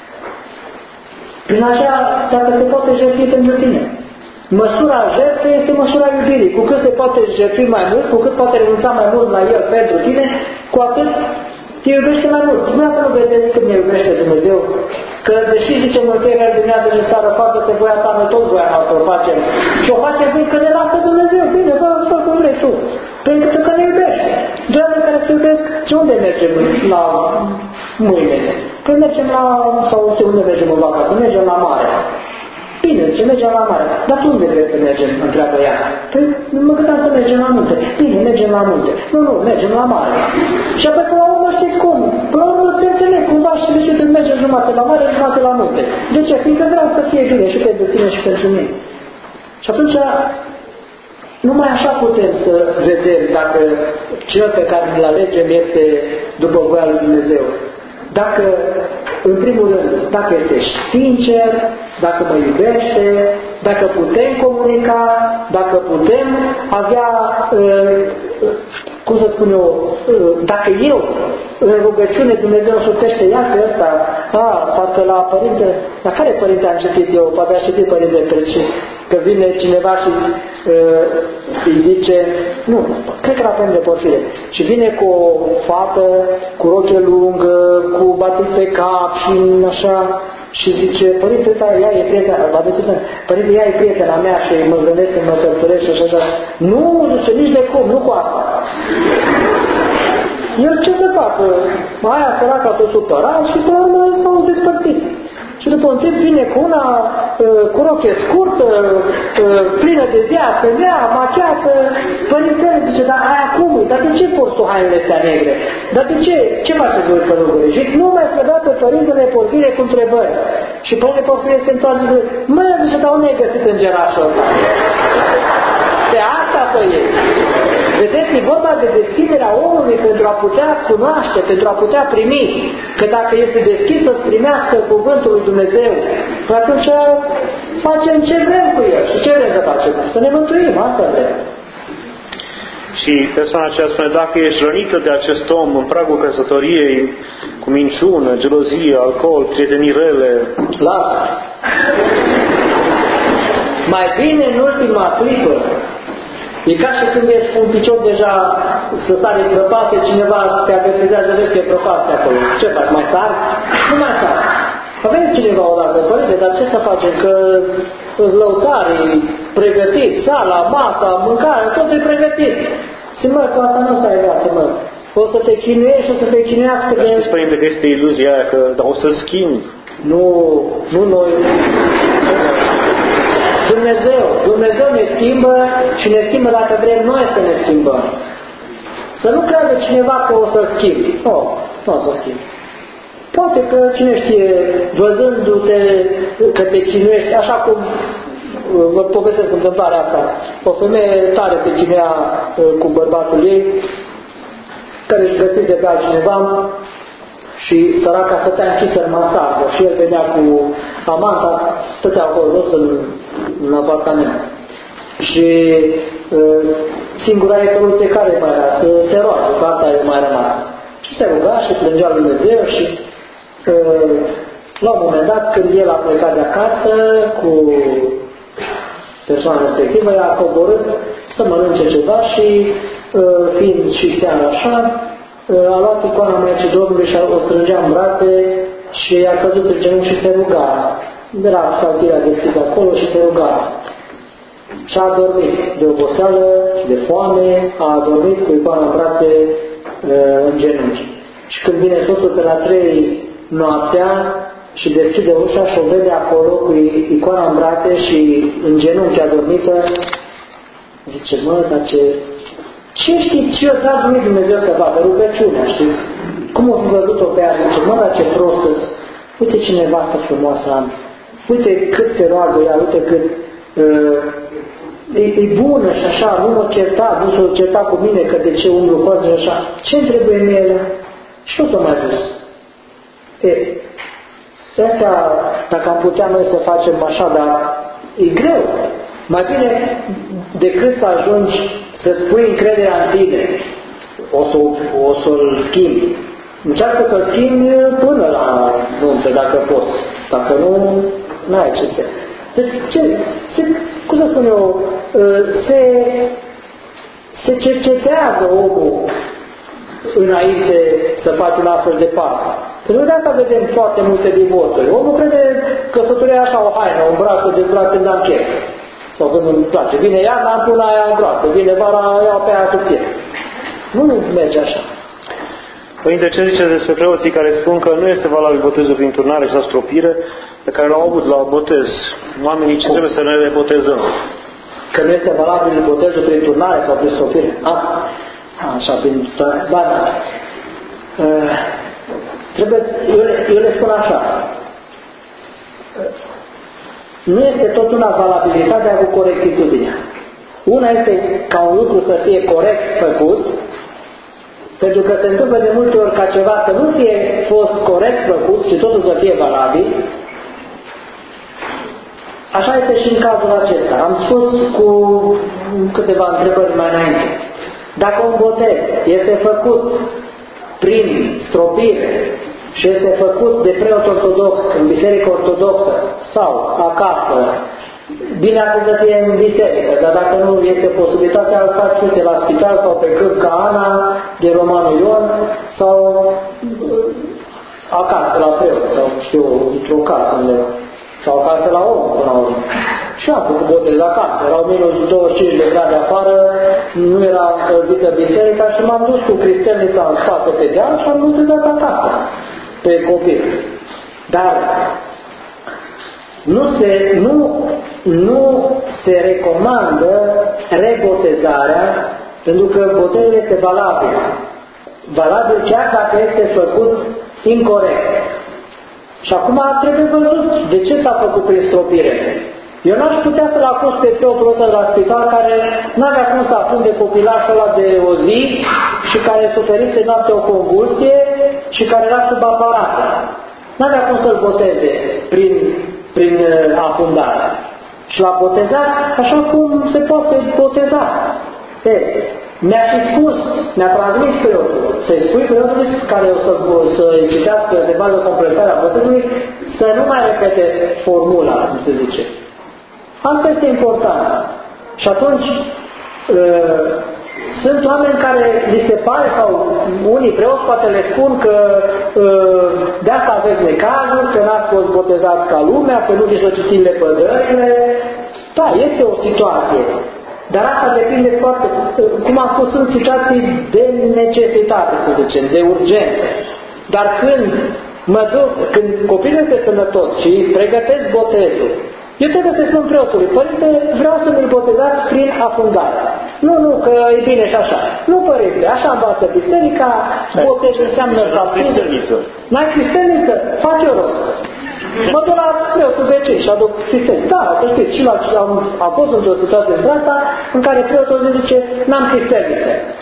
Prin așa, dacă se poate jertfi pentru tine. Măsura jertfei este măsura iubirii. Cu cât se poate jertfi mai mult, cu cât poate renunța mai mult la el pentru tine, cu atât te iubește mai mult. Dumneavoastră nu vedeți când ne iubește Dumnezeu? Că deși zice mântuirea dimineață și seară, facă-te voia ta, noi toți voia noastră o facem. Și o facem bine, că ne lasă Dumnezeu. Bine, bă, fă cum vrei tu. Pentru că ne iubește. Doi oameni care se iubesc, ce unde mergem la mâine? Când mergem la, sau știu unde mergem în vacanță? Mergem la mare. Bine, ce mergem la mare. Dar tu unde vrei să mergem? Întreabă ea. Păi mă gândeam să mergem la munte. Bine, mergem la munte. Nu, nu, mergem la mare. Și apoi până la urmă știți cum? Până la urmă se înțeleg cumva și de ce tu mergem jumate la mare, jumate la munte. De ce? Fiindcă vreau să fie bine și pentru tine și pentru mine. Și atunci numai așa putem să vedem dacă cel pe care îl alegem este după voia lui Dumnezeu. Dacă, în primul rând, dacă este sincer, dacă mă iubește, dacă putem comunica, dacă putem avea, cum să spun eu, dacă eu, în rugăciune, Dumnezeu îmi șoptește, ia pe ăsta, a, parcă la părinte, la care părinte am citit eu, poate am citit părinte precis, că vine cineva și uh, îi zice, nu, cred că la părinte Porfire, și vine cu o fată, cu roche lungă, cu batic pe cap și așa, și zice, părinte, ăsta, ea e prietena, va de spune, părinte, ea e prietena mea și mă gândesc să mă călțăresc și așa, nu, zice, nici de cum, nu cu asta. El ce să facă? Aia săraca s-o supăra și până la urmă s-au despărțit. Și după un timp vine cu una uh, cu roche scurtă, uh, plină de viață, ea, machiată. Părintele zice, dar aia cum e? Dar de ce porți tu hainele astea negre? Dar de ce? Ce faceți voi pe rugări? Și nu mai să dată părintele Porfire cu întrebări. Și părintele Porfire se întoarce și zice, mă, zice, dar unde ai găsit îngerașul ăsta? De asta pe ei. Vedeți, e vorba de deschiderea omului pentru a putea cunoaște, pentru a putea primi. Că dacă este deschis să primească cuvântul lui Dumnezeu, atunci facem ce vrem cu el. Și ce vrem să facem? Să ne mântuim, asta vrem. Și persoana aceea spune, dacă ești rănită de acest om în pragul căsătoriei, cu minciună, gelozie, alcool, prietenii rele, lasă. Mai bine în ultima clipă, e ca și când ești cu un picior deja să sari în prăpastie, cineva te avertizează, vezi că e prăpastie acolo. Ce faci? Mai sari? Nu mai sari. Avem cineva o dată, părinte, dar ce să facem? Că lăutare, pregătit, sala, masa, mâncarea, tot e pregătit. Și mă, cu asta nu stai viață, mă. O să te chinuiești și o să te chinuiască de... Știți, părinte, că este iluzia aia, că dar o să schimb. Nu, nu noi. Dumnezeu, Dumnezeu ne schimbă și ne schimbă dacă vrem noi să ne schimbăm. Să nu crede cineva că o să schimbi. Nu, nu o să schimbi. Poate că, cine știe, văzându-te că te chinuiești, așa cum vă povestesc întâmplarea asta. O femeie tare se chinuia cu bărbatul ei, care își găsise pe altcineva și săraca stătea închisă în mansardă și el venea cu amanta, stătea acolo jos în, în apartament. Și uh, singura e soluție care mai era, să se roage, că asta e mai rămas. Și se ruga și plângea lui Dumnezeu și uh, la un moment dat, când el a plecat de acasă cu persoana respectivă, ea a coborât să mănânce ceva și uh, fiind și seara așa, uh, a luat icoana Maicii Domnului și o strângea în brațe și a căzut în genunchi și se ruga. Era psaltirea deschisă acolo și se ruga. Și a adormit de oboseală și de foame, a adormit cu icoana în brațe uh, în genunchi. Și când vine soțul pe la trei noaptea și deschide ușa și o vede acolo cu icoana în brațe și în genunchi adormită, zice, mă, dar ce... Ce știi ce a dat lui Dumnezeu să facă? Rugăciunea, știți? Cum o fi văzut-o pe ea? Zice, mă, dar ce prostă, uite ce nevastă frumoasă am, uite cât se roagă ea, uite cât... Uh, e, e bună și așa, nu mă certa, nu s-o certa cu mine că de ce umblu poate și așa. Ce-mi trebuie mie ele? Și nu s-o mai dus. E, asta, dacă am putea noi să facem așa, dar e greu. Mai bine decât să ajungi să-ți pui încrederea în tine, o, să, o să-l schimbi. Încearcă să-l schimbi până la nunță, dacă poți. Dacă nu, n-ai ce să... Deci, ce, se, cum să spun eu, se, se cercetează omul înainte să faci un astfel de pas. Pentru de asta vedem foarte multe divorțuri. Omul crede că căsătoria așa o haină, un braț, o dezbraț când am chef. Sau când îmi place. Vine iarna, am pun aia groasă. Vine vara, iau pe aia tuție. Nu merge așa. Părinte, ce ziceți despre preoții care spun că nu este valabil botezul prin turnare sau stropire, pe care l-au avut la botez? Oamenii ce trebuie să ne rebotezăm? Că nu este valabil botezul prin turnare sau prin stropire? Ah, așa, prin turnare. Ba, da. Uh, trebuie, eu, eu le spun așa. Uh, nu este tot una valabilitatea cu corectitudinea. Una este ca un lucru să fie corect făcut, pentru că se întâmplă de multe ori ca ceva să nu fie fost corect făcut și totul să fie valabil. Așa este și în cazul acesta. Am spus cu câteva întrebări mai înainte. Dacă un botez este făcut prin stropire și este făcut de preot ortodox în biserică ortodoxă sau acasă, bine ar putea să fie în biserică, dar dacă nu este posibilitatea, îl faci uite la spital sau pe câmp ca Ana de Romanul Ion sau acasă la preot sau știu, într-o casă undeva. Sau acasă la om până la urmă. Și am făcut botez acasă. Erau minus douăzeci și cinci de grade afară, nu era încălzită biserica și m-am dus cu cristelnița în spate pe deal și am botezat acasă pe copil. Dar nu se, nu, nu se recomandă rebotezarea pentru că botezul este valabil. Valabil chiar dacă este făcut incorect. Și acum trebuie văzut de ce s-a făcut prin stropire. Eu n-aș putea să-l acuz pe preotul ăsta de la spital care n-avea cum să apunde copilașul ăla de o zi și care suferise noapte o convulsie și care era sub aparată. N-avea cum să-l boteze prin, prin afundare. Și l-a botezat așa cum se poate boteza. E, mi-a și spus, mi-a transmis preotul, să-i spui preotului care o să, să citească de bază completarea botezului, să nu mai repete formula, cum se zice. Asta este important. Și atunci uh, sunt oameni care li se pare, sau unii preoți poate le spun că uh, de asta aveți necazuri, că n-ați fost botezați ca lumea, că nu vi s-o citim de pădările. Da, este o situație. Dar asta depinde foarte, cum am spus, sunt situații de necesitate, să zicem, de urgență. Dar când mă duc, când copilul este sănătos și îi pregătesc botezul, eu trebuie să spun preotului, părinte, vreau să mi-l botezați prin afundare. Nu, nu, că e bine și așa. Nu, părinte, așa învață biserica, botezul înseamnă baptizm. N-ai cristelniță? Fac eu rost. Mă duc la preotul vecin și aduc cristelniță. Da, să știți, și la, am, am fost într-o situație între asta în care preotul zice, n-am cristelniță.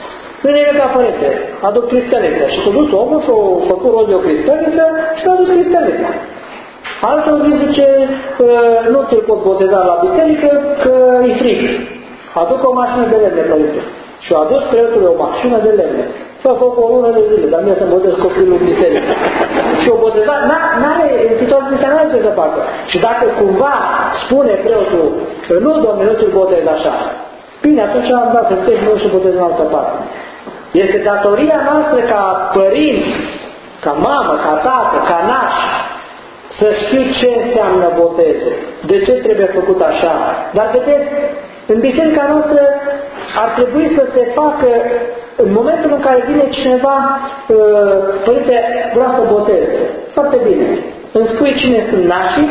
Spune el ca părinte, aduc cristăliță. Și s-a dus omul și-a făcut rost de o cristăliță și a adus cristălița. Altul zice, nu ți-l pot boteza la biserică, că e frig. Aduc o mașină de lemne, părinte. Și a adus preotul o mașină de lemne. S-a făcut o lună de zile, dar mie să-mi botez copilul în biserică. Și o botezat, n-are, în situația n-are ce să facă. Și dacă cumva spune preotul, nu, domnule, nu ți-l botez așa. Bine, atunci am dat să treci nu și botez în altă parte. Este datoria noastră ca părinți, ca mamă, ca tată, ca nași, să știu ce înseamnă botezul, de ce trebuie făcut așa. Dar vedeți, în biserica noastră ar trebui să se facă, în momentul în care vine cineva, părinte, vreau să boteze. Foarte bine. Îmi spui cine sunt nașii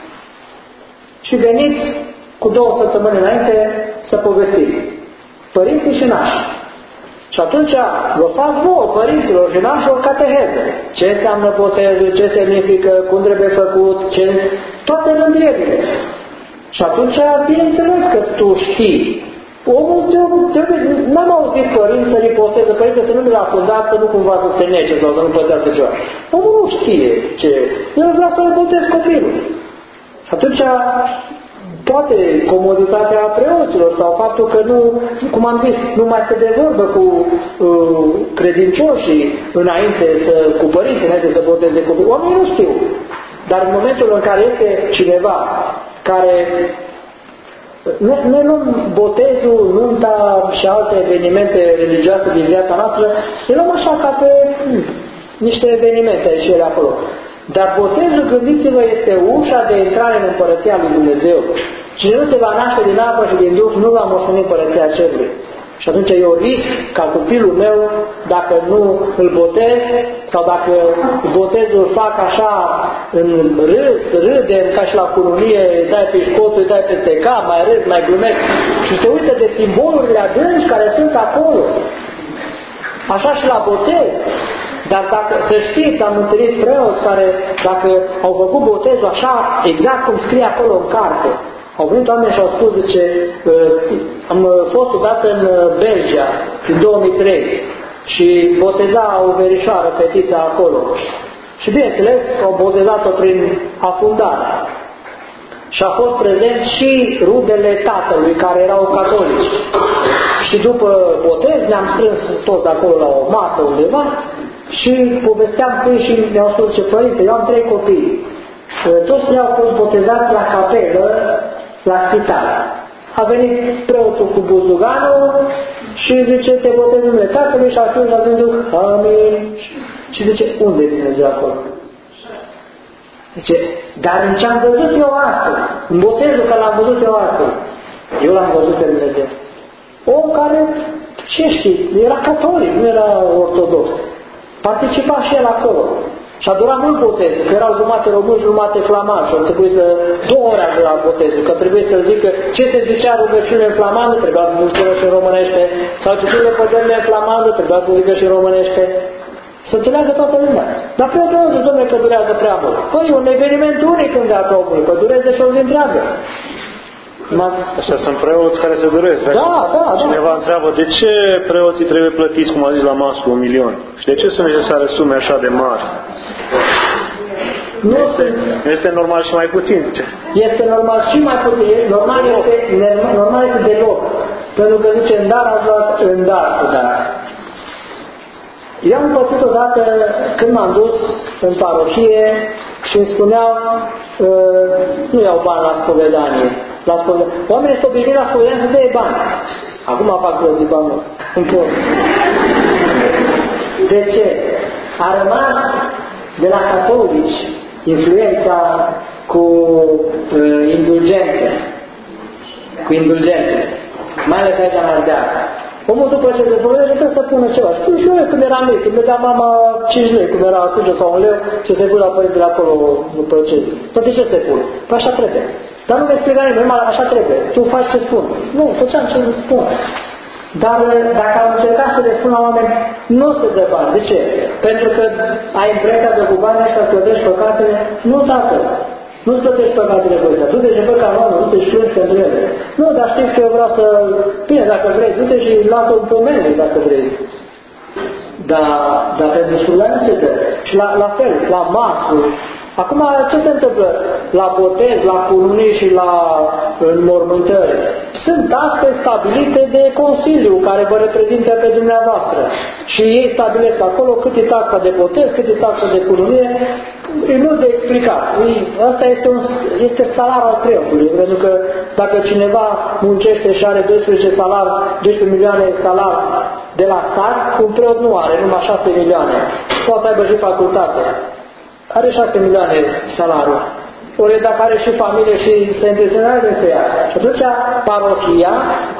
și veniți cu două săptămâni înainte să povestiți. Părinții și nașii. Și atunci vă fac vouă, părinților și nașilor, cateheză. Ce înseamnă botezul, ce semnifică, cum trebuie făcut, ce... toate rândierile. Și atunci, bineînțeles că tu știi. Omul trebuie, n-am auzit părinți să riposteze, părinte să nu mi l-a fundat, să nu cumva să se nece sau să nu pătească ceva. Omul nu știe ce. El vrea să-l botez copilul. Și atunci, poate comoditatea preoților sau faptul că nu, cum am zis, nu mai se de vorbă cu uh, credincioșii înainte să, cu părinții înainte să boteze copilul. Oamenii nu știu. Dar în momentul în care este cineva care ne, ne luăm botezul, nunta și alte evenimente religioase din viața noastră, le luăm așa ca pe hm, niște evenimente aici și ele acolo. Dar botezul, gândiți-vă, este ușa de intrare în Împărăția lui Dumnezeu. Cine nu se va naște din apă și din Duh, nu va moșteni Împărăția Cerului. Și atunci eu risc ca copilul meu, dacă nu îl botez, sau dacă botezul îl fac așa în râs, râdem, ca și la cununie, dai pe scotul, dai peste cap, mai râd, mai glumesc, și se uită de simbolurile adânci care sunt acolo. Așa și la botez. Dar dacă, să știți, am întâlnit preoți care, dacă au făcut botezul așa, exact cum scrie acolo în carte, au venit oameni și au spus, zice, am fost odată în Belgia, în două mii trei, și boteza o verișoară, fetița acolo. Și bineînțeles, au botezat-o prin afundare. Și a fost prezent și rudele tatălui, care erau catolici. Și după botez ne-am strâns toți acolo la o masă undeva și povesteam cu ei și mi-au spus, ce părinte, eu am trei copii. Toți trei au fost botezați la capelă, la spital. A venit preotul cu buzduganul și zice, te botez în numele tatălui, și atunci la gândul, amin. Și zice, unde e Dumnezeu acolo? Zice, dar în ce am văzut eu astăzi, în botezul care l-am văzut eu astăzi, eu l-am văzut pe Dumnezeu. Om care, ce știi, era catolic, nu era ortodox. Participa și el acolo. Și a durat mult botezul, că erau jumate români, jumate flamani și ar trebui să două ore a durat botezul, că trebuie să zică ce se zicea rugăciune în flamandă, trebuia să zică și în românește, sau citire pădările în flamandă, trebuia să zică și în românește. Să înțeleagă toată lumea. Dar preotul nu zice, dom'le, că durează prea mult. Păi, un eveniment unic în viața omului, că dureze și o zi întreagă. Așa sunt preoți care se doresc. Da, da, da. Cineva întreabă, de ce preoții trebuie plătiți, cum a zis la masă, un milion? Și de ce sunt necesare sume așa de mari? Nu este, este normal și mai puțin. Este normal și mai puțin. Normal este, normal este deloc. Pentru că zice, în dar ați luat, în dar cu dar. Eu am pățit odată când m-am dus în parohie și îmi spuneau, uh, nu iau bani la spovedanie. La spovedanie. Oamenii sunt obișnuiți la spovedanie să dea bani. Acum fac plăzi bani mult. De ce? A rămas de la catolici influența cu uh, indulgențe. Cu indulgențe. Mai ales aici în Ardeal. Omul după ce se spovedește trebuie să pună ceva. Știu și eu când eram mic, când mi-a dat mama cinci lei, cum era atunci, sau un leu, ce se pune la părintele acolo după ce. Tot de ce se pune? Păi așa trebuie. Dar nu mi-e explicat nimeni, așa trebuie. Tu faci ce spun. Nu, făceam ce spun. Dar dacă am încercat să le spun la oameni, nu se dă bani. De ce? Pentru că ai impresia că cu banii ăștia plătești păcatele? Nu, tată. Nu-ți plătești păcatele cu ăsta. Du-te și păcat la nu te-și plângi pentru ele. Nu, dar știți că eu vreau să... Bine, dacă vrei, du-te și lasă un pomeniu dacă vrei. dar, dar pentru surla nu se dă. Și la, la fel, la masuri. Acum, ce se întâmplă la botez, la cununii și la înmormântări? Sunt taxe stabilite de Consiliu care vă reprezintă pe dumneavoastră. Și ei stabilesc acolo cât e taxa de botez, cât e taxa de cununie. E mult de explicat. Asta este, un, este salar al preotului. Pentru că dacă cineva muncește și are doisprezece salar, doisprezece milioane salar de la stat, un preot nu are, numai șase milioane. Poate să aibă și facultate. Are șase milioane salariu. Ori dacă are și familie și se intenționează de să ia. Și atunci parohia,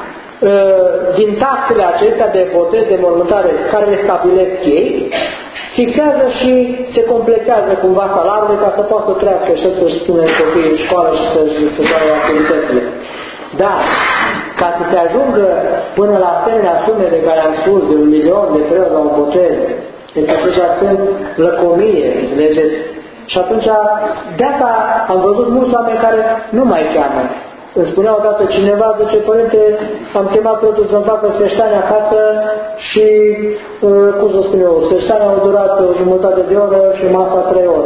din taxele acestea de botez, de mormântare, care le stabilesc ei, fixează și se completează cumva salariul ca să poată să trăiască și să-și pune copiii în școală și să-și să facă activitățile. Dar, ca să se ajungă până la asemenea sume de care am spus, de un milion de preoți la un botez, deci atunci sunt lăcomie, înțelegeți? Și atunci, de asta am văzut mulți oameni care nu mai cheamă. Îmi spunea odată cineva, zice, părinte, am chemat preotul să-mi facă sfeștani acasă și, uh, cum să spun eu, sfeștanii au durat o jumătate de oră și masa trei ore.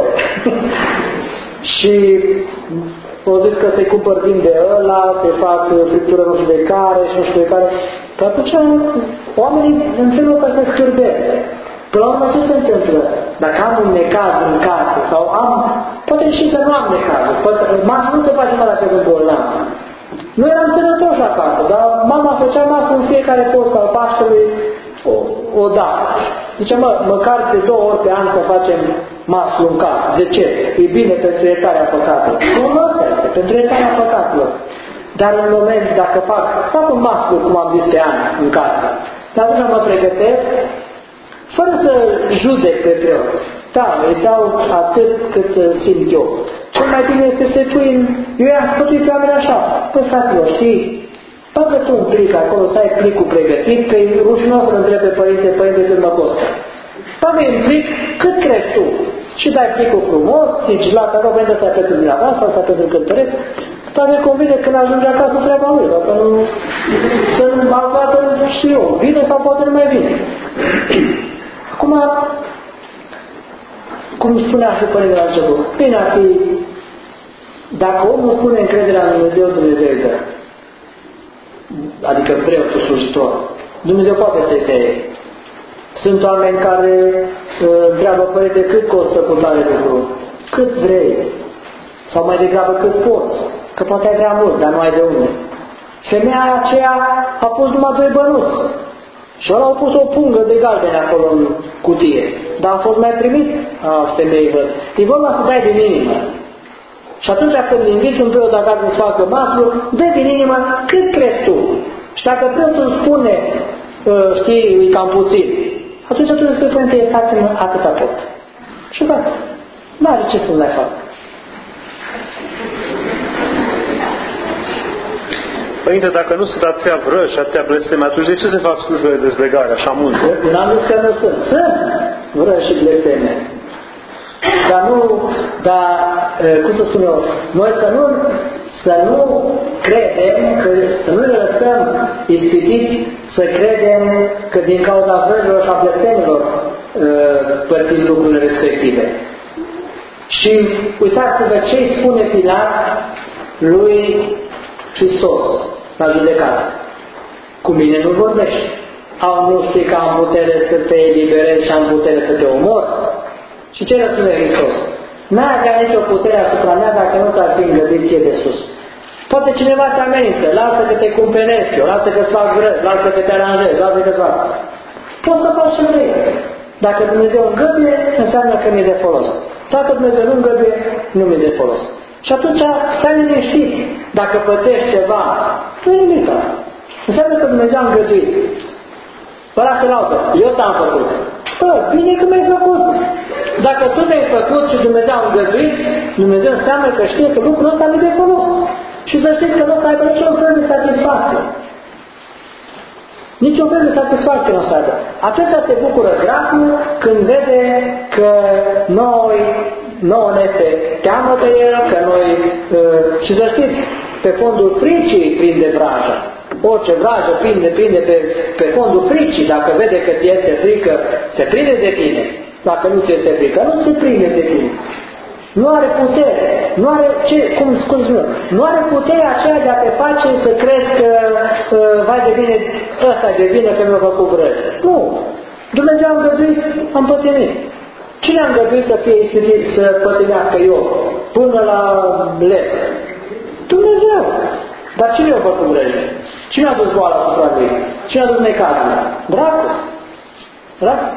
Și au zis că se cumpăr vin de ăla, se fac friptură nu știu de care și nu știu de care. Că atunci oamenii în felul ăsta se scârbesc. Până la urmă ce se întâmplă? Dacă am un necaz în casă sau am, poate și să nu am necazul, masă nu se face numai dacă sunt bolnav. Noi eram sănătoși acasă, dar mama făcea masă în fiecare post al Paștelui o, o dată. Zice, mă, măcar de două ori pe an să facem masă în casă. De ce? E bine pentru iertarea păcatelor. Nu ăsta este, pentru iertarea păcatelor. Dar în moment, dacă fac, fac un masă, cum am zis pe an, în casă, dar atunci mă pregătesc, fără să judec pe preot. Da, îi dau atât cât simt eu. Cel mai bine este să pui în... Eu i-am sfătuit pe oameni așa. Păi, fraților, știi? Bagă tu un plic acolo, să ai plicul pregătit, că e rușinos să-l întrebe pe părinte, părinte, cât mă costă. Bagă un plic, cât crezi tu? Și dai plicul frumos, zici, la acolo, părinte, să-i pentru dumneavoastră, sau pentru cântăreț, dar ne convine când ajunge acasă treaba lui, dacă nu... Să-mi alvată, știu eu, vine sau poate nu mai vine. Acum, cum spunea și părintele la început, bine ar fi, dacă omul pune încrederea în Dumnezeu, Dumnezeu îi dă. Adică preotul slujitor. Dumnezeu poate să-i dea. Sunt oameni care uh, întreabă, părinte, cât costă cu tare lucru? Cât vrei. Sau mai degrabă cât poți. Că poate ai vrea mult, dar nu ai de unde. Femeia aceea a pus numai doi bănuți. Și ăla au pus o pungă de galbene acolo în cutie. Dar a fost mai primit? A, femeii văd. E vorba să dai din inimă. Și atunci când inviți un preot acasă să facă masă, dă din inimă cât crezi tu. Și dacă preotul spune, știi, e cam puțin, atunci atunci spui, părinte, iertați-mă atâta tot. Și gata. N-are ce să mai fac. Părinte, dacă nu sunt atâtea vrăși și atâtea blesteme, atunci de ce se fac slujbele de dezlegare așa multe? N-am zis că nu sunt. Sunt vrăși și blesteme. Dar nu, dar, cum să spun eu, noi să nu, să nu credem, că, să nu ne lăsăm ispitiți să credem că din cauza vrăjilor și a blestemelor părțim lucrurile respective. Și uitați-vă ce îi spune Pilat lui Hristos la judecată. Cu mine nu vorbești. Au nu știi că am putere să te eliberez și am putere să te omor? Și ce răspunde Hristos? N-ai avea nicio putere asupra mea dacă nu ți-ar fi îngăduit ție de sus. Poate cineva te amenință, lasă că te cumpenesc eu, lasă că-ți fac vrăzi, lasă că te aranjez, lasă că-ți fac. Poți să faci ce vrei. Dacă Dumnezeu îngăduie, înseamnă că mi-e de folos. Dacă Dumnezeu nu îngăduie, nu mi-e de folos. Și atunci stai liniștit. Dacă pătești ceva, nu e nimic. Înseamnă că Dumnezeu a îngăduit. Ăla se laudă. Eu t-am făcut. Bă, bine că mi-ai făcut. Dacă tu mi-ai făcut și Dumnezeu a îngăduit, Dumnezeu înseamnă că știe că lucrul ăsta mi-e de folos. Și să știți că nu o să aibă niciun fel de satisfacție. Niciun fel de satisfacție nu o să aibă. Atunci se bucură gratul când vede că noi, nouă ne este teamă de el, că noi, uh, și să știți, pe fondul fricii prinde vraja. Orice vrajă prinde, prinde pe, pe fondul fricii. Dacă vede că ți este frică, se prinde de tine. Dacă nu ți este frică, nu se prinde de tine. Nu are putere. Nu are, ce, cum spun, nu are puterea aceea de a te face să crezi că uh, vai de bine, ăsta e de bine că mi-a făcut vrăjă. Nu. Dumnezeu a îngăduit, am pătimit. Cine a îngăduit să fie ispitit, să pătimească eu până la lepră? Dumnezeu. Dar cine a făcut vrăjă? Cine a dus boala asupra lui? Cine a dus necazul? Dracul. Dracul.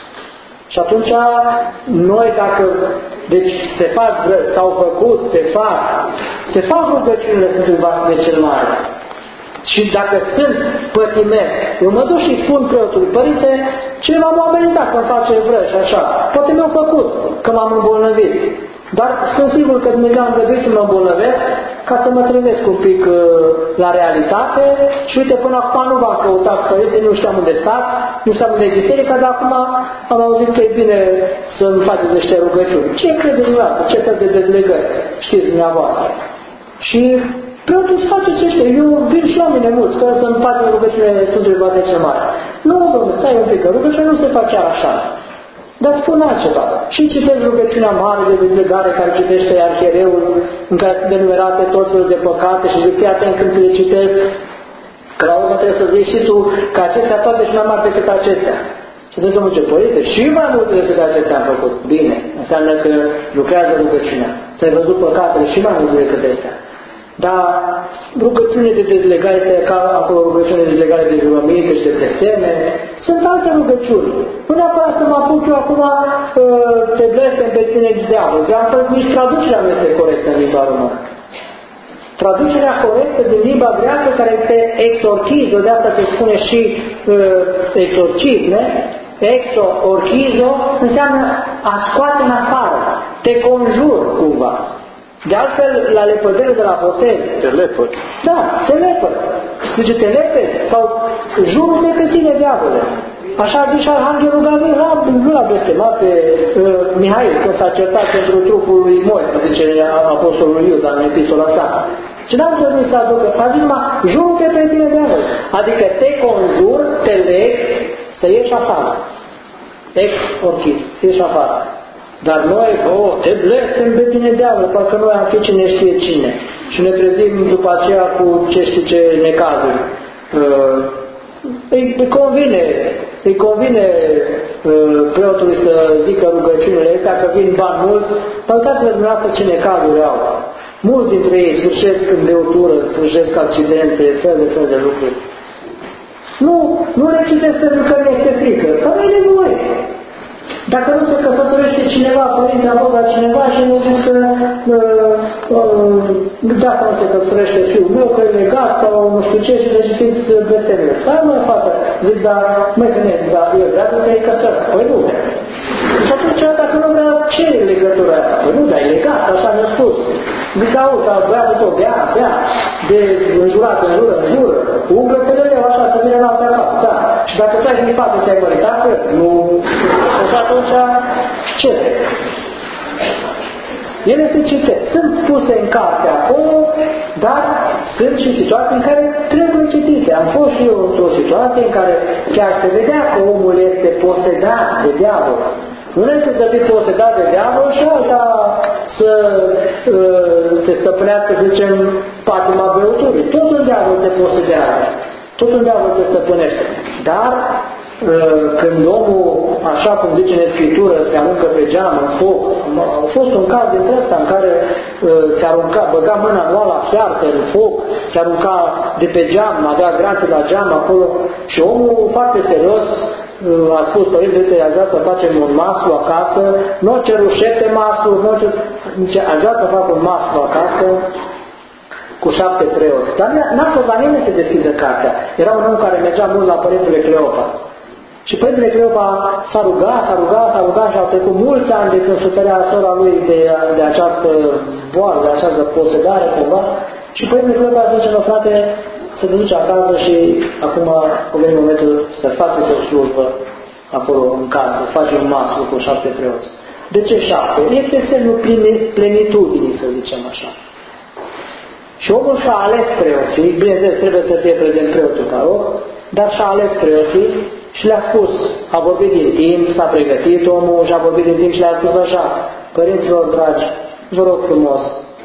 Și atunci, noi dacă, deci se fac vrăjă, s-au făcut, se fac, se fac rugăciunile Sfântului Vasile cel Mare. Și dacă sunt pătimeri, eu mă duc și spun preotului, Părinte, ce m-am amenințat că-mi face vrăjă și așa. Poate mi-au făcut că m-am îmbolnăvit. Dar sunt sigur că Dumnezeu a îngăduit să mă îmbolnăvesc ca să mă trezesc un pic uh, la realitate și uite, până acum nu v-am căutat Părinte, nu știam unde stați, nu știam unde e biserica, dar acum am auzit că e bine să-mi faceți niște rugăciuni. Ce credeți dumneavoastră? Ce fel de dezlegări știți dumneavoastră? Și preotul îți face ce știe. Eu vin și la mine mulți, că să-mi facă rugăciunile Sfântului Vasile cel Mare. Nu, domnule, stai un pic, că rugăciunea nu se face chiar așa. Dar spun altceva. Și citesc rugăciunea mare de dezlegare care citește arhiereul, în care sunt enumerate tot felul de păcate și zic, fii atent când le citesc, că la urmă trebuie să zici și tu că acestea toate și mai mari decât acestea. Și atunci mă zice, Părinte, și mai multe decât acestea am făcut. Bine, înseamnă că lucrează rugăciunea. Ți-ai văzut păcatele și mai multe decât astea. Dar rugăciune de dezlegare, ca acolo rugăciune de dezlegare de jurăminte și de blesteme, sunt alte rugăciuni. Nu neapărat să mă apuc eu acum te blestem pe tine de diavol. De altfel, nici traducerea nu este corectă în limba română. Traducerea corectă din limba greacă, care este exorchizo, de asta se spune și uh, exorcisme, exorchizo, înseamnă a scoate în afară, te conjur cumva. De altfel, la lepădele de la botez. Te lepăd. Da, te lepăd. Zice, te lepăd sau jurul-te pe tine, diavole. Așa a zis și Arhanghelul Gavril, nu l-a blestemat pe uh, Mihail, când s-a certat pentru trupul lui Moise, zice Apostolul Iuda în epistola sa. Și n-am trebuit să aducă, a zis numai, jurul-te pe tine, diavole. Adică te conjur, te leg, să ieși afară. Ex-orchis, ieși afară. Dar noi, oh, te blestem pe tine diavol, parcă noi am fi cine știe cine. Și ne trezim după aceea cu ce știu ce necazuri. Uh, îi, îi convine, îi convine uh, preotului să zică rugăciunile astea, că vin bani mulți, dar uitați-vă dumneavoastră ce necazuri au. Mulți dintre ei sfârșesc în beutură, sfârșesc accidente, fel de fel de lucruri. Nu, nu le citesc pentru că nu este frică, că nu e nevoie. Dacă nu se căsătorește cineva, părinte a fost la cineva și nu zis că uh, uh, dacă nu se căsătorește fiul meu, că e legat sau nu știu ce și să citiți blestemele. Dar nu e fată. Zic, dar măi gândesc, dar eu vreau să te-ai căsătorit. Păi nu vrea. Și atunci, dacă nu vrea, ce e legătura asta? Păi nu, dar e legat, așa mi-a spus. Zic, auzi, dar băiatul tău, bea, bea, de înjurat, înjură, înjură, umblă pe leu, așa, să vină noaptea acasă, da. Și dacă tu ai din față, te-ai măritat, nu... Și atunci, ce? Ele se citesc. Sunt puse în carte acolo, dar sunt și situații în care trebuie citite. Am fost și eu într-o situație în care chiar se vedea că omul este posedat de diavol. Nu este să fii posedat de diavol și alta să uh, te stăpânească, să zicem, patima beuturii. Tot un diavol te posedează. Tot un diavol te stăpânește. Dar când omul, așa cum zice în Scriptură, se aruncă pe geam, în foc, a fost un caz dintre ăsta în care se arunca, băga mâna în oala fiartă, în foc, se arunca de pe geam, avea gratii la geam acolo și omul foarte serios a spus, părinte, uite, aș vrea să facem un maslu acasă, nu o cerut șepte maslu, nu o cerut, zice, aș vrea să fac un maslu acasă, cu șapte preoți. Dar n-a fost la nimeni să deschidă cartea. Era un om care mergea mult la Părintele Cleopa. Și Părintele Cleopa s-a rugat, s-a rugat, s-a rugat și au trecut mulți ani de când suferea sora lui de, de această boală, de această posedare, cumva. Și Părintele Cleopa zice, no, frate, să te duci acasă și acum a venit momentul să faci o slujbă acolo în casă, să faci un maslu cu șapte preoți. De ce șapte? Este semnul plenitudinii, să zicem așa. Și omul și-a ales preoții, bineînțeles trebuie să fie prezent preotul paroh, dar și-a ales preoții și le-a spus, a vorbit din timp, s-a pregătit omul și a vorbit din timp și le-a spus așa: părinților dragi, vă rog frumos,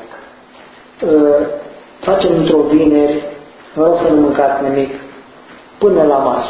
facem într-o vineri, vă rog să nu mâncați nimic, până la masă.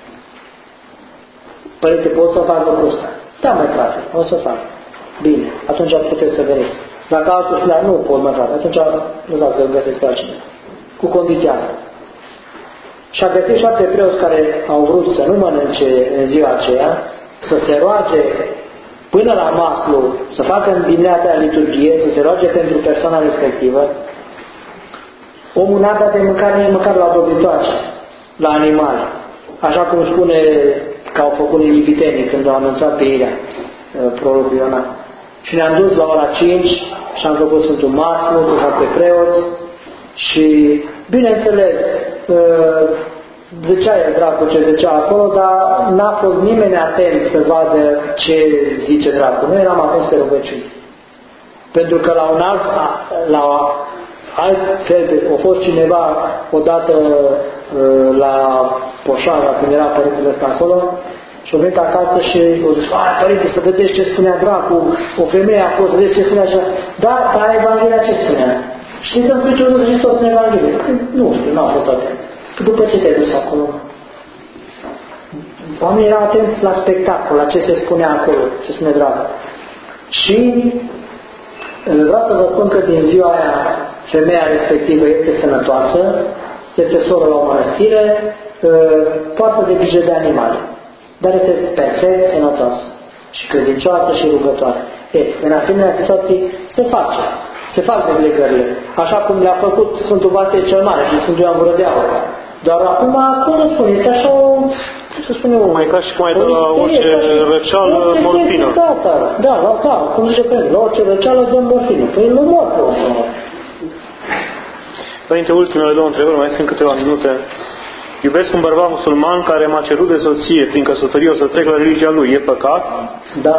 Părinte, pot să fac lucrul ăsta? Da, măi frate, o să fac. Bine, atunci puteți să veniți. Dacă altul spune, nu pot, măi frate, atunci lăsați să găsesc pe altcineva. Cu condiția asta. Și a găsit șapte preoți care au vrut să nu mănânce în ziua aceea, să se roage până la maslu, să facă în dimineața liturghie, să se roage pentru persoana respectivă. Omul n-a dat de mâncare nici măcar la dobitoace, la animale. Așa cum spune că au făcut nilivitenii când au anunțat pe Irea, prorocul Iona. Și ne-am dus la ora cinci și am făcut Sfântul Maslu cu șapte preoți și, bineînțeles, zicea el dracu ce zicea acolo, dar n-a fost nimeni atent să vadă ce zice dracu. Noi eram atenți pe rugăciuni. Pentru că la un alt, la alt fel, a fost cineva odată la Poșara, când era părintele ăsta acolo, și a venit acasă și a zis: "Ai, părinte, să vedeți ce spunea dracu, o femeie a fost, să vedeți ce spunea așa." Da, dar Evanghelia ce spunea? Știți să-mi spui ce a zis Hristos în Evanghelie? Nu știu, n-am fost atent. După ce te-ai dus acolo? Oamenii erau atenți la spectacol, la ce se spunea acolo, ce spune dracu. Și vreau să vă spun că din ziua aia femeia respectivă este sănătoasă, este soră la o mănăstire, poartă de grijă de animale, dar este perfect sănătoasă și credincioasă și rugătoare. E, în asemenea situații se face, se fac dezlegările, așa cum le-a făcut Sfântul Vasile cel Mare și Sfântul Ioan Gură de Aur. Dar acum, cum să spun, este așa o, cum să spune, mai ca și cum ai dă la orice răceală morfină. Da, da, da, la, da, cum zice Părinte, la orice răceală dăm morfină. Păi nu mor pe o. Părinte, ultimele două întrebări, mai sunt câteva minute. Iubesc un bărbat musulman care m-a cerut de soție prin căsătorie, o să trec la religia lui. E păcat? Da.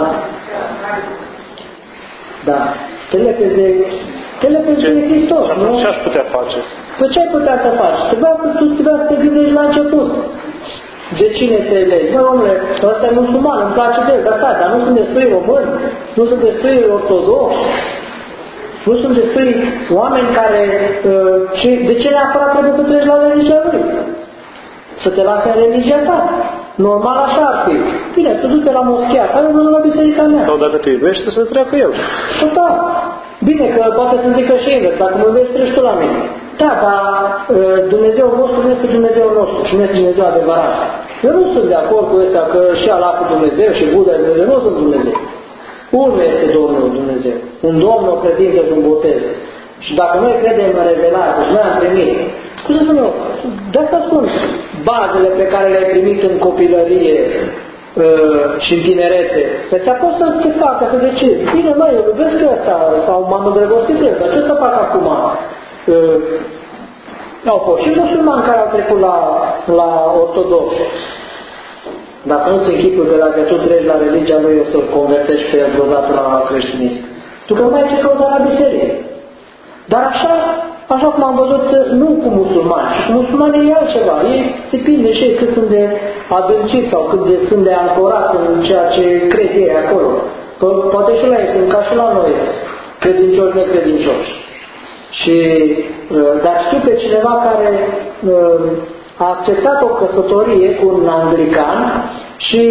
Da. Te lepezi de, te lepezi de Hristos, nu? Ce aș putea face? Păi ce ai putea să faci? Trebuia să tu trebuia să te gândești la început. De cine te legi? Bă, omule, ăsta e musulman, îmi place de el, dar stai, dar nu sunt destui români, nu sunt destui ortodoxi, nu sunt destui oameni care... Uh, și de ce neapărat trebuie să treci la religia lui? Să te lase în religia ta. Normal așa ar fi. Bine, tu du-te la moschea ta, nu la biserica mea. Sau dacă te iubești, să treacă el. Și da. Bine, că poate să zică și invers, dacă mă iubești, treci tu la mine. Da, dar Dumnezeul nostru nu este Dumnezeul nostru și nu este Dumnezeu adevărat. Eu nu sunt de acord cu ăsta că și Allah cu Dumnezeu și Buddha de Dumnezeu, nu sunt Dumnezeu. Unul este Domnul Dumnezeu. Un Domn, o credință și un botez. Și dacă noi credem în revelație și noi am primit, cum să spun eu, de asta spun, bazele pe care le-ai primit în copilărie uh, și în tinerețe, astea pot să te facă, să decizi. Bine, măi, eu iubesc pe ăsta, sau m-am îndrăgostit de el, dar ce să fac acum? Uh, au fost și musulmani care au trecut la, la ortodox. Dar să nu-ți închipui că dacă tu treci la religia lui, o să-l convertești pe el vreodată la creștinism. Tu că mai ce căuta la biserică. Dar așa, așa cum am văzut, nu cu musulmani, și cu musulmani e altceva. Ei depinde și ei cât sunt de adânciți sau cât de sunt de ancorați în ceea ce cred ei acolo. Că poate și la ei sunt ca și la noi, credincioși, necredincioși. Și, dar știu pe cineva care a acceptat o căsătorie cu un anglican și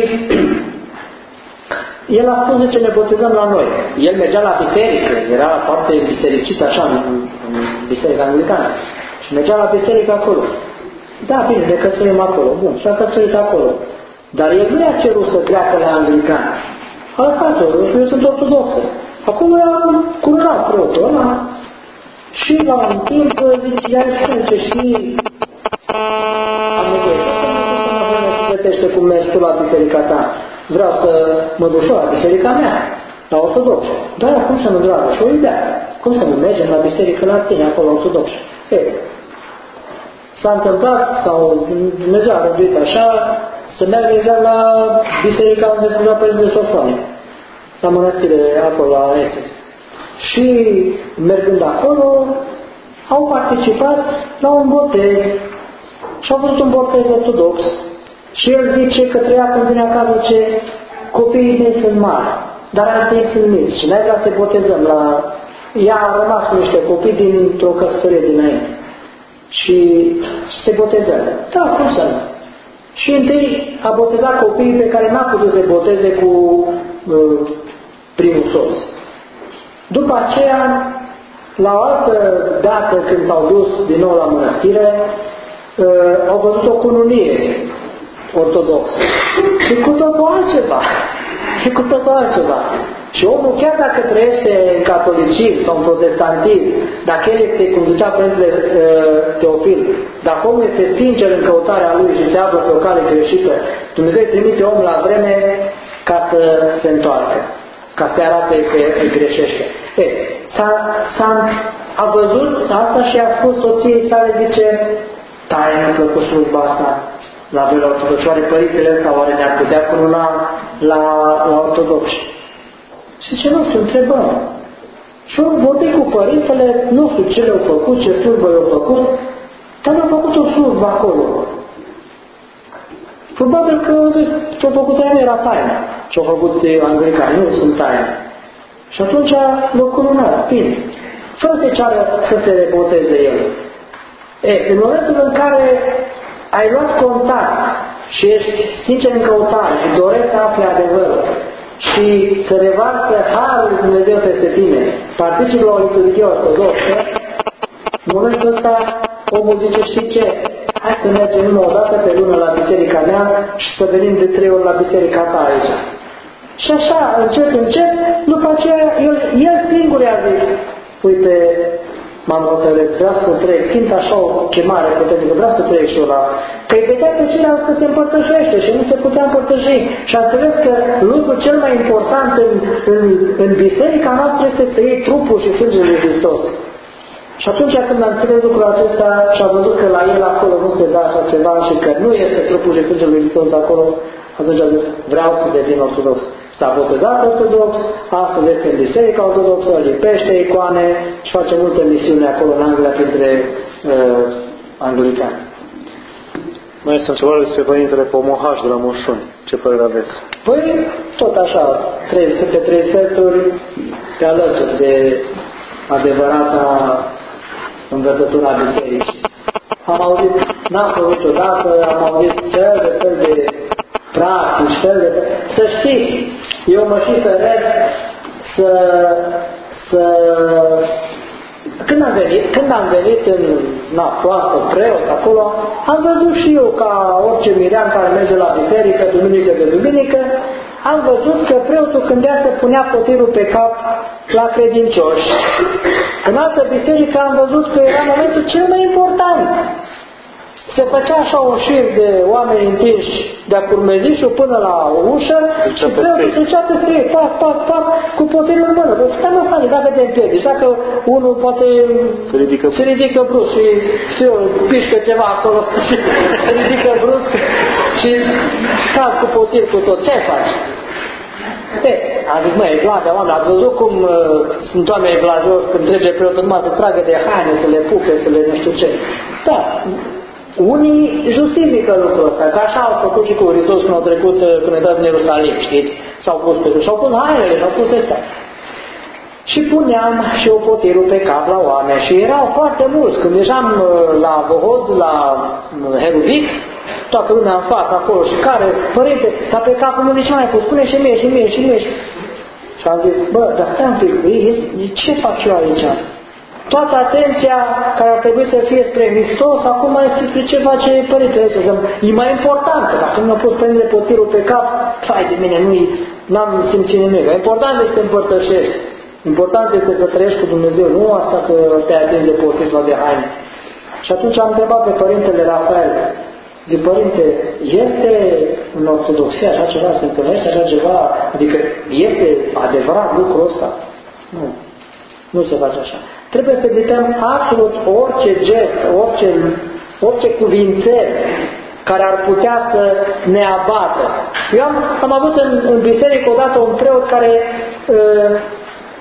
el a spus, zice, ne botezăm la noi. El mergea la biserică, era foarte bisericit așa în, în biserica anglicană. Și mergea la biserică acolo. Da, bine, ne căsătorim acolo. Bun, și-a căsătorit acolo. Dar el nu i-a cerut să treacă la anglican. A lăsat-o, eu sunt ortodoxă. Acum i-a curățat preotul ăla. Și la un timp, zice, iar spune ce știi, am nevoie să mă plătește cum mergi tu la biserica ta. Vreau să mă duc și la biserica mea, la ortodox. Dar cum să nu dragă? Și o idee. Cum să nu mergem la biserică la tine, acolo ortodox? Ei, s-a întâmplat, sau Dumnezeu a rânduit așa, să meargă exact la biserica unde spunea Părintele Sofronie, la mănăstire acolo, la Essex. Și mergând acolo, au participat la un botez și au văzut un botez ortodox și el zice că treia când vine acasă, ce copiii mei sunt mari, dar alții sunt mici și noi vrea să botezăm la... Ea a rămas cu niște copii dintr-o căsătorie dinainte și se botezează. Da, cum să nu? Și întâi a botezat copiii pe care n-a putut să boteze cu uh, primul soț. După aceea, la o altă dată când s-au dus din nou la mănăstire, uh, au văzut o cununie ortodoxă. Și cu totul altceva. Și cu totul altceva. Și omul, chiar dacă trăiește în catolicism sau în protestantism, dacă el este, cum zicea Părintele uh, Teofil, dacă omul este sincer în căutarea lui și se află pe o cale greșită, Dumnezeu îi trimite omul la vreme ca să se întoarcă, ca să arate că îi greșește. E, s-a, s-a, a văzut asta și a spus soției sale, zice, tare mi-a plăcut slujba asta la vreo ortodoxi. Oare părintele ăsta, oare ne-ar putea cununa la, la ortodoxi? Și ce nu știu, întrebăm. Și am vorbit cu părintele, nu știu ce le-au făcut, ce slujbă le-au făcut, dar le-au făcut o slujbă acolo. Probabil că ce-au făcut aia nu era taină. Ce-au făcut anglicani, nu sunt taine. Și atunci l-au cununat, bine. Fără să ceară să se reboteze el. E, în momentul în care ai luat contact și ești sincer în căutare și dorești să afli adevărul, și să revarsă harul lui Dumnezeu peste tine, participi la o liturghie ortodoxă, în momentul ăsta omul zice, știi ce? Hai să mergem numai o dată pe lună la biserica mea și să venim de trei ori la biserica ta aici. Și așa, încet, încet, după aceea, el, el singur i-a zis, uite, m-am hotărât, vreau să trec, simt așa o chemare puternică, vreau să trec și eu la... Că îi vedea pe ceilalți că se împărtășește și nu se putea împărtăși. Și a înțeles că lucrul cel mai important în, în, în biserica noastră este să iei trupul și sângele lui Hristos. Și atunci când a înțeles lucrul acesta și a văzut că la el acolo nu se dă așa ceva și că nu este trupul și sângele lui Hristos acolo, atunci a zis, vreau să devin ortodox. S-a botezat ortodox, astăzi este în biserica ortodoxă, lipește icoane și face multe misiuni acolo în Anglia printre uh, anglicani. Mai este întrebare despre Părintele Pomohaș de la Moșuni. Ce părere aveți? Păi, tot așa, trei, pe trei sferturi, pe alături de adevărata învățătura bisericii. Am auzit, n-am făcut odată, am auzit fel de fel de practici, fel de fel. Să știți, eu mă și feresc să, să... Când am venit, când am venit în Napoastă, preot, acolo, am văzut și eu ca orice mirean care merge la biserică, duminică de duminică, am văzut că preotul când ea se punea potirul pe cap la credincioși. În altă biserică am văzut că era momentul cel mai important. Se făcea așa un șir de oameni întinși de-a curmezișul până la o ușă și preotul trecea peste ei, pac, pac, pac, cu potirul în mână. Deci, nu face, dacă te împiedici, dacă unul poate se ridică, se ridică brusc și, știu, pișcă ceva acolo și se ridică brusc și stați cu potir cu tot, ce faci? E, a zis, măi, evlavia, oameni, ați văzut cum uh, sunt oameni evlavioși când trece preotul numai să tragă de haine, să le pupe, să le nu știu ce. Da, unii justifică lucrul ăsta, că așa au făcut și cu Hristos când au trecut, când a dat în Ierusalim, știți? S-au pus pe și-au pus hainele, și-au pus astea. Și puneam și eu potirul pe cap la oameni și erau foarte mulți. Când ieșeam la Vohod, la Herudic, toată lumea în față acolo și care, părinte, dar pe capul meu nici mai pus, spune și mie, și mie, și mie. Și am zis, bă, dar stai un pic, ce fac eu aici? Toată atenția care ar trebui să fie spre Hristos, acum este spre ce face Părintele. E mai important, dacă nu mi-a pus Părintele potirul pe cap, fai de mine, nu n-am simțit nimic. Important este să împărtășești. Important este să trăiești cu Dumnezeu, nu asta că te-ai atins de potir sau de haine. Și atunci am întrebat pe Părintele Rafael, zic, Părinte, este în ortodoxie așa ceva, se întâlnește așa ceva, adică este adevărat lucrul ăsta? Nu, nu se face așa. Trebuie să evităm absolut orice gest, orice, orice cuvințel care ar putea să ne abată. Eu am, am avut în, în biserică odată un preot care uh,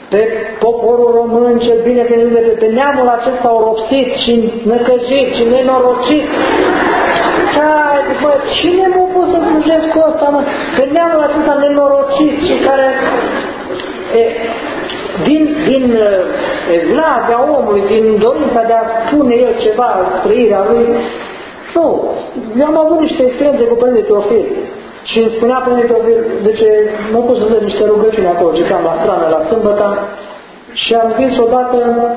pe poporul român cel bine crezut, pe, pe neamul acesta oropsit și năcăjit și nenorocit. Cai, bă, cine m-a pus să slujesc cu ăsta, mă? Pe neamul acesta nenorocit și care e, din, din evlavia omului, din dorința de a spune el ceva, trăirea lui, nu, eu am avut niște experiențe cu Părintele Teofil. Și îmi spunea Părintele Teofil, de ce m-au pus să zic niște rugăciuni acolo, cam la strană, la sâmbătă, și am zis odată,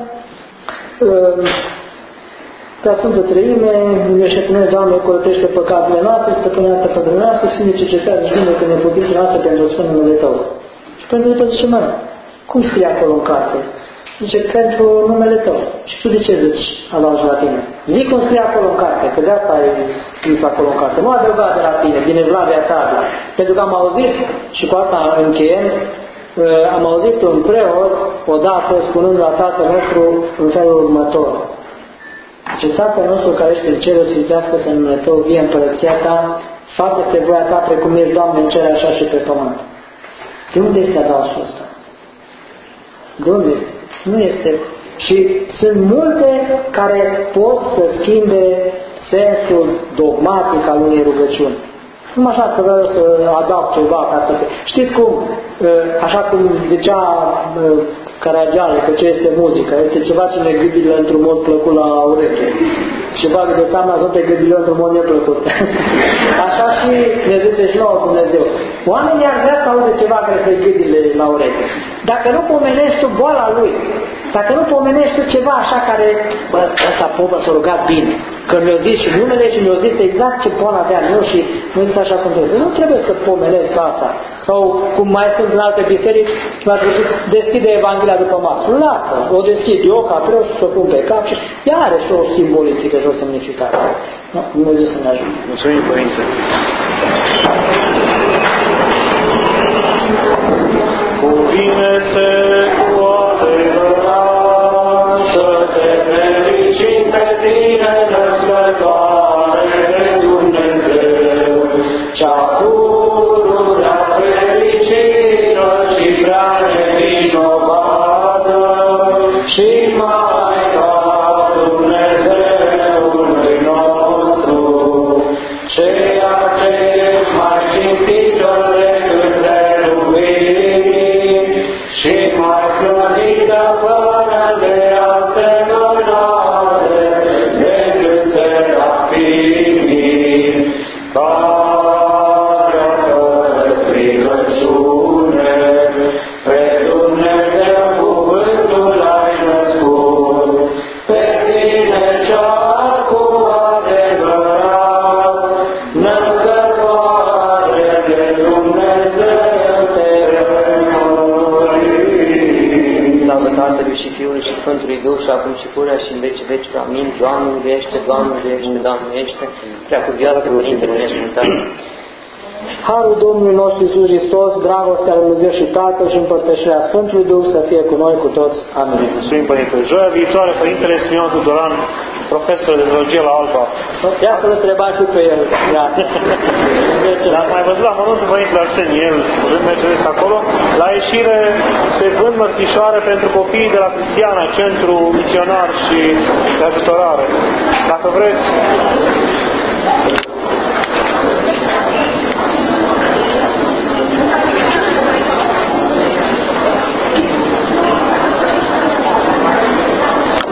Prea Sfântă Trăime, miluiește pe noi, Doamne, curățește păcatele noastre, stăpânează pe dumneavoastră, Sfinte ce cercetează și vindecă neputințele noastre pentru Sfânt numele Tău. Și Părintele Teofil zice, mă, cum scrie acolo în carte? Zice, pentru numele Tău. Și tu de ce zici, adaugi la tine? Zic cum scrie acolo în carte, că de asta ai scris acolo în carte. Nu adăuga de la tine, din evlavia ta. Pentru că am auzit, și cu asta încheiem, am auzit un preot odată spunând la Tatăl nostru în felul următor. Zice, Tatăl nostru care ești în cer, sfințească-se în numele Tău, vie împărăția Ta, facă-se voia Ta precum ești, Doamne, în cer așa și pe pământ. De unde este adausul ăsta? De unde este? Nu este. Și sunt multe care pot să schimbe sensul dogmatic al unei rugăciuni. Nu așa că vreau să adaug ceva ca să fie. Știți cum? Așa cum zicea Caragiale, că ce este muzica? Este ceva ce ne gâdilă într-un mod plăcut la ureche. Ceva de de seama să te gâdilă într-un mod neplăcut. Așa și ne zice și nouă Dumnezeu. Oamenii ar vrea să audă ceva care să-i gâdile la ureche. Dacă nu pomenești tu boala lui, dacă nu pomenești tu ceva așa care, bă, ăsta popă s-a rugat bine, că mi-o zis și numele și mi-o zis exact ce boală avea eu și mi-o zis așa cum trebuie. Nu trebuie să pomenesc asta. Sau cum mai sunt în alte biserici, la sfârșit deschide Evanghelia după masă. Lasă, o deschid eu ca preot și o pun pe cap și ea are și o simbolistică și o semnificare. Nu, Dumnezeu să ne ajute. Mulțumim, Părinte. Cuvine-se cu adevărat să te fericim pe tine, născătoare de Dumnezeu, cea pururea fericită și prea nevinovată și Maica Dumnezeului nostru, ceea ce ești mai cinstită decât de și mai slăvită fără de asemănare decât serafimii, care fără stricăciune pe Dumnezeu cuvântul ai născut, pe tine cea cu adevărat, născătoare de Dumnezeu te Tatălui și Fiului și Sfântului Duh și acum și purea și în veci veci. Amin. Doamne iubește, Doamne iubește, Doamne iubește, preacuvioasă Părintele Neșmântat. Harul Domnului nostru Iisus Hristos, dragostea lui Dumnezeu și Tatăl și împărtășirea Sfântului Duh să fie cu noi cu toți. Amin. Mulțumim, Părinte. Joia viitoare, Părintele Simeon Tudoran, profesor de teologie la Alba. Ia să-l întrebați și pe el. Dar mai văzut la mormântul Părintele Arsenie, el, când mergeți acolo, la ieșire se vând mărțișoare pentru copiii de la Cristiana, centru misionar și de ajutorare. Dacă vreți...